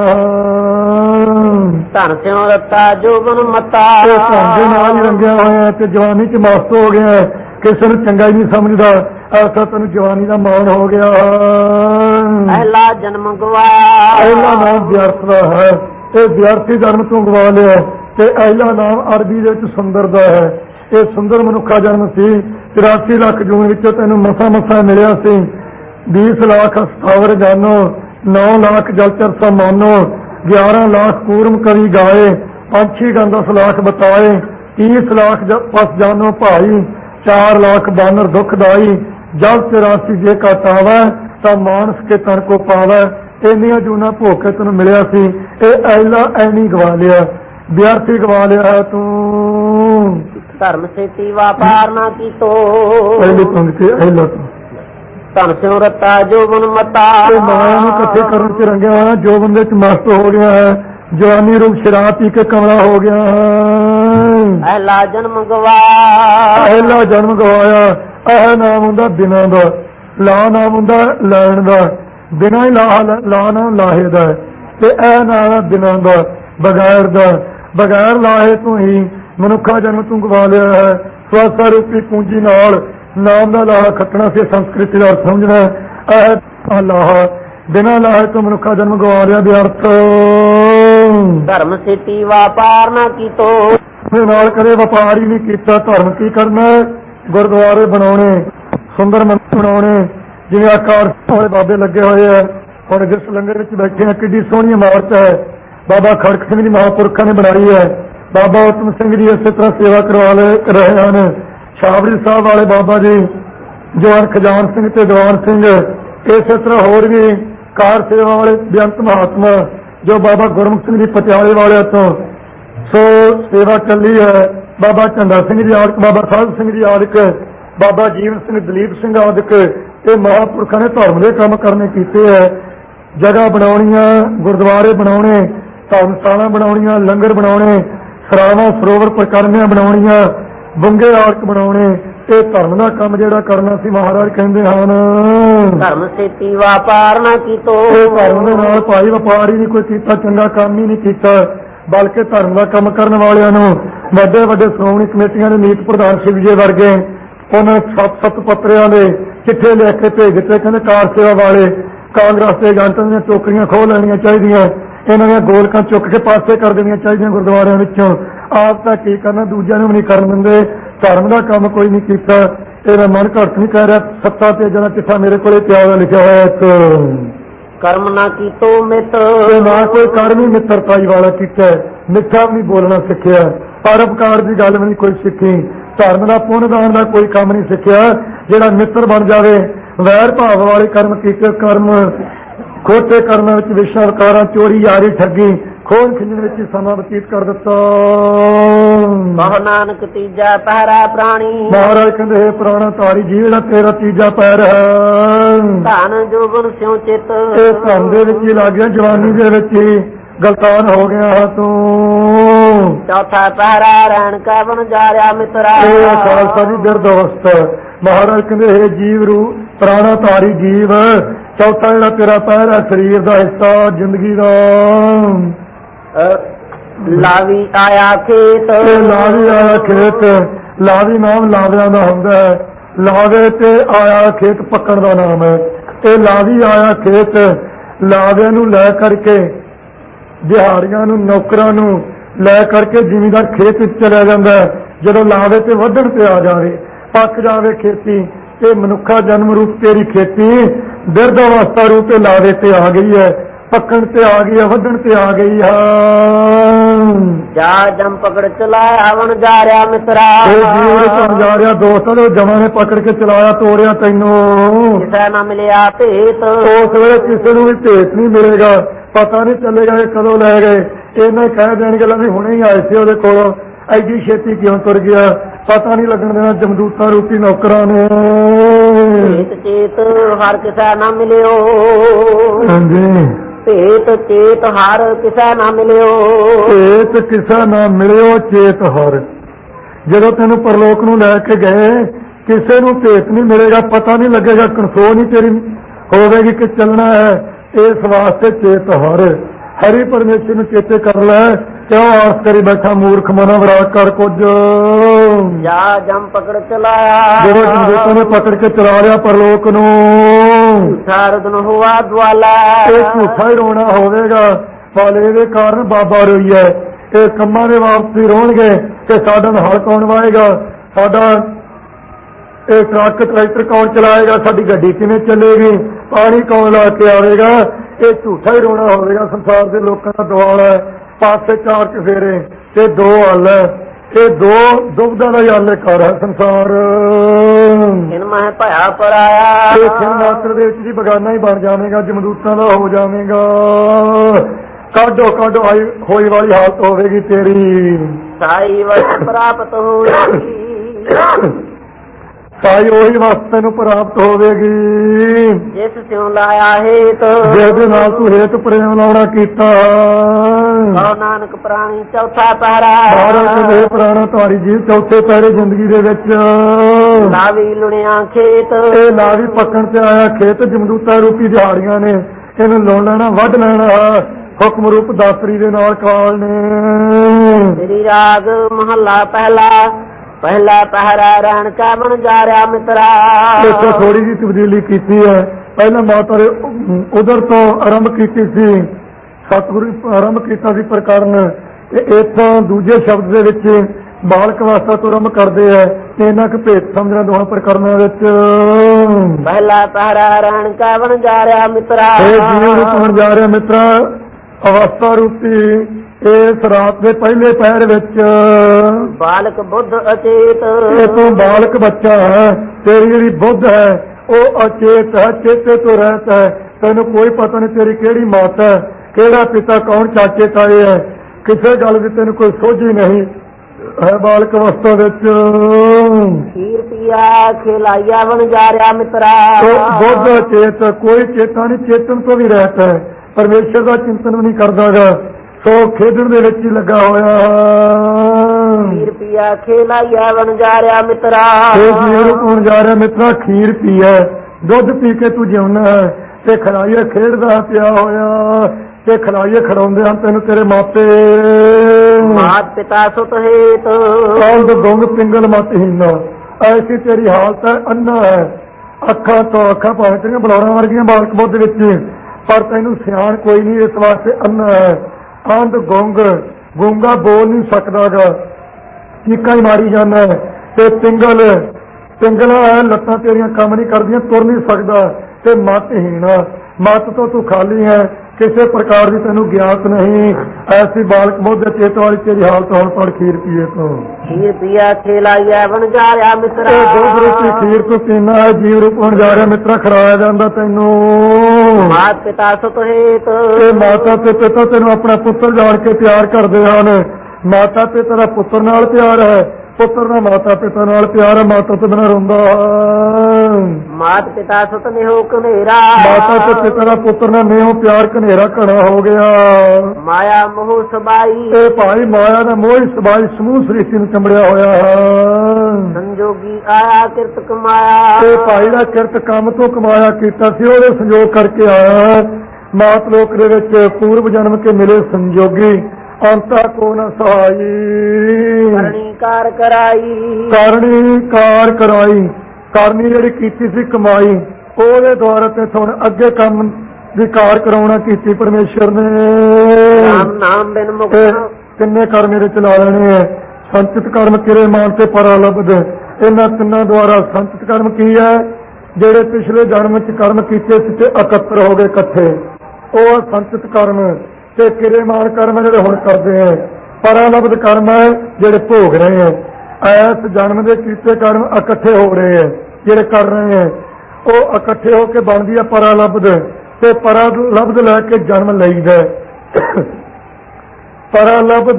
ਧਨ ਸਿਉ ਰੱਤਾ ਜੋਬਨ ਮਤਾ।
ਧਨ ਦੇ ਨਾਲ ਹੀ ਰੰਗਿਆ ਹੋਇਆ ਤੇ ਜਵਾਨੀ ਚ ਮਸਤ ਹੋ ਗਿਆ, ਕਿਸੇ ਨੂੰ ਚੰਗਾ ਹੀ ਨਹੀਂ ਸਮਝਦਾ। ਐਸਾ ਤੈਨੂੰ ਜਵਾਨੀ ਦਾ ਮਾਣ ਹੋ ਗਿਆ।
ਪਹਿਲਾ ਜਨਮ ਗਵਾਇਆ।
ਪਹਿਲਾ ਨਾਮ ਵਿਅਰਥ ਦਾ ਹੈ, ਇਹ ਵਿਅਰਥੀ ਜਨਮ ਤੋਂ ਗਵਾ ਲਿਆ। ਤੇ ਪਹਿਲਾ ਨਾਮ ਅਰਬੀ ਦੇ ਵਿੱਚ ਸੁੰਦਰ ਦਾ ਹੈ। ਇਹ ਸੁੰਦਰ ਮਨੁੱਖਾ ਜਨਮ ਸੀ। 83 ਲੱਖ ਜੂਨ ਵਿੱਚੋਂ ਤੈਨੂੰ ਮਸਾ ਮਿਲਿਆ ਸੀ। 20 ਲੱਖ ਸਥਾਵਰ ਜਾਨੋ, 9 ਲੱਖ ਜਲਚਰ ਸਮਾਨੋ, 11 ਲੱਖ ਕੂਰਮ ਕਵੀ ਗਾਏ, 5-6 ਲੱਖ ਬਤਾਏ, 30 ਲੱਖ ਪਸ ਜਾਨੋ ਭਾਈ, 4 ਲੱਖ ਬਾਨਰ ਦੁਖਦਾਈ। ਜਲ 84 ਜੇ ਘਟਾਵਾ ਤਾਂ ਮਾਨਸ ਕੇ ਤਨ ਕੋ ਪਾਵਾ। ਇੰਨੀਆਂ ਜੂਨਾਂ ਭੋਗ ਕੇ ਤੈਨੂੰ ਮਿਲਿਆ ਸੀ। ਇਹ ਐਲਾ ਐਨੀ ਗਵਾ ਲਿਆ, ਵਿਅਰਥੀ ਗਵਾ ਲਿਆ ਤੂੰ।
ਧਰਮ ਸੇਤੀ ਵਾਪਾਰ ਨਾ ਕੀਤੋ।
ਪਹਿਲੀ ਪੰਕਤੀ ਐਲਾ
ਧਨ ਸਿਉ ਰੱਤਾ ਜੋਬਨ ਮਤਾ।
ਮਾਇਆ ਨੂੰ ਇਕੱਠੇ ਕਰਨ ਚ ਰੰਗਿਆ ਹੋਇਆ, ਜੋਬਨ ਵਿੱਚ ਮਸਤ ਹੋ ਗਿਆ ਹੈ, ਜਵਾਨੀ ਰੂਪ ਸ਼ਰਾਬ ਪੀ ਕੇ ਕਮਲਾ ਹੋ ਗਿਆ ਹੈ।
ਪਹਿਲਾ ਜਨਮ ਗਵਾਇਆ।
ਪਹਿਲਾ ਜਨਮ ਗਵਾਇਆ। ਇਹ ਨਾਮ ਹੁੰਦਾ ਦਿਨਾਂ ਦਾ, ਲਾ ਨਾਮ ਹੁੰਦਾ ਲੈਣ ਦਾ। ਬਿਨਾਂ ਹੀ ਲਾ ਨਾਮ ਲਾਹੇ ਦਾ। ਤੇ ਇਹ ਨਾਲ ਦਿਨਾਂ ਦਾ ਬਗੈਰ ਦਾ ਬਗੈਰ ਲਾਹੇ ਤੋਂ ਹੀ ਮਨੁੱਖਾ ਜਨਮ ਤੂੰ ਗਵਾ ਲਿਆ ਹੈ। ਸਵਾਸਾ ਰੂਪੀ ਪੂੰਜੀ ਨਾਲ ਨਾਮ ਦਾ ਲਾਹਾ ਖੱਟਣਾ ਸੀ ਸੰਸਕ੍ਰਿਤੀ ਦਾ ਅਰਥ ਸਮਝਣਾ। ਇਹ ਲਾਹਾ ਬਿਨਾਂ ਲਾਹੇ ਤੋਂ ਮਨੁੱਖਾ ਜਨਮ ਗਵਾ ਲਿਆ ਵਿਅਰਥ।
ਧਰਮ ਸੇਤੀ ਵਪਾਰ ਨਾ ਕੀਤੋ,
ਨਾਲ ਕਦੇ ਵਪਾਰ ਹੀ ਨਹੀਂ ਕੀਤਾ। ਧਰਮ ਕੀ ਕਰਨਾ? ਗੁਰਦੁਆਰੇ ਬਣਾਉਣੇ, ਸੁੰਦਰ ਮੰਦਰ ਬਣਾਉਣੇ, ਜਿਵੇਂ ਆਕਾਰ ਵਾਲੇ ਬਾਬੇ ਲੱਗੇ ਹੋਏ ਆ। ਹੁਣ ਜਿਸ ਲੰਗਰ ਵਿੱਚ ਬੈਠੇ ਆ ਕਿੱਡੀ ਸੋਹਣੀ ਇਮਾਰਤ ਹੈ, ਬਾਬਾ ਖੜਕ ਸਿੰਘ ਜੀ ਮਹਾਂਪੁਰਖਾਂ ਨੇ ਬਣਾਈ ਹੈ। ਬਾਬਾ ਉਤਮ ਸਿੰਘ ਜੀ ਇਸੇ ਤਰ੍ਹਾਂ ਸੇਵਾ ਕਰਵਾ ਰਹੇ ਹਨ। ਛਾਬੜੀ ਸਾਹਿਬ ਵਾਲੇ ਬਾਬਾ ਜੀ, ਜਵਾਨ ਖਜਾਨ ਸਿੰਘ ਤੇ ਦੀਵਾਨ ਸਿੰਘ, ਇਸੇ ਤਰ੍ਹਾਂ ਹੋਰ ਵੀ ਕਾਰ ਸੇਵਾ ਵਾਲੇ ਬੇਅੰਤ ਮਹਾਤਮਾ ਜੋ ਬਾਬਾ ਗੁਰਮੁਖ ਸਿੰਘ ਜੀ ਪਟਿਆਲੇ ਵਾਲਿਆਂ ਤੋਂ ਸੋ ਸੇਵਾ ਚੱਲੀ ਹੈ। ਬਾਬਾ ਝੰਡਾ ਸਿੰਘ ਜੀ ਆਦਿਕ, ਬਾਬਾ ਸਾਹਿਬ ਸਿੰਘ ਜੀ ਆਦਿਕ, ਬਾਬਾ ਜੀਵਨ ਸਿੰਘ, ਦਲੀਪ ਸਿੰਘ ਆਦਿਕ, ਇਹ ਮਹਾਂਪੁਰਖਾਂ ਨੇ ਧਰਮ ਦੇ ਕੰਮ ਕਰਨੇ ਕੀਤੇ ਹੈ। ਜਗ੍ਹਾ ਬਣਾਉਣੀਆਂ, ਗੁਰਦੁਆਰੇ ਬਣਾਉਣੇ, ਧਰਮਸ਼ਾਲਾ ਬਣਾਉਣੀਆਂ, ਲੰਗਰ ਬਣਾਉਣੇ, ਸਰਾਵਾਂ ਸਰੋਵਰ ਪ੍ਰਕਰਮੀਆਂ ਬਣਾਉਣੀਆਂ, ਬੁੰਗੇ ਆਰਕ ਬਣਾਉਣੇ, ਇਹ ਧਰਮ ਦਾ ਕੰਮ ਜਿਹੜਾ ਕਰਨਾ ਸੀ ਮਹਾਰਾਜ ਕਹਿੰਦੇ ਹਨ।
ਧਰਮ ਸੇਤੀ ਵਪਾਰ ਨਾ ਕੀਤੋ,
ਇਹ ਧਰਮ ਦੇ ਨਾਲ ਭਾਈ ਵਪਾਰ ਹੀ ਨਹੀਂ ਕੋਈ ਕੀਤਾ, ਚੰਗਾ ਕੰਮ ਹੀ ਨਹੀਂ ਕੀਤਾ, ਬਲਕਿ ਧਰਮ ਦਾ ਕੰਮ ਕਰਨ ਵਾਲਿਆਂ ਨੂੰ ਵੱਡੇ ਵੱਡੇ ਸ਼੍ਰੋਮਣੀ ਕਮੇਟੀਆਂ ਦੇ ਨੀਤ ਪ੍ਰਧਾਨ ਸ਼ਿਵਜੇ ਵਰਗੇ ਉਹਨਾਂ 7 ਪੱਤਰਿਆਂ ਦੇ ਚਿੱਠੇ ਲਿਖ ਕੇ ਭੇਜ ਦਿੱਤੇ। ਕਹਿੰਦੇ ਕਾਰ ਸੇਵਾ ਵਾਲੇ ਕਾਂਗਰਸ ਦੇ ਏਜੰਟਾਂ ਦੀਆਂ ਟੋਕਰੀਆਂ ਖੋਹ ਲੈਣੀਆਂ ਚਾਹੀਦੀਆਂ, ਇਹਨਾਂ ਦੀਆਂ ਗੋਲਕਾਂ ਚੁੱਕ ਕੇ ਪਾਸੇ ਕਰ ਦੇਣੀਆਂ ਚਾਹੀਦੀਆਂ ਗੁਰਦੁਆਰਿਆਂ ਵਿੱਚੋਂ। ਆਪ ਤਾਂ ਕੀ ਕਰਨਾ, ਦੂਜਿਆਂ ਨੂੰ ਵੀ ਨਹੀਂ ਕਰਨ ਦਿੰਦੇ। ਧਰਮ ਦਾ ਕੰਮ ਕੋਈ ਨਹੀਂ ਕੀਤਾ। ਇਹਦਾ ਮਨ ਘੱਟ ਨਹੀਂ ਕਹਿ ਰਿਹਾ। 7 ਪੇਜਾਂ ਚਿੱਠਾ ਮੇਰੇ ਕੋਲੇ ਪਿਆ ਹੋਇਆ ਲਿਖਿਆ ਹੋਇਆ ਇੱਕ।
ਕਰਮ ਨਾ ਕੀਤੋ ਮਿੱਤ,
ਨਾ ਕੋਈ ਕਰਮ ਹੀ ਮਿੱਤਰਤਾਈ ਵਾਲਾ ਕੀਤਾ। ਮਿੱਠਾ ਵੀ ਨਹੀਂ ਬੋਲਣਾ ਸਿੱਖਿਆ, ਪਰਉਪਕਾਰ ਦੀ ਗੱਲ ਵੀ ਨਹੀਂ ਕੋਈ ਸਿੱਖੀ, ਧਰਮ ਦਾ ਪੁੰਨ ਦਾਨ ਦਾ ਕੋਈ ਕੰਮ ਨਹੀਂ ਸਿੱਖਿਆ ਜਿਹੜਾ ਮਿੱਤਰ ਬਣ ਜਾਵੇ। ਵੈਰ ਭਾਵ ਵਾਲੇ ਕਰਮ ਕੀਤੇ, ਕਰਮ ਖੋਟੇ ਕਰਮਾਂ ਵਿੱਚ ਵਿਸ਼ਾ ਵਿਕਾਰਾਂ, ਚੋਰੀ, ਯਾਰੀ, ਠੱਗੀ, ਖੋਜ ਖਿੰਜਣ ਵਿੱਚ ਸਮਾਂ ਬਤੀਤ ਕਰ ਦਿੱਤਾ।
ਬਹੁ ਨਾਨਕ ਤੀਜਾ ਪਹਿਰਾ ਪ੍ਰਾਣੀ,
ਮਹਾਰਾਜ ਕਹਿੰਦੇ ਹੈ ਪੁਰਾਣਾ ਧਾਰੀ ਜੀ ਜਿਹੜਾ ਤੇਰਾ ਤੀਜਾ ਪੈਰ ਹੈ।
ਧਨ ਜੋਬਨ ਸਿਉ ਚਿੱਤ,
ਇਹ ਧਨ ਦੇ ਵਿੱਚ ਹੀ ਲੱਗ ਗਿਆ, ਜਵਾਨੀ ਦੇ ਵਿੱਚ ਹੀ ਗਲਤਾਨ ਹੋ ਗਿਆ ਤੂੰ।
ਚੌਥਾ ਪਹਿਰਾ ਰਹਿਣ ਕਾ ਬਣ ਜਾ ਰਿਹਾ ਮਿੱਤਰਾ,
ਇਹ ਖਾਲਸਾ ਜੀ ਬਿਰਧ ਅਵਸਥਾ। ਮਹਾਰਾਜ ਕਹਿੰਦੇ ਹੈ ਜੀਵ ਰੂ ਪੁਰਾਣਾ ਧਾਰੀ ਜੀਵ, ਚੌਥਾ ਜਿਹੜਾ ਤੇਰਾ ਪਹਿਰ ਹੈ ਸਰੀਰ ਦਾ ਹਿੱਸਾ, ਜ਼ਿੰਦਗੀ ਦਾ।
ਲਾਵੀ ਆਇਆ ਖੇਤ,
ਲਾਵੀ ਆਇਆ ਖੇਤ, ਲਾਵੀ ਨਾਮ ਲਾਵਿਆਂ ਦਾ ਹੁੰਦਾ ਹੈ। ਲਾਵੇ ਤੇ ਆਇਆ ਖੇਤ ਪੱਕਣ ਦਾ ਨਾਮ ਹੈ। ਇਹ ਲਾਵੀ ਆਇਆ ਖੇਤ ਲਾਵਿਆਂ ਨੂੰ ਲੈ ਕਰਕੇ, ਦਿਹਾੜੀਆਂ ਨੂੰ, ਨੌਕਰਾਂ ਨੂੰ ਲੈ ਕਰਕੇ ਜ਼ਿਮੀਂਦਾਰ ਖੇਤ ਵਿੱਚ ਚਲਿਆ ਜਾਂਦਾ। ਜਦੋਂ ਲਾਵੇ ਤੇ ਵੱਢਣ ਤੇ ਆ ਜਾਵੇ, ਪੱਕ ਜਾਵੇ ਖੇਤੀ, ਇਹ ਮਨੁੱਖਾ ਜਨਮ ਰੂਪ ਤੇਰੀ ਖੇਤੀ ਬਿਰਧ ਅਵਸਥਾ ਰੂਪ ਤੇ ਲਾਵੇ ਤੇ ਆ ਗਈ ਹੈ, ਪੱਕਣ ਤੇ ਆ ਗਈ ਹੈ, ਵੱਢਣ ਤੇ ਆ ਗਈ ਹੈ।
ਜਾ ਜਮ ਪਕੜ ਚਲਾਇਆ ਵਣ ਜਾ ਰਿਹਾ ਮਿੱਤਰਾ,
ਜਾ ਰਿਹਾ ਦੋਸਤਾਂ ਦੇ ਜਮਾਂ ਨੇ ਪਕੜ ਕੇ ਚਲਾਇਆ, ਤੋੜਿਆ ਤੈਨੂੰ।
ਕਿਸੇ ਨਾ ਮਿਲਿਆ ਭੇਤ,
ਉਸ ਵੇਲੇ ਕਿਸੇ ਨੂੰ ਵੀ ਭੇਤ ਨਹੀਂ ਮਿਲੇਗਾ, ਪਤਾ ਨਹੀਂ ਚੱਲੇਗਾ ਇਹ ਕਦੋਂ ਲੈ ਗਏ। ਇਹਨਾਂ ਕਹਿ ਦੇਣਗੇ ਲੈ ਵੀ ਹੁਣੇ ਹੀ ਆਏ ਸੀ ਉਹਦੇ ਕੋਲੋਂ, ਐਡੀ ਛੇਤੀ ਕਿਉਂ ਤੁਰ ਗਿਆ, ਪਤਾ ਨਹੀਂ ਲੱਗਣ ਦੇਣਾ ਜਮਦੂਤਾਂ ਰੂਪੀ ਨੌਕਰਾਂ ਨੇ।
ਭੇਤ ਚੇਤ ਹਰ ਕਿਸੇ ਨਾ ਮਿਲਿਓ,
ਹਾਂਜੀ
ਭੇਤ ਚੇਤ ਹਰ ਕਿਸੇ ਨਾ ਮਿਲਿਓ,
ਭੇਤ ਕਿਸੇ ਨਾ ਮਿਲਿਓ ਚੇਤ ਹਰ। ਜਦੋਂ ਤੈਨੂੰ ਪਰਲੋਕ ਨੂੰ ਲੈ ਕੇ ਗਏ ਕਿਸੇ ਨੂੰ ਭੇਤ ਨਹੀਂ ਮਿਲੇਗਾ, ਪਤਾ ਨਹੀਂ ਲੱਗੇਗਾ, ਕਨਸੋ ਨਹੀਂ ਤੇਰੀ ਹੋਵੇਗੀ ਕਿ ਚੱਲਣਾ ਹੈ। ਇਸ ਵਾਸਤੇ ਚੇਤ ਹਰ, ਹਰੀ ਪਰਮੇਸ਼ਰ ਨੂੰ ਚੇਤੇ ਕਰ ਲੈ। ਕਿਉਂ ਆਸ ਕਰੀ ਬੈਠਾ ਮੂਰਖ, ਮਨਾ ਵਿਰਾਗ ਕਰ ਕੁਝ।
ਜਾ ਜਮ ਪਕੜ ਚਲਾਇਆ,
ਜਦੋਂ ਜਮਦੂਤਾਂ ਨੇ ਪਕੜ ਕੇ ਚਲਾ ਲਿਆ ਪਰਲੋਕ ਨੂੰ,
ਸਾਰਦਨ ਹੋਆ ਦਵਾਲਾ,
ਇਹ ਝੂਠਾ ਹੀ ਰੋਣਾ ਹੋਵੇਗਾ। ਪਾਲੇ ਦੇ ਕਾਰਨ ਬਾਬਾ ਰੋਈ ਹੈ। ਇਹ ਕੰਮਾਂ ਦੇ ਵਾਪਸੀ ਰੋਣਗੇ ਕਿ ਸਾਡਾ ਹਲ ਕੌਣ ਵਾਹੇਗਾ, ਸਾਡਾ ਇਹ ਟਰੱਕ ਟਰੈਕਟਰ ਕੌਣ ਚਲਾਏਗਾ, ਸਾਡੀ ਗੱਡੀ ਕਿਵੇਂ ਚੱਲੇਗੀ, ਪਾਣੀ ਕੌਣ ਲਾ ਕੇ ਆਵੇਗਾ। ਇਹ ਝੂਠਾ ਹੀ ਰੋਣਾ ਹੋਵੇਗਾ। ਸੰਸਾਰ ਦੇ ਲੋਕਾਂ ਦਾ ਦੁਆਲਾ ਹੈ, ਪਾਸੇ 4 ਚਫੇਰੇ ਤੇ 2 ਹੱਲ ਹੈ। ਇਹ 2 ਦੁਬਦਾ ਦਾ ਹੱਲ ਕਰ ਹੈ ਸੰਸਾਰ।
ਮੈਂ ਭਇਆ ਪਰਾਇਆ,
ਇਹ ਖਿਨ ਮਾਤਰ ਦੇ ਵਿੱਚ ਹੀ ਬਗਾਨਾ ਹੀ ਬਣ ਜਾਵੇਗਾ, ਜਮਦੂਤਾਂ ਦਾ ਹੋ ਜਾਵੇਗਾ। ਕਾਢੋ ਕਾਢੋ ਹੋਈ ਵਾਲੀ ਹਾਲਤ ਹੋਵੇਗੀ ਤੇਰੀ।
ਸਾਈ ਵਸ ਪ੍ਰਾਪਤ ਹੋਈ,
ਸਾਈ ਉਹੀ ਵਸਤ ਨੂੰ ਪ੍ਰਾਪਤ ਹੋਵੇਗੀ
ਜਿਸ ਸਿਉ ਲਾਇਆ ਹੇਤ,
ਜਿਹਦੇ ਨਾਲ ਤੂੰ ਹੇਤ ਪ੍ਰੇਮ ਲਾਉਣਾ ਕੀਤਾ।
ਨਾਨਕ ਪ੍ਰਾਣੀ ਚੌਥਾ ਪਹਿਰਾ,
ਮਹਾਰਾਜ ਦੇ ਪੁਰਾਣਾ ਧਾਰੀ ਜੀ ਚੌਥੇ ਪਹਿਰੇ ਜ਼ਿੰਦਗੀ ਦੇ ਵਿੱਚ।
ਲਾਵੀ ਲੁਣਿਆ ਖੇਤ,
ਇਹ ਲਾਵੀ ਪੱਕਣ ਤੇ ਆਇਆ ਖੇਤ, ਜਮਦੂਤਾ ਰੂਪੀ ਦਿਹਾੜੀਆਂ ਨੇ ਇਹਨੂੰ ਲਾਉਣ ਲੈਣਾ, ਵੱਢ ਲੈਣਾ। ਹੁਕਮ ਰੂਪ ਦਾਤਰੀ ਦੇ ਨਾਲ ਕਾਲ ਨੇ।
ਸ੍ਰੀ ਰਾਗ ਮਹੱਲਾ ਪਹਿਲਾ। ਪਹਿਲਾ ਪਹਿਰਾ ਰਹਿਣ ਕਾ ਬਣ ਜਾ ਰਿਹਾ ਮਿੱਤਰਾ।
ਇੱਥੇ ਥੋੜੀ ਜਿਹੀ ਤਬਦੀਲੀ ਕੀਤੀ ਹੈ। ਪਹਿਲਾਂ ਮਾਤਾ ਨੇ ਉਧਰ ਤੋਂ ਆਰੰਭ ਕੀਤੀ ਸੀ, ਸਤਿਗੁਰੂ ਆਰੰਭ ਕੀਤਾ ਸੀ ਪ੍ਰਕਰਨ, ਇੱਥੋਂ ਦੂਜੇ ਸ਼ਬਦ ਦੇ ਵਿੱਚ ਬਾਲਕ ਅਵਸਥਾ ਤੋਂ ਆਰੰਭ ਕਰਦੇ ਹੈ। ਇਹਨਾਂ ਕੁ ਭੇਦ ਸਮਝਣਾ ਦੋਹਾਂ ਪ੍ਰਕਰਨਾਂ ਵਿੱਚ।
ਪਹਿਲਾ ਪਹਿਰਾ ਰਹਿਣ ਕਾ ਬਣ ਜਾ ਰਿਹਾ ਮਿੱਤਰਾ।
ਇਹ ਜੀਵ ਰੂਪ ਬਣ ਜਾ ਰਿਹਾ ਮਿੱਤਰਾ, ਅਵਸਥਾ ਰੂਪੀ ਇਸ ਰਾਤ ਦੇ ਪਹਿਲੇ ਪਹਿਰ ਵਿੱਚ
ਬਾਲਕ ਬੁੱਧ ਅਚੇਤ।
ਇਹ ਤੂੰ ਬਾਲਕ ਬੱਚਾ ਹੈ, ਤੇਰੀ ਜਿਹੜੀ ਬੁੱਧ ਹੈ ਉਹ ਅਚੇਤ ਹੈ, ਚੇਤੇ ਤੋਂ ਰਹਿਤ ਹੈ। ਤੈਨੂੰ ਕੋਈ ਪਤਾ ਨਹੀਂ ਤੇਰੀ ਕਿਹੜੀ ਮਾਤਾ ਹੈ, ਕਿਹੜਾ ਪਿਤਾ, ਕੌਣ ਚਾਚੇ ਤਾਏ ਹੈ, ਕਿਸੇ ਗੱਲ ਦੀ ਤੈਨੂੰ ਕੋਈ ਸੋਝੀ ਨਹੀਂ ਹੈ। ਬਾਲਕ ਅਵਸਥਾ ਵਿੱਚ
ਖੀਰ ਪੀਆ ਖਿਲਾਈਆ ਬਣ ਜਾ ਰਿਹਾ ਮਿੱਤਰਾ।
ਬੁੱਧ ਅਚੇਤ, ਕੋਈ ਚੇਤਾ ਨਹੀਂ, ਚੇਤਨ ਤੋਂ ਵੀ ਰਹਿਤ ਹੈ, ਪਰਮੇਸ਼ਰ ਦਾ ਚਿੰਤਨ ਵੀ ਨਹੀਂ ਕਰਦਾਗਾ, ਸੋ ਖੇਡਣ ਦੇ ਵਿੱਚ ਹੀ ਲੱਗਾ ਹੋਇਆ।
ਖੀਰ ਪੀਆ ਖਿਲਾਈਆ ਬਣ ਜਾ ਰਿਹਾ ਮਿੱਤਰਾ।
ਬਣ ਜਾ ਰਿਹਾ ਮਿੱਤਰਾ, ਖੀਰ ਪੀਆ, ਦੁੱਧ ਪੀ ਕੇ ਤੂੰ ਜਿਉਣਾ ਹੈ, ਤੇ ਖਿਲਾਈਆ ਖੇਡਦਾ ਪਿਆ ਹੋਇਆ, ਤੇ ਖਿਲਾਈਏ ਖੜਾਉਂਦੇ ਹਨ ਤੈਨੂੰ ਤੇਰੇ ਮਾਪੇ।
ਮਾਤ ਪਿਤਾ ਸੁਤ ਹੇਤ
ਅੰਧ ਗੁੰਗ ਪਿੰਗਲ ਮਤਹੀਨ, ਐਸੀ ਤੇਰੀ ਹਾਲਤ ਹੈ, ਅੰਨਾ ਹੈ, ਅੱਖਾਂ ਤੋਂ ਅੱਖਾਂ ਭਾਵੇਂ ਤੇਰੀਆਂ ਬਲੌਰਾਂ ਵਰਗੀਆਂ ਬਾਲਕ ਬੁੱਧ ਵਿੱਚ, ਪਰ ਤੈਨੂੰ ਸਿਆਣ ਕੋਈ ਨਹੀਂ, ਇਸ ਵਾਸਤੇ ਅੰਨਾ ਹੈ। ਅੰਧ ਗੁੰਗ, ਗੂੰਗਾ ਬੋਲ ਨਹੀਂ ਸਕਦਾਗਾ, ਚੀਕਾਂ ਹੀ ਮਾਰੀ ਜਾਂਦਾ, ਤੇ ਪਿੰਗਲ, ਪਿੰਗਲਾ ਹੈ, ਲੱਤਾਂ ਤੇਰੀਆਂ ਕੰਮ ਨਹੀਂ ਕਰਦੀਆਂ, ਤੁਰ ਨਹੀਂ ਸਕਦਾ, ਤੇ ਮਤਹੀਨ, ਮਤ ਤੋਂ ਤੂੰ ਖਾਲੀ ਹੈ, ਕਿਸੇ ਪ੍ਰਕਾਰ ਦੀ ਤੈਨੂੰ ਗਿਆਤ ਨਹੀਂ। ਐਸੀ ਬਾਲਕ ਬੁੱਧ ਚੇਤ ਵਾਲੀ ਤੇਰੀ ਹਾਲਤ ਹੁਣ ਪੜ ਖੀਰ ਪੀਏ ਤੋਂ।
ਖੀਰ ਪੀਆ ਖਿਲਾਈਆ ਬਣ ਜਾ ਰਿਹਾ ਮਿੱਤਰਾ।
ਦੁੱਧ ਰੂਪੀ ਖੀਰ ਤੋਂ ਪੀਣਾ ਹੈ, ਜੀਵ ਰੂਪ ਬਣ ਜਾ ਰਿਹਾ ਮਿੱਤਰਾ, ਖੜਾਇਆ ਜਾਂਦਾ ਤੈਨੂੰ।
ਮਾਤ ਪਿਤਾ ਸੁਤ ਹੇਤ,
ਇਹ ਮਾਤਾ ਤੇ ਪਿਤਾ ਤੈਨੂੰ ਆਪਣਾ ਪੁੱਤਰ ਜਾਣ ਕੇ ਪਿਆਰ ਕਰਦੇ ਹਨ। ਮਾਤਾ ਪਿਤਾ ਦਾ ਪੁੱਤਰ ਨਾਲ ਪਿਆਰ ਹੈ, ਪੁੱਤਰ ਦਾ ਮਾਤਾ ਪਿਤਾ ਨਾਲ ਪਿਆਰ ਹੈ, ਮਾਤਾ ਤੋਂ ਬਿਨਾਂ ਰੋਂਦਾ।
ਮਾਤ ਪਿਤਾ ਸੁਤ ਨਿਹੋ ਕਨੇਰਾ,
ਮਾਤਾ ਤੇ ਪਿਤਾ ਦਾ ਪੁੱਤਰ ਨਾਲ ਨਿਹੋ ਪਿਆਰ ਕਨੇਰਾ ਘਣਾ ਹੋ ਗਿਆ।
ਮਾਇਆ ਮੋਹ ਸਬਾਈ,
ਇਹ ਭਾਈ ਮਾਇਆ ਦਾ ਮੋਹ ਸਬਾਈ ਸਮੂਹ ਸ੍ਰਿਸ਼ਟੀ ਨੂੰ ਚੰਬੜਿਆ ਹੋਇਆ ਹੈ।
ਸੰਜੋਗੀ ਆਇਆ ਕਿਰਤ ਕਮਾਇਆ,
ਇਹ ਭਾਈ ਦਾ ਕਿਰਤ ਕੰਮ ਤੋਂ ਕਮਾਇਆ ਕੀਤਾ ਸੀ, ਉਹਦੇ ਸੰਜੋਗ ਕਰਕੇ ਆਇਆ। ਮਾਤ ਲੋਕ ਦੇ ਵਿੱਚ ਪੂਰਵ ਜਨਮ ਕੇ ਮਿਲੇ ਸੰਜੋਗੀ, ਅੰਤਾ ਕੋ ਨ ਸਹਾਈ।
ਕਰਨੀ ਕਾਰ ਕਰਾਈ,
ਕਰਨੀ ਕਾਰ ਕਰਾਈ, ਕਰਨੀ ਜਿਹੜੀ ਕੀਤੀ ਸੀ ਕਮਾਈ, ਉਹਦੇ ਦੁਆਰਾ ਤੇ ਹੁਣ ਅੱਗੇ ਕੰਮ ਦੀ ਕਾਰ ਕਰਾਉਣਾ ਕੀਤੀ ਪਰਮੇਸ਼ਰ ਨੇ।
ਨਾਮ ਨਾਮ ਬਿਨ ਮੁਕਤ,
ਕਿੰਨੇ ਕਰਮ ਇਹਦੇ ਚਲਾ ਲੈਣੇ ਹੈ। ਸੰਚਿਤ ਕਰਮ ਕਿਰੇ ਮਾਨ ਤੇ ਪਰਾਲਬਧ, ਇਹਨਾਂ ਤਿੰਨਾਂ ਦੁਆਰਾ ਸੰਚਿਤ ਕਰਮ ਕੀ ਹੈ? ਜਿਹੜੇ ਪਿਛਲੇ ਜਨਮ ਚ ਕਰਮ ਕੀਤੇ ਸੀ ਤੇ ਇਕੱਤਰ ਹੋ ਗਏ ਇਕੱਠੇ, ਉਹ ਸੰਚਿਤ ਕਰਮ। ਤੇ ਕਿਰੇਮਾਨ ਕਰਮ ਜਿਹੜੇ ਹੁਣ ਕਰਦੇ ਹੈ। ਪਰਾਲਬਧ ਕਰਮ ਹੈ ਜਿਹੜੇ ਭੋਗ ਰਹੇ ਹੈ। ਇਸ ਜਨਮ ਦੇ ਕੀਤੇ ਕਰਮ ਇਕੱਠੇ ਹੋ ਰਹੇ ਹੈ, ਜਿਹੜੇ ਕਰ ਰਹੇ ਹੈ ਉਹ ਇਕੱਠੇ ਹੋ ਕੇ ਬਣਦੀ ਹੈ ਪਰਾਲਬਧ। ਤੇ ਪਰਾਲਬਧ ਲੈ ਕੇ ਜਨਮ ਲਈਦਾ। ਪਰਾਲਬਧ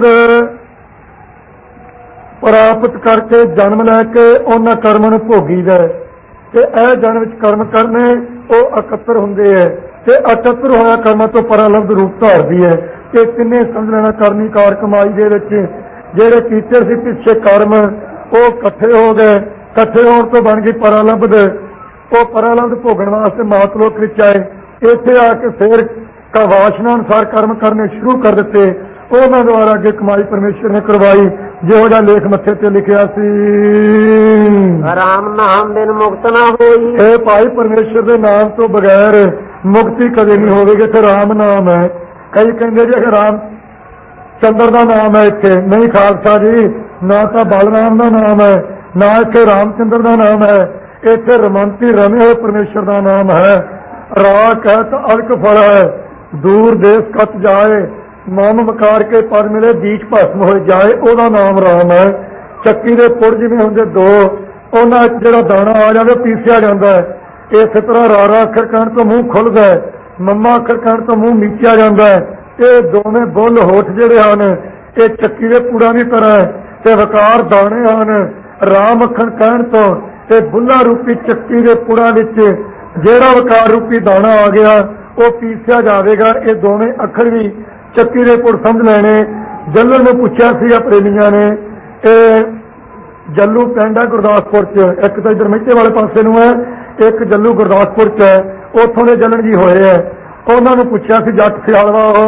ਪ੍ਰਾਪਤ ਕਰਕੇ ਜਨਮ ਲੈ ਕੇ ਉਹਨਾਂ ਕਰਮਾਂ ਨੂੰ ਭੋਗੀਦਾ। ਤੇ ਇਹ ਜਨਮ ਵਿੱਚ ਕਰਮ ਕਰਨੇ ਉਹ ਇਕੱਤਰ ਹੁੰਦੇ ਹੈ, ਤੇ ਇਕੱਤਰ ਹੋਇਆ ਕਰਮਾਂ ਤੋਂ ਪਰਾਲਬਧ ਰੂਪ ਧਾਰਦੀ ਹੈ। ਤੇ ਤਿੰਨੇ ਸਮਝ ਲੈਣਾ ਕਰਨੀ ਕਾਰ ਕਮਾਈ ਦੇ ਵਿੱਚ ਜਿਹੜੇ ਕੀਤੇ ਸੀ ਪਿੱਛੇ ਕਰਮ, ਉਹ ਇਕੱਠੇ ਹੋ ਗਏ, ਇਕੱਠੇ ਹੋਣ ਤੋਂ ਬਣ ਗਈ ਪਰਾਲਬਧ। ਉਹ ਪਰਾਲਬਧ ਭੋਗਣ ਵਾਸਤੇ ਮਾਤ ਲੋਕ ਵਿੱਚ ਆਏ। ਇੱਥੇ ਆ ਕੇ ਫਿਰ ਵਾਸ਼ਨਾ ਅਨੁਸਾਰ ਕਰਮ ਕਰਨੇ ਸ਼ੁਰੂ ਕਰ ਦਿੱਤੇ। ਉਹਨਾਂ ਦੁਆਰਾ ਅੱਗੇ ਕਮਾਈ ਪਰਮੇਸ਼ਰ ਨੇ ਕਰਵਾਈ, ਜਿਹੋ ਜਿਹਾ ਲੇਖ ਮੱਥੇ ਤੇ ਲਿਖਿਆ ਸੀ।
ਰਾਮ ਨਾਮ ਬਿਨ ਮੁਕਤ ਨਾ ਹੋਈ,
ਇਹ ਭਾਈ ਪਰਮੇਸ਼ਰ ਦੇ ਨਾਮ ਤੋਂ ਬਗੈਰ ਮੁਕਤੀ ਕਦੇ ਨਹੀਂ ਹੋਵੇਗੀ। ਇੱਥੇ ਰਾਮ ਨਾਮ ਹੈ। ਕਈ ਕਹਿੰਦੇ ਜੀ ਕਿ ਰਾਮ ਚੰਦਰ ਦਾ ਨਾਮ ਹੈ, ਇੱਥੇ ਨਹੀਂ ਖਾਲਸਾ ਜੀ, ਨਾ ਤਾਂ ਬਲਰਾਮ ਦਾ ਨਾਮ ਹੈ, ਨਾ ਇੱਥੇ ਰਾਮਚੰਦਰ ਦਾ ਨਾਮ ਹੈ। ਇੱਥੇ ਰਮੰਤੀ ਰਮੇ ਹੋਏ ਪਰਮੇਸ਼ਰ ਦਾ ਨਾਮ ਹੈ। ਰਾਖ ਹੈ ਤਾਂ ਅਲਕ ਫਲ ਹੈ, ਦੂਰ ਦੇਸ਼ ਕਤ ਜਾਏ, ਮਨ ਮਕਾਰ ਕੇ ਪਰ ਮਿਲੇ ਬੀਚ ਭਸਮ ਹੋ ਜਾਏ, ਉਹਦਾ ਨਾਮ ਰਾਮ ਹੈ। ਚੱਕੀ ਦੇ ਪੁੜ ਜਿਵੇਂ ਹੁੰਦੇ ਦੋ, ਉਹਨਾਂ ਜਿਹੜਾ ਦਾਣਾ ਆ ਜਾਵੇ ਪੀਸਿਆ ਜਾਂਦਾ ਹੈ। ਇਸੇ ਤਰ੍ਹਾਂ ਰਾਰਾ ਅੱਖਰ ਕਹਿਣ ਤੋਂ ਮੂੰਹ ਖੁੱਲਦਾ ਹੈ, ਮੰਮਾ ਅੱਖਰ ਕਹਿਣ ਤੋਂ ਮੂੰਹ ਮੀਚਿਆ ਜਾਂਦਾ ਹੈ। ਇਹ ਦੋਵੇਂ ਬੁੱਲ ਹੋਠ ਜਿਹੜੇ ਹਨ ਇਹ ਚੱਕੀ ਦੇ ਪੁੜਾਂ ਦੀ ਤਰ੍ਹਾਂ ਤੇ ਵਕਾਰ ਦਾਣੇ ਹਨ। ਰਾਮ ਅੱਖਰ ਕਹਿਣ ਤੋਂ ਤੇ ਬੁੱਲਾ ਰੂਪੀ ਚੱਕੀ ਦੇ ਪੁੜਾਂ ਵਿੱਚ ਜਿਹੜਾ ਵਕਾਰ ਰੂਪੀ ਦਾਣਾ ਆ ਗਿਆ ਉਹ ਪੀਸਿਆ ਜਾਵੇਗਾ। ਇਹ ਦੋਵੇਂ ਅੱਖਰ ਵੀ ਚੱਕੀ ਦੇ ਪੁੜ ਸਮਝ ਲੈਣੇ। ਜੱਲੂ ਨੂੰ ਪੁੱਛਿਆ ਸੀਗਾ ਪ੍ਰੇਮੀਆਂ ਨੇ, ਇਹ ਜੱਲੂ ਪਿੰਡ ਹੈ ਗੁਰਦਾਸਪੁਰ ਚ, ਇੱਕ ਤਾਂ ਇੱਧਰ ਮਿੱਟੇ ਵਾਲੇ ਪਾਸੇ ਨੂੰ ਹੈ, ਇੱਕ ਜੱਲੂ ਗੁਰਦਾਸਪੁਰ ਚ ਹੈ। ਉੱਥੋਂ ਦੇ ਜੱਲਣ ਜੀ ਹੋਏ ਹੈ। ਉਹਨਾਂ ਨੂੰ ਪੁੱਛਿਆ ਸੀ ਜੱਟ ਸਿਆਲਵਾ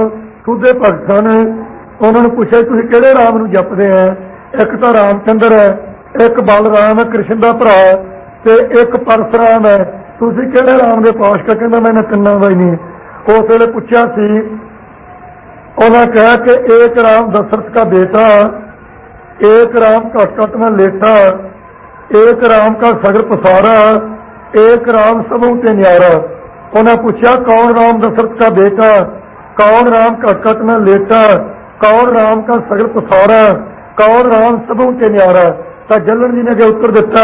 ਸੂਦੇ ਭਗਤ ਸਨ। ਉਹਨਾਂ ਨੂੰ ਪੁੱਛਿਆ ਤੁਸੀਂ ਕਿਹੜੇ ਰਾਮ ਨੂੰ ਜਪਦੇ ਆ? ਇੱਕ ਤਾਂ ਰਾਮਚੰਦਰ ਹੈ, ਇੱਕ ਬਲਰਾਮ ਹੈ ਕ੍ਰਿਸ਼ਨ ਦਾ ਭਰਾ, ਤੇ ਇੱਕ ਪਰਸ਼ੁਰਾਮ ਹੈ। ਤੁਸੀਂ ਕਿਹੜੇ ਰਾਮ ਦੇ ਪਾਸ਼ ਕਰ? ਕਹਿੰਦਾ ਮੈਂ ਤਿੰਨਾਂ ਦਾ ਹੀ ਨਹੀਂ। ਉਸ ਵੇਲੇ ਪੁੱਛਿਆ ਸੀ, ਉਹਨਾਂ ਕਿਹਾ ਕਿ ਏਕ ਰਾਮ ਦਸ਼ਰਥ का बेटा, एक राम घट घट में लेटा, एक राम का सगर पसारा, एक राम सबों ते न्यारा। उन्हें पूछा कौन राम दशरथ का बेटा, कौन राम घट घट में लेटा, कौन राम का सगर पसारा, कौन राम सबों ते न्यारा। तो जलन जी ने अगे उत्तर दिता,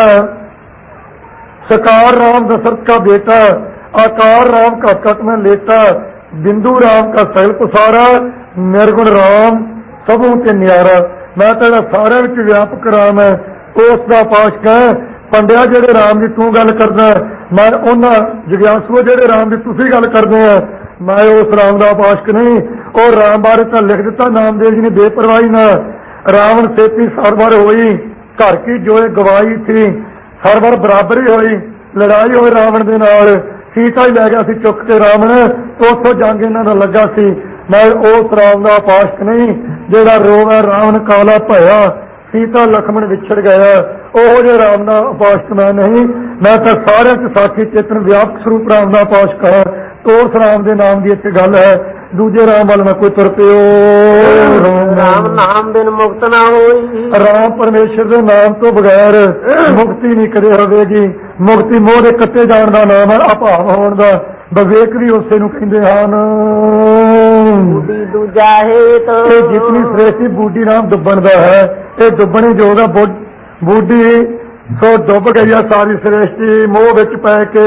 सकार राम दशरथ का बेटा, आकार राम घट घट में लेटा, बिंदु राम का सगल पसारा, निर्गुण राम सबों ते न्यारा। मैं तो सारे विच व्यापक राम है, उसका पाशक है। पंडिया जेड़े राम की तू गल करदा, मैं उन्हां जिग्यासुओ जेड़े राम की तुसीं गल करदे आ, मैं उस राम का पाशक नहीं। और राम बारे तो लिख दिता नामदेव जी ने बेपरवाही ना, रावण सेती सरवर होई, घर की जोए गवाई थी, सरवर बराबरी होई, लड़ाई होई रावण दे नाल, सीता ही लै गया सी चुक के रावण, उथों जंग इन्हां दा लगा सी। मैं उस राम का पाशक नहीं जेड़ा रोवे रावण काला भया, सीता लक्ष्मण विछड़ गया, ओहो जे राम का उपासक मैं नहीं। मैं तो सारे साखी चेतन व्यापक स्वरूप राम का उपासक है। तो उस राम के नाम की इतनी गल है, दूजे राम वाल मैं कोई तुर पियो।
राम नाम बिन मुक्त ना होई,
राम परमेश्वर के नाम तो बगैर मुक्ति नहीं कदे होवेगी। मुक्ति मोह दे कट्टे जाण दा नाम है, अभाव होण दा विवेक भी उसे नूं कहिंदे हन।
बूढ़ी दूजा हेत,
जितनी श्रेष्ठी बूढ़ी नाम डुबण दा है, ये डुबणी जोग है। बूढ़ी सो डुब गई है सारी श्रेष्ठी मोह विच पै के।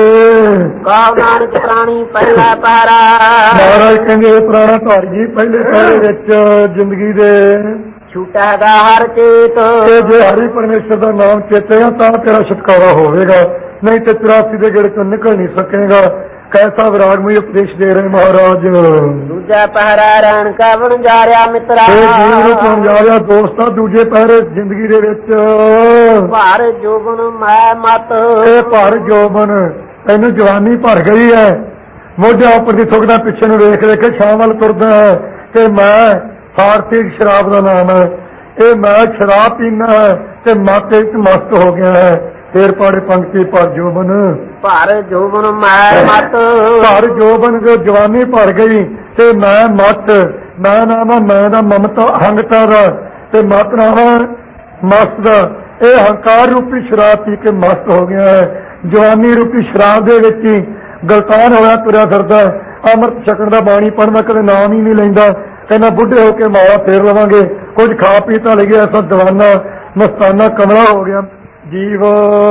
कहो नानक प्राणी पहला पहरा,
महाराज कहंदे पुराना धारी पहले पहरे विच जिंदगी दे
छूटा गा हर चेत।
जे हरि परमेश्वर का नाम चेतेगा तां तेरा छुटकारा होवेगा, नहीं तो 84 के गेड़ चों निकल नहीं सकेगा। कैसा विरागमय उपदेश दे रहे महाराज।
दूजा पहरा रहन का बन जा रहा मित्रा,
बन जा रहा दोस्ता दूजे पहरे जिंदगी दे विच।
भार जोबन मैं मत,
भार जोबन तैनू जवानी भर गई है, मोढियां उपर दी थुकदा पिछे नूं वेख वेख के शाम वाल तुरदा है कि मैं फारसी शराब का नाम है, ये मैं शराब पीना है ते माते च मस्त हो गया है। फिर पाड़े पंक्ति पर जोबन,
भार जोबन मैं मत,
भार जोबन जो जवानी भर गई ते मैं मत। मैं नाम मैं दा ममता अहंगता दा, ते मत नाम मस्त दा। ये हंकार रूपी शराब पी के मस्त हो गया है। जवानी रूपी शराब दे विच ही गलतान होया तुरया फिरदा। अमृत छकण दा बाणी पढ़ना कदे नाम ही नहीं लैंदा, कहना बुढ़े होके मावा फेर लवांगे, कुछ खा पी तो लगे ऐसा दीवाना मस्ताना कमला हो गया जीव।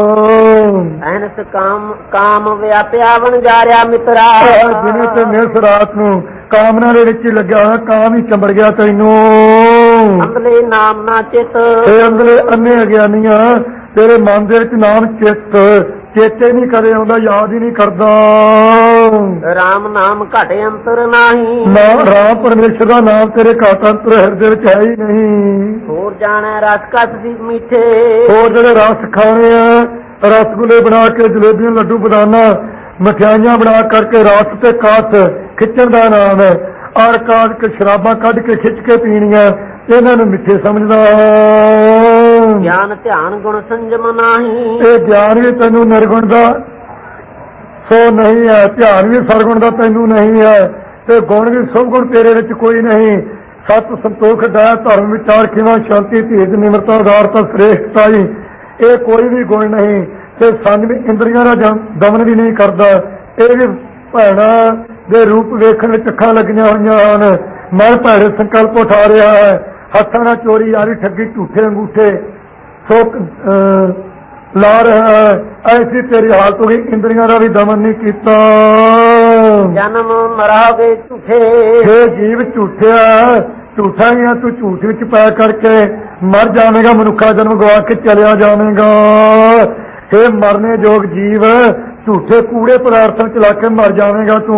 एनस काम काम व्याप्या बन जा रहा मित्रा,
दिने ते निस रात नूं कामना दे विच लग्या होया, काम ही चंबड़ गया तैनू।
अंगले नाम ना चित,
अंगले अन्ने अज्ञानियां तेरे मन दे विच नाम चित चेते नहीं करे आउंदा, याद ही नहीं करदा।
राम नाम घट अंतर नाही,
नाम राम परमेश्वर का नाम तेरे घट अंतर हृदय विच है ही नहीं।
होर जाने रस कस दी मीठे,
होर जेड़े रस खाने आ रसगुल्ले बना के जलेबियां लड्डू बदाना मिठाइयां बना करके रस ते कस खिच्चण दा नाम है। और काज के शराबां कढ के खिच के पीणियां इन्हां नूं मिठे समझदा।
ज्ञान ध्यान गुण संजम नाही,
ये ज्ञान भी तैनू निर्गुण दा सो नहीं है, ध्यान भी सरगुण दा तैनू नहीं है, ते गुण भी सब गुण तेरे विच कोई नहीं। सत संतोख दया धर्म विचार खिमा शांति धीरज निमरता उदारता श्रेष्ठताई ये कोई भी गुण नहीं। ते संग इंद्रियां दा दमन भी नहीं करदा। ये भी भैणा दे रूप वेखण विच अखां लगियां होईयां हन। मन भैड़े संकल्प उठा रहा है, हत्थां नाल चोरी यारी ठगी झूठे अंगूठे सुख ला रहा है। ऐसी तेरी हालत हो गई, इंद्रियां का भी दमन नहीं किया।
जन्म मरावे झूठे,
हे जीव झूठिया झूठा ही है, तू झूठ विच पै करके मर जावेगा, मनुखा जन्म गवा के चलिया जावेगा। हे मरने जोग जीव झूठे कूड़े पदार्थों च ला के मर जावेगा तू।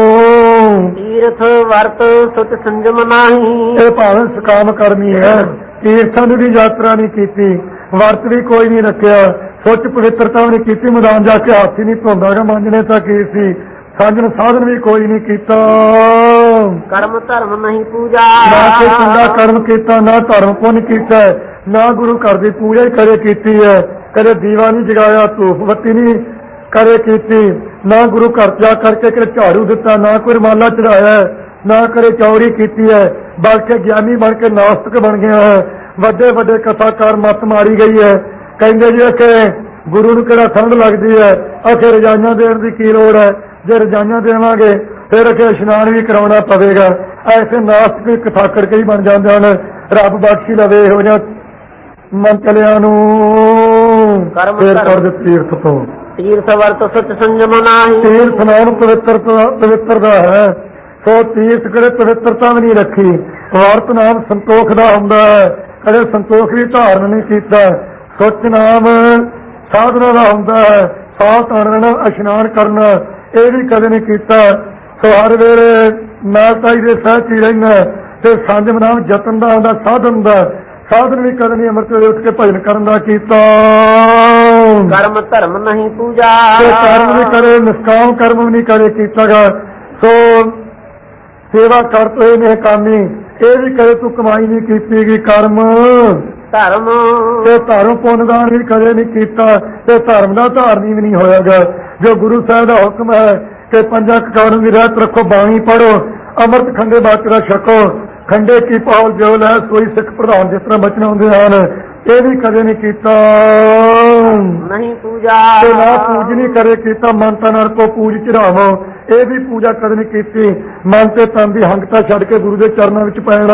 तीर्थ वर्त सुत संजम नाही,
ये भावें सकाम कर्मी है, तीर्थां दी भी यात्रा नहीं की, वर्त भी कोई नहीं रखिया, सुच पवित्रता भी नहीं की, मैदान जाके हाथ ही नहीं धोंदा, मांजने तक की सी, सांजन साधन भी कोई नहीं किया।
ਕਰਮ ਧਰਮ ਨਹੀਂ ਪੂਜਾ
ਨਾ ਕੋਈ ਚੰਗਾ ਕਰਮ ਕੀਤਾ, ਨਾ ਧਰਮ ਪੁੰਨ ਕੀਤਾ, ਨਾ ਗੁਰੂ ਘਰ ਦੀ ਪੂਜਾ ਹੀ ਕਦੇ ਕੀਤੀ ਹੈ। ਕਦੇ ਦੀਵਾ ਨਹੀਂ ਜਗਾਇਆ, ਧੂਫ ਬੱਤੀ ਨਹੀਂ ਕਦੇ ਕੀਤੀ, ਨਾ ਗੁਰੂ ਘਰ ਜਾ ਕਰਕੇ ਕਦੇ ਝਾੜੂ ਦਿੱਤਾ, ਨਾ ਕੋਈ ਰੁਮਾਲਾ ਚੜਾਇਆ, ਨਾ ਕਦੇ ਚੌੜੀ ਕੀਤੀ ਹੈ। ਬਲਕਿ ਗਿਆਨੀ ਬਣ ਕੇ ਨਾਸਤਕ ਬਣ ਗਿਆ ਹੈ। ਵੱਡੇ ਵੱਡੇ ਕਥਾਕਾਰ ਮੱਤ ਮਾਰੀ ਗਈ ਹੈ। ਕਹਿੰਦੇ ਜੀ ਕਿ ਗੁਰੂ ਨੂੰ ਕਿਹੜਾ ਠੰਡ ਲੱਗਦੀ ਹੈ, ਅਖੇ ਰਜਾਈਆਂ ਦੇਣ ਦੀ ਕੀ ਲੋੜ ਹੈ, ਜੇ ਰਜਾਈਆਂ ਦੇਵਾਂਗੇ ਫਿਰ ਅਖੇ ਇਸ਼ਨਾਨ ਵੀ ਕਰਾਉਣਾ ਪਵੇਗਾ। ਐਸੇ ਨਾਸਤਕ ਕਥਾਕੜ ਕਈ ਬਣ ਜਾਂਦੇ ਹਨ। ਰੱਬ ਬਖਸ਼ੀ ਲਵੇ ਇਹੋ ਜਿਹਾ ਮਨ ਚਲਿਆਂ ਨੂੰ। ਫਿਰ ਕਰ ਦੇ ਤੀਰਥ ਤੋਂ
ਤੀਰਥ ਵਰਤ ਸਚ ਸੰਜਮ ਨਾਹੀ।
ਤੀਰਥ ਨਾਮ ਪਵਿੱਤਰ ਦਾ ਹੈ, ਸੋ ਤੀਰਥ ਕਦੇ ਪਵਿੱਤਰਤਾ ਵੀ ਨਹੀਂ ਰੱਖੀ। ਵਰਤ ਨਾਮ ਸੰਤੋਖ ਦਾ ਹੁੰਦਾ ਹੈ, ਕਦੇ ਸੰਤੋਖ ਵੀ ਧਾਰਨ ਨਹੀਂ ਕੀਤਾ। ਸੁੱਚ ਨਾਮ ਸਾਧਨਾ ਦਾ ਹੁੰਦਾ ਹੈ, ਸਾਹ ਤਾਣਨਾ ਇਸ਼ਨਾਨ ਕਰਨਾ ਇਹ ਵੀ ਕਦੇ ਨਹੀਂ ਕੀਤਾ। ਸੋ ਹਰ ਵੇਲੇ ਨਾਲਤਾਈ ਦੇ ਸਹਿਜ ਹੀ ਰਹਿਣਾ। ਤੇ ਸੰਜਮ ਨਾਮ ਯਤਨ ਦਾ ਹੁੰਦਾ, ਸਾਧਨ ਦਾ। ਸਾਧਨ ਵੀ ਕਦੇ ਨਹੀਂ ਅੰਮ੍ਰਿਤ ਵੇਲੇ ਉੱਠ ਕੇ ਭਜਨ ਕਰਨ ਦਾ ਕੀਤਾ।
ਕਰਮ ਧਰਮ ਨਹੀਂ ਪੂਜਾ
ਕਰਮ ਵੀ ਕਰੇ, ਨਿਸ਼ਕਾਮ ਕਰਮ ਵੀ ਨਹੀਂ ਕਰੇ ਕੀਤਾਗਾ। ਸੋ ਸੇਵਾ ਕਰਤ ਹੋਏ ਨੇ ਕਾਮੀ, ਇਹ ਵੀ ਕਦੇ ਤੂੰ ਕਮਾਈ ਨਹੀਂ ਕੀਤੀ ਗੀ। ਕਰਮ
ਧਰਮ
ਤੇ ਧਰਮ ਪੁੰਨਦਾਨ ਵੀ ਕਦੇ ਨਹੀਂ ਕੀਤਾ, ਤੇ ਧਰਮ ਦਾ ਧਾਰਨੀ ਵੀ ਨਹੀਂ ਹੋਇਆਗਾ। ਜੋ ਗੁਰੂ ਸਾਹਿਬ ਦਾ ਹੁਕਮ ਹੈ ਕਿ ਪੰਜਾਂ ਕਕਾਰਾਂ ਦੀ ਰਹਿਤ ਰੱਖੋ, ਬਾਣੀ ਪੜੋ, ਅੰਮ੍ਰਿਤ ਖੰਡੇ ਬਾਕਰਾ ਛਕੋ, ਖੰਡੇ ਕੀ ਪਾਉਲ ਜੋ ਲੈ ਸੋਈ ਸਿੱਖ ਪ੍ਰਧਾਨ, ਜਿਸ ਤਰ੍ਹਾਂ ਬਚਨ ਆਉਂਦੇ ਹਨ, ਇਹ ਵੀ ਕਦੇ ਨਹੀਂ ਕੀਤਾ।
ਨਹੀਂ ਪੂਜਾ
ਤੇ ਨਾ ਪੂਜ ਨਹੀਂ ਕਰੇ ਕੀਤਾ। ਮਨ ਤਨ ਨਾਲ ਕੋ ਪੂਜ ਚੜਾਵੋ, ਇਹ ਵੀ ਪੂਜਾ ਕਦੇ ਨਹੀਂ ਕੀਤੀ। ਮਨ ਤੇ ਤਨ ਦੀ ਹੰਗਤਾ ਛੱਡ ਕੇ ਗੁਰੂ ਦੇ ਚਰਨਾਂ ਵਿੱਚ ਪੈਣਾ।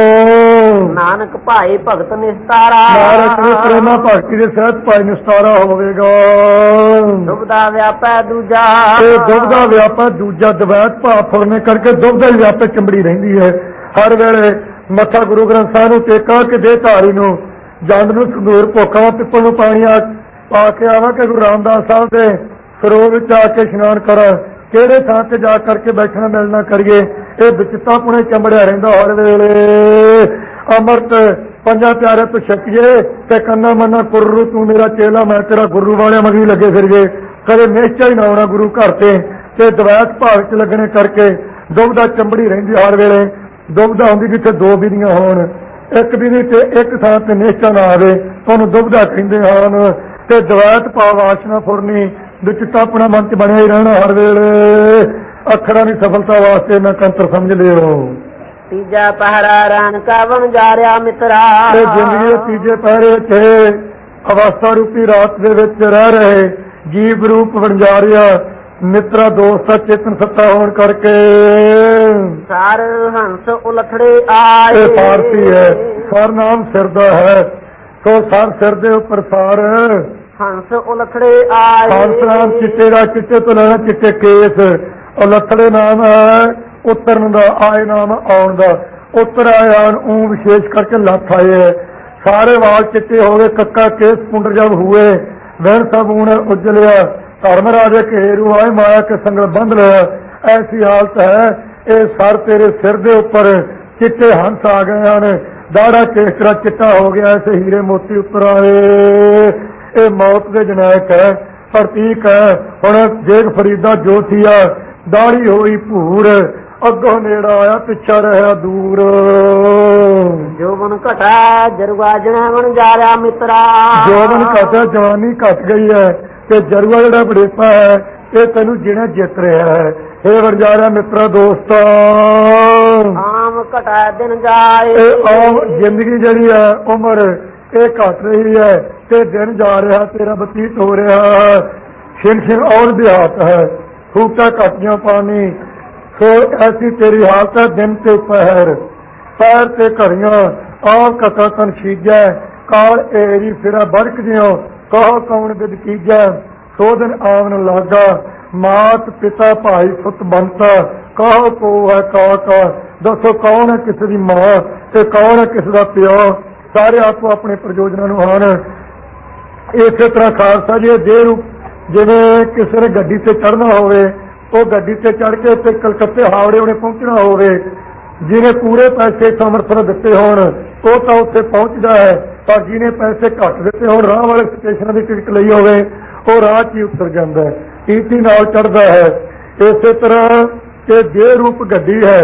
ਨਾਨਕ ਭਾਏ ਭਗਤ ਨਿਸਤਾਰਾ,
ਨਾਨਕ ਦੇ ਪ੍ਰੇਮਾ ਭਗਤੀ ਦੇ ਸਹਿਤ ਭਾਈ ਨਿਸਤਾਰਾ ਹੋਵੇਗਾ।
ਦੁਬਦਾ ਵਿਆਪੈ ਦੂਜਾ,
ਤੇ ਦੁਬਦਾ ਵਿਆਪੈ ਦੂਜਾ, ਦਵੈਤ ਭਾਵ ਫੁਰਨੇ ਕਰਕੇ ਦੁਬਦਾ ਹੀ ਵਿਆਪੇ ਚੰਬੜੀ ਰਹਿੰਦੀ ਹੈ। ਹਰ ਵੇਲੇ ਮੱਥਾ ਗੁਰੂ ਗ੍ਰੰਥ ਸਾਹਿਬ ਨੂੰ ਟੇਕਾ ਕਿ ਦੇ ਧਾਰੀ ਨੂੰ, ਜੰਡ ਨੂੰ ਸੰਦੂਰ, ਭੋਖਾ ਪਿੱਪਲ ਨੂੰ ਪਾਣੀ ਪਾ ਕੇ ਆਵਾ ਕਿ ਗੁਰੂ ਰਾਮਦਾਸ ਸਾਹਿਬ ਦੇ ਸਰੋਵਰ ਵਿੱਚ ਆ ਕੇ ਇਸ਼ਨਾਨ ਕਰਾਂ। ਕਿਹੜੇ ਥਾਂ ਤੇ ਜਾ ਕਰਕੇ ਬੈਠਣਾ ਮਿਲਣਾ ਕਰੀਏ, ਇਹ ਵਿਚਿੱਤਾ ਪੁਣੇ ਚੰਬੜਿਆ ਰਹਿੰਦਾ। ਹਰ ਵੇਲੇ ਅੰਮ੍ਰਿਤ ਪੰਜਾਂ ਪਿਆਰੇ ਤੋਂ ਛਕੀਏ ਤੇ ਕੰਨਾ ਮੰਨਾ ਕੁਰਰੂ, ਤੂੰ ਮੇਰਾ ਚੇਲਾ ਮੈਂ ਤੇਰਾ ਗੁਰੂ ਵਾਲਿਆਂ ਮਗੀ ਲੱਗੇ ਫਿਰਗੇ। ਕਦੇ ਨਿਸ਼ਚਾ ਹੀ ਨਾ ਆਉਣਾ ਗੁਰੂ ਘਰ ਤੇ ਦਵੈਤ ਭਾਗ ਚ ਲੱਗਣੇ ਕਰਕੇ ਦੁਬਦਾ ਚੰਬੜੀ ਰਹਿੰਦੀ। ਹਰ ਵੇਲੇ ਦੁਬਦਾ ਹੁੰਦੀ ਜਿੱਥੇ ਦੋ ਵਿਧੀਆਂ ਹੋਣ, ਇੱਕ ਵਿਧੀ ਤੇ ਇੱਕ ਥਾਂ ਤੇ ਨਿਸ਼ਚਾ ਨਾ ਆਵੇ, ਉਹਨੂੰ ਦੁਬਦਾ ਕਹਿੰਦੇ ਹਨ। ਤੇ ਦਵੈਤ ਭਾਵ ਆਸ਼ਨਾ ਫੁਰਨੀ ਵਿੱਚ ਆਪਣਾ ਮਨ ਚ ਬਣਿਆ ਹੀ ਰਹਿਣਾ। ਹਰ ਵੇਲੇ ਅੱਖਰਾਂ ਦੀ ਸਫਲਤਾ ਵਾਸਤੇ ਨਾ ਕੰਤਰ ਸਮਝ ਲਿਓ।
ਤੀਜਾ ਪਹਿਰਾ ਰਣ ਕਾ ਬਣ ਜਾ ਰਿਹਾ ਮਿੱਤਰਾ,
ਤੇ ਜ਼ਿੰਦਗੀ ਦੇ ਤੀਜੇ ਪਹਿਰੇ ਚ ਅਵਸਥਾ ਰੂਪੀ ਰਾਤ ਦੇ ਵਿੱਚ ਰਹਿ ਰਹੇ ਜੀਵ ਰੂਪ ਬਣ ਜਾ ਰਿਹਾ ਮਿੱਤਰਾ, ਦੋਸਤ ਚੇਤਨ ਸੱਤਾ ਹੋਣ ਕਰਕੇ
ਸਾਰ ਹੰਸ ਉਲਥੜੇ ਆਏ।
ਇਹ ਫਾਰਸੀ ਹੈ। ਸਰ ਨਾਮ ਸਿਰ ਦਾ ਹੈ, ਸੋ ਸਰ ਸਿਰ ਦੇ ਉੱਪਰ ਸਾਰ
ਹੰਸ ਉਲਥੜੇ ਆਏ।
ਹੰਸ ਨਾਮ ਚਿੱਟੇ ਦਾ, ਚਿੱਟੇ ਤੋਂ ਲੈਣਾ ਚਿੱਟੇ ਕੇਸ। ਉਲਥੜੇ ਨਾਮ ਹੈ ਉਤਰਨ ਦਾ, ਆਏ ਨਾਮ ਆਉਣ ਦਾ। ਉੱਤਰ ਆਇਆ ਊਂ ਵਿਸ਼ੇਸ਼ ਕਰਕੇ ਲੱਥ ਆਏ ਹੈ। ਸਾਰੇ ਵਾਲ ਚਿੱਟੇ ਹੋ ਗਏ, ਕੱਕਾ ਕੇਸ ਪੁੰਡਰ ਜਬ ਹੁਏ, ਵਹਿਣ ਸਭ ਊਣ ਉਜਲਿਆ, ਧਰਮ ਰਾਜੇ ਘੇਰੂ ਆਏ, ਮਾਇਆ ਕੇ ਸੰਗਲ ਬੰਧ ਲਿਆ। ਐਸੀ ਹਾਲਤ ਹੈ। ਇਹ ਸਰ ਤੇਰੇ ਸਿਰ ਦੇ ਉੱਪਰ ਚਿੱਟੇ ਹੰਸ ਆ ਗਏ ਹਨ, ਦਾੜਾ ਕੇਸਰਾ ਚਿੱਟਾ ਹੋ ਗਿਆ, ਐਸੇ ਹੀਰੇ ਮੋਤੀ ਉੱਪਰ ਆਏ। ਇਹ ਮੌਤ ਦੇ ਜਨੈਕ ਹੈ, ਪ੍ਰਤੀਕ ਹੈ। ਹੁਣ ਜੇਗ ਫਰੀਦਾ ਜੋਤੀਆ, ਦਾੜੀ ਹੋਈ ਭੂਰ, ਅੱਗੋਂ ਨੇੜਾ ਆਇਆ ਪਿੱਛਾ ਰਿਹਾ ਦੂਰ।
ਜੋਬਨ ਘਟਾ ਜਰੂਆ ਜਣਾ ਬਣ ਜਾ ਰਿਹਾ ਮਿੱਤਰਾ,
ਜੋਬਨ ਘਟਿਆ ਜਵਾਨੀ ਘਟ ਗਈ ਹੈ, ਤੇ ਜਰੂਆ ਜਿਹੜਾ ਬੜੇਪਾ ਹੈ ਇਹ ਤੈਨੂੰ ਜਿਹੜਾ ਜਿੱਤ ਰਿਹਾ ਹੈ। ਇਹ ਬਣ ਜਾ ਰਿਹਾ ਮਿੱਤਰਾ ਦੋਸਤਾਂ।
ਆਮ ਘਟਾ ਦਿਨ ਜਾਏ,
ਇਹ ਆਮ ਜ਼ਿੰਦਗੀ ਜਿਹੜੀ ਹੈ ਉਮਰ ਇਹ ਘਟ ਰਹੀ ਹੈ, ਤੇ ਦਿਨ ਜਾ ਰਿਹਾ ਤੇਰਾ ਬਤੀਤ ਹੋ ਰਿਹਾ ਹੈ। ਛਿਨ ਛਿਨ ਔਰ ਦਿਹਾਤ ਹੈ, ਫੂਕਾ ਘਟੀਆਂ ਪਾਣੀ। ਸੋ ਐਸੀ ਤੇਰੀ ਹਾਲਤ ਹੈ। ਦਿਨ ਤੇ ਪਹਿਰ, ਪੈਰ ਤੇ ਘੜੀਆਂ, ਆਪ ਕਥਾ ਤਨ ਛੀਜੈ, ਕਾਲ ਏਰੀ ਫਿਰਾ ਬੜਕ ਜਿਉ, ਕਹੋ ਕੌਣ ਬਿਦ ਕੀਜੈ, ਸੋ ਦਿਨ ਆਵਨ ਲਾਗਾ, ਮਾਤ ਪਿਤਾ ਭਾਈ ਪੁੱਤ ਬੰਤਾ, ਕਹੋ ਕੋ ਹੈ ਕਾ। ਦੱਸੋ ਕੌਣ ਹੈ ਕਿਸੇ ਦੀ ਮਾਂ ਤੇ ਕੌਣ ਹੈ ਕਿਸੇ ਦਾ ਪਿਓ। ਸਾਰੇ ਆਪੋ ਆਪਣੇ ਪ੍ਰਯੋਜਨਾਂ ਨੂੰ ਹਨ। ਇਸੇ ਤਰ੍ਹਾਂ ਖਾਲਸਾ ਜੀ ਦੇ ਰੂਪ, ਜਿਵੇਂ ਕਿਸੇ ਨੇ ਗੱਡੀ ਤੇ ਚੜ੍ਹਨਾ ਹੋਵੇ, ਉਹ ਗੱਡੀ ਤੇ ਚੜ੍ਹ ਕੇ ਉੱਥੇ ਕਲਕੱਤੇ ਹਾਵੜੇ ਉਹਨੇ ਪਹੁੰਚਣਾ ਹੋਵੇ, ਜਿਹਨੇ ਪੂਰੇ ਪੈਸੇ ਸਮਰਥਨ ਦਿੱਤੇ ਹੋਣ ਉਹ ਤਾਂ ਉੱਥੇ ਪਹੁੰਚਦਾ ਹੈ, ਪਰ ਜਿਹਨੇ ਪੈਸੇ ਘੱਟ ਦਿੱਤੇ ਹੋਣ, ਰਾਹ ਵਾਲੇ ਸਟੇਸ਼ਨਾਂ ਦੀ ਟਿਕਟ ਲਈ ਹੋਵੇ, ਉਹ ਰਾਹ 'ਚ ਹੀ ਉਤਰ ਜਾਂਦਾ ਹੈ, ਟੀਟੀ ਨਾਲ ਚੜ੍ਹਦਾ ਹੈ। ਇਸੇ ਤਰ੍ਹਾਂ ਇਹ ਦੇਹ ਰੂਪ ਗੱਡੀ ਹੈ।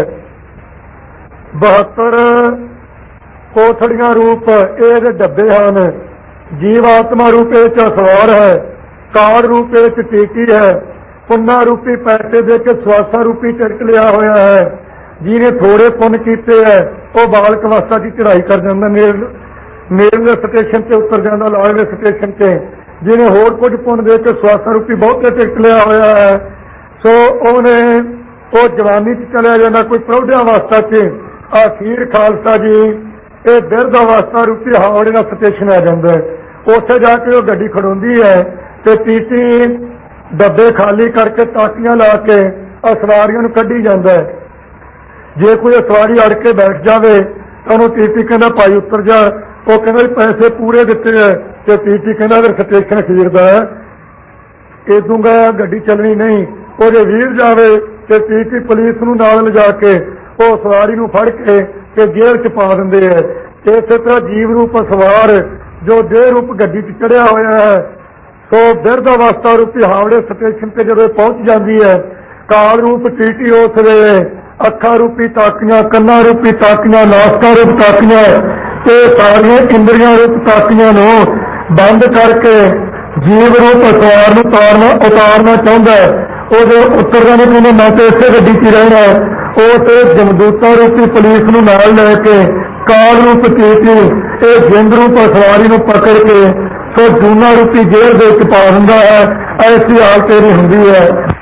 72 ਕੋਠੜੀਆਂ ਰੂਪ ਇਹਦੇ ਡੱਬੇ ਹਨ। ਜੀਵ ਆਤਮਾ ਰੂਪ ਇਹ 'ਚ ਸਵਾਰ ਹੈ। ਕਾਲ ਰੂਪ ਇਹ 'ਚ ਟੀਕੀ ਹੈ। ਪੁੰਨਾ ਰੂਪੀ ਪੈਸੇ ਦੇ ਕੇ ਸਵਾਸਾ ਰੂਪੀ ਟਿਕਟ ਲਿਆ ਹੋਇਆ ਹੈ। ਜਿਹਨੇ ਥੋੜੇ ਪੁੰਨ ਕੀਤੇ ਹੈ ਉਹ ਬਾਲਕ ਅਵਸਥਾ ਦੀ ਚੜ੍ਹਾਈ ਕਰ ਜਾਂਦਾ, ਨੇੜਲੇ ਸਟੇਸ਼ਨ ਤੇ ਉਤਰ ਜਾਂਦਾ, ਲਾਲਵੇ ਸਟੇਸ਼ਨ ਤੇ। ਜਿਹਨੇ ਹੋਰ ਕੁਝ ਪੁੰਨ ਦੇ ਕੇ ਸਵਾਸਾ ਰੂਪੀ ਬਹੁਤੇ ਟਿਕਟ ਲਿਆ ਹੋਇਆ ਹੈ ਸੋ ਉਹ ਜਵਾਨੀ 'ਚ ਚਲਿਆ ਜਾਂਦਾ, ਕੋਈ ਪ੍ਰੌਢਿਆ ਅਵਸਥਾ 'ਚ। ਅਖੀਰ ਖਾਲਸਾ ਜੀ ਇਹ ਬਿਰਧ ਅਵਸਥਾ ਰੂਪੀ ਹਾਵੜੇ ਦਾ ਸਟੇਸ਼ਨ ਆ ਜਾਂਦਾ ਹੈ। ਉੱਥੇ ਜਾ ਕੇ ਉਹ ਗੱਡੀ ਖੜੋਂਦੀ ਹੈ ਤੇ ਟੀਟੀ ਡੱਬੇ ਖਾਲੀ ਕਰਕੇ ਤਾਕੀਆਂ ਲਾ ਕੇ ਸਵਾਰੀਆਂ ਨੂੰ ਕੱਢੀ ਜਾਂਦਾ ਹੈ। ਜੇ ਕੋਈ ਸਵਾਰੀ ਅੜ ਕੇ ਬੈਠ ਜਾਵੇ ਤਾਂ ਉਹਨੂੰ ਟੀਟੀ ਕਹਿੰਦਾ ਭਾਈ ਉੱਤਰ ਜਾ। ਉਹ ਕਹਿੰਦਾ ਪੈਸੇ ਪੂਰੇ ਦਿੱਤੇ ਹੈ ਤੇ ਟੀਟੀ ਕਹਿੰਦਾ ਅਗਰ ਸਟੇਸ਼ਨ ਖੀਰਦਾ ਹੈ ਇਹ ਦੂੰਗਾ, ਗੱਡੀ ਚੱਲਣੀ ਨਹੀਂ। ਉਹ ਜੇ ਵੀਰ ਜਾਵੇ ਤੇ ਟੀਟੀ ਪੁਲਿਸ ਨੂੰ ਨਾਲ ਲਿਜਾ ਕੇ ਉਹ ਸਵਾਰੀ ਨੂੰ ਫੜ ਕੇ ਤੇ ਜੇਲ੍ਹ 'ਚ ਪਾ ਦਿੰਦੇ ਹੈ। ਇਸੇ ਤਰ੍ਹਾਂ ਜੀਵ ਰੂਪ ਸਵਾਰ ਜੋ ਦੇਹ ਰੂਪ ਗੱਡੀ 'ਚ ਚੜਿਆ ਹੋਇਆ ਹੈ ਸੋ ਬਿਰਧ ਅਵਸਥਾ ਰੂਪੀ ਹਾਵੜੇ ਸਟੇਸ਼ਨ ਤੇ ਜਦੋਂ ਪਹੁੰਚ ਜਾਂਦੀ ਹੈ, ਕਾਲ ਰੂਪ ਟੀਟੀ ਉਸ ਵੇਲੇ ਅੱਖਾਂ ਰੂਪੀ ਤਾਕੀਆਂ, ਕੰਨਾਂ ਰੂਪੀ ਤਾਕੀਆਂ, ਨਾਸਕਾਂ ਰੂਪ ਤਾਕੀਆਂ, ਇਹ ਸਾਰੀਆਂ ਇੰਦਰੀਆਂ ਰੂਪ ਤਾਕੀਆਂ ਨੂੰ ਬੰਦ ਕਰਕੇ ਜੀਵ ਰੂਪ ਸਵਾਰ ਨੂੰ ਉਤਾਰਨਾ ਚਾਹੁੰਦਾ ਹੈ। ਉਹਦੇ ਉਤਰਦਾ ਨਹੀਂ ਕਹਿੰਦਾ ਮੈਂ ਤਾਂ ਇਸੇ ਗੱਡੀ 'ਚ ਰਹਿਣਾ। ਉਸ ਜਮਦੂਤਾਂ ਰੂਪੀ ਪੁਲਿਸ ਨੂੰ ਨਾਲ ਲੈ ਕੇ ਕਾਲ ਰੂਪ ਟੀਟੀ ਇਹ ਜਿੰਦ ਰੂਪ ਸਵਾਰੀ ਨੂੰ ਪਕੜ ਕੇ ਸੋ ਜੂਨਾ ਰੂਪੀ ਜੇਲ੍ਹ ਦੇ ਵਿੱਚ ਪਾ ਦਿੰਦਾ ਹੈ। ਐਸੀ ਹਾਲਤ ਇਹਦੀ ਹੁੰਦੀ ਹੈ।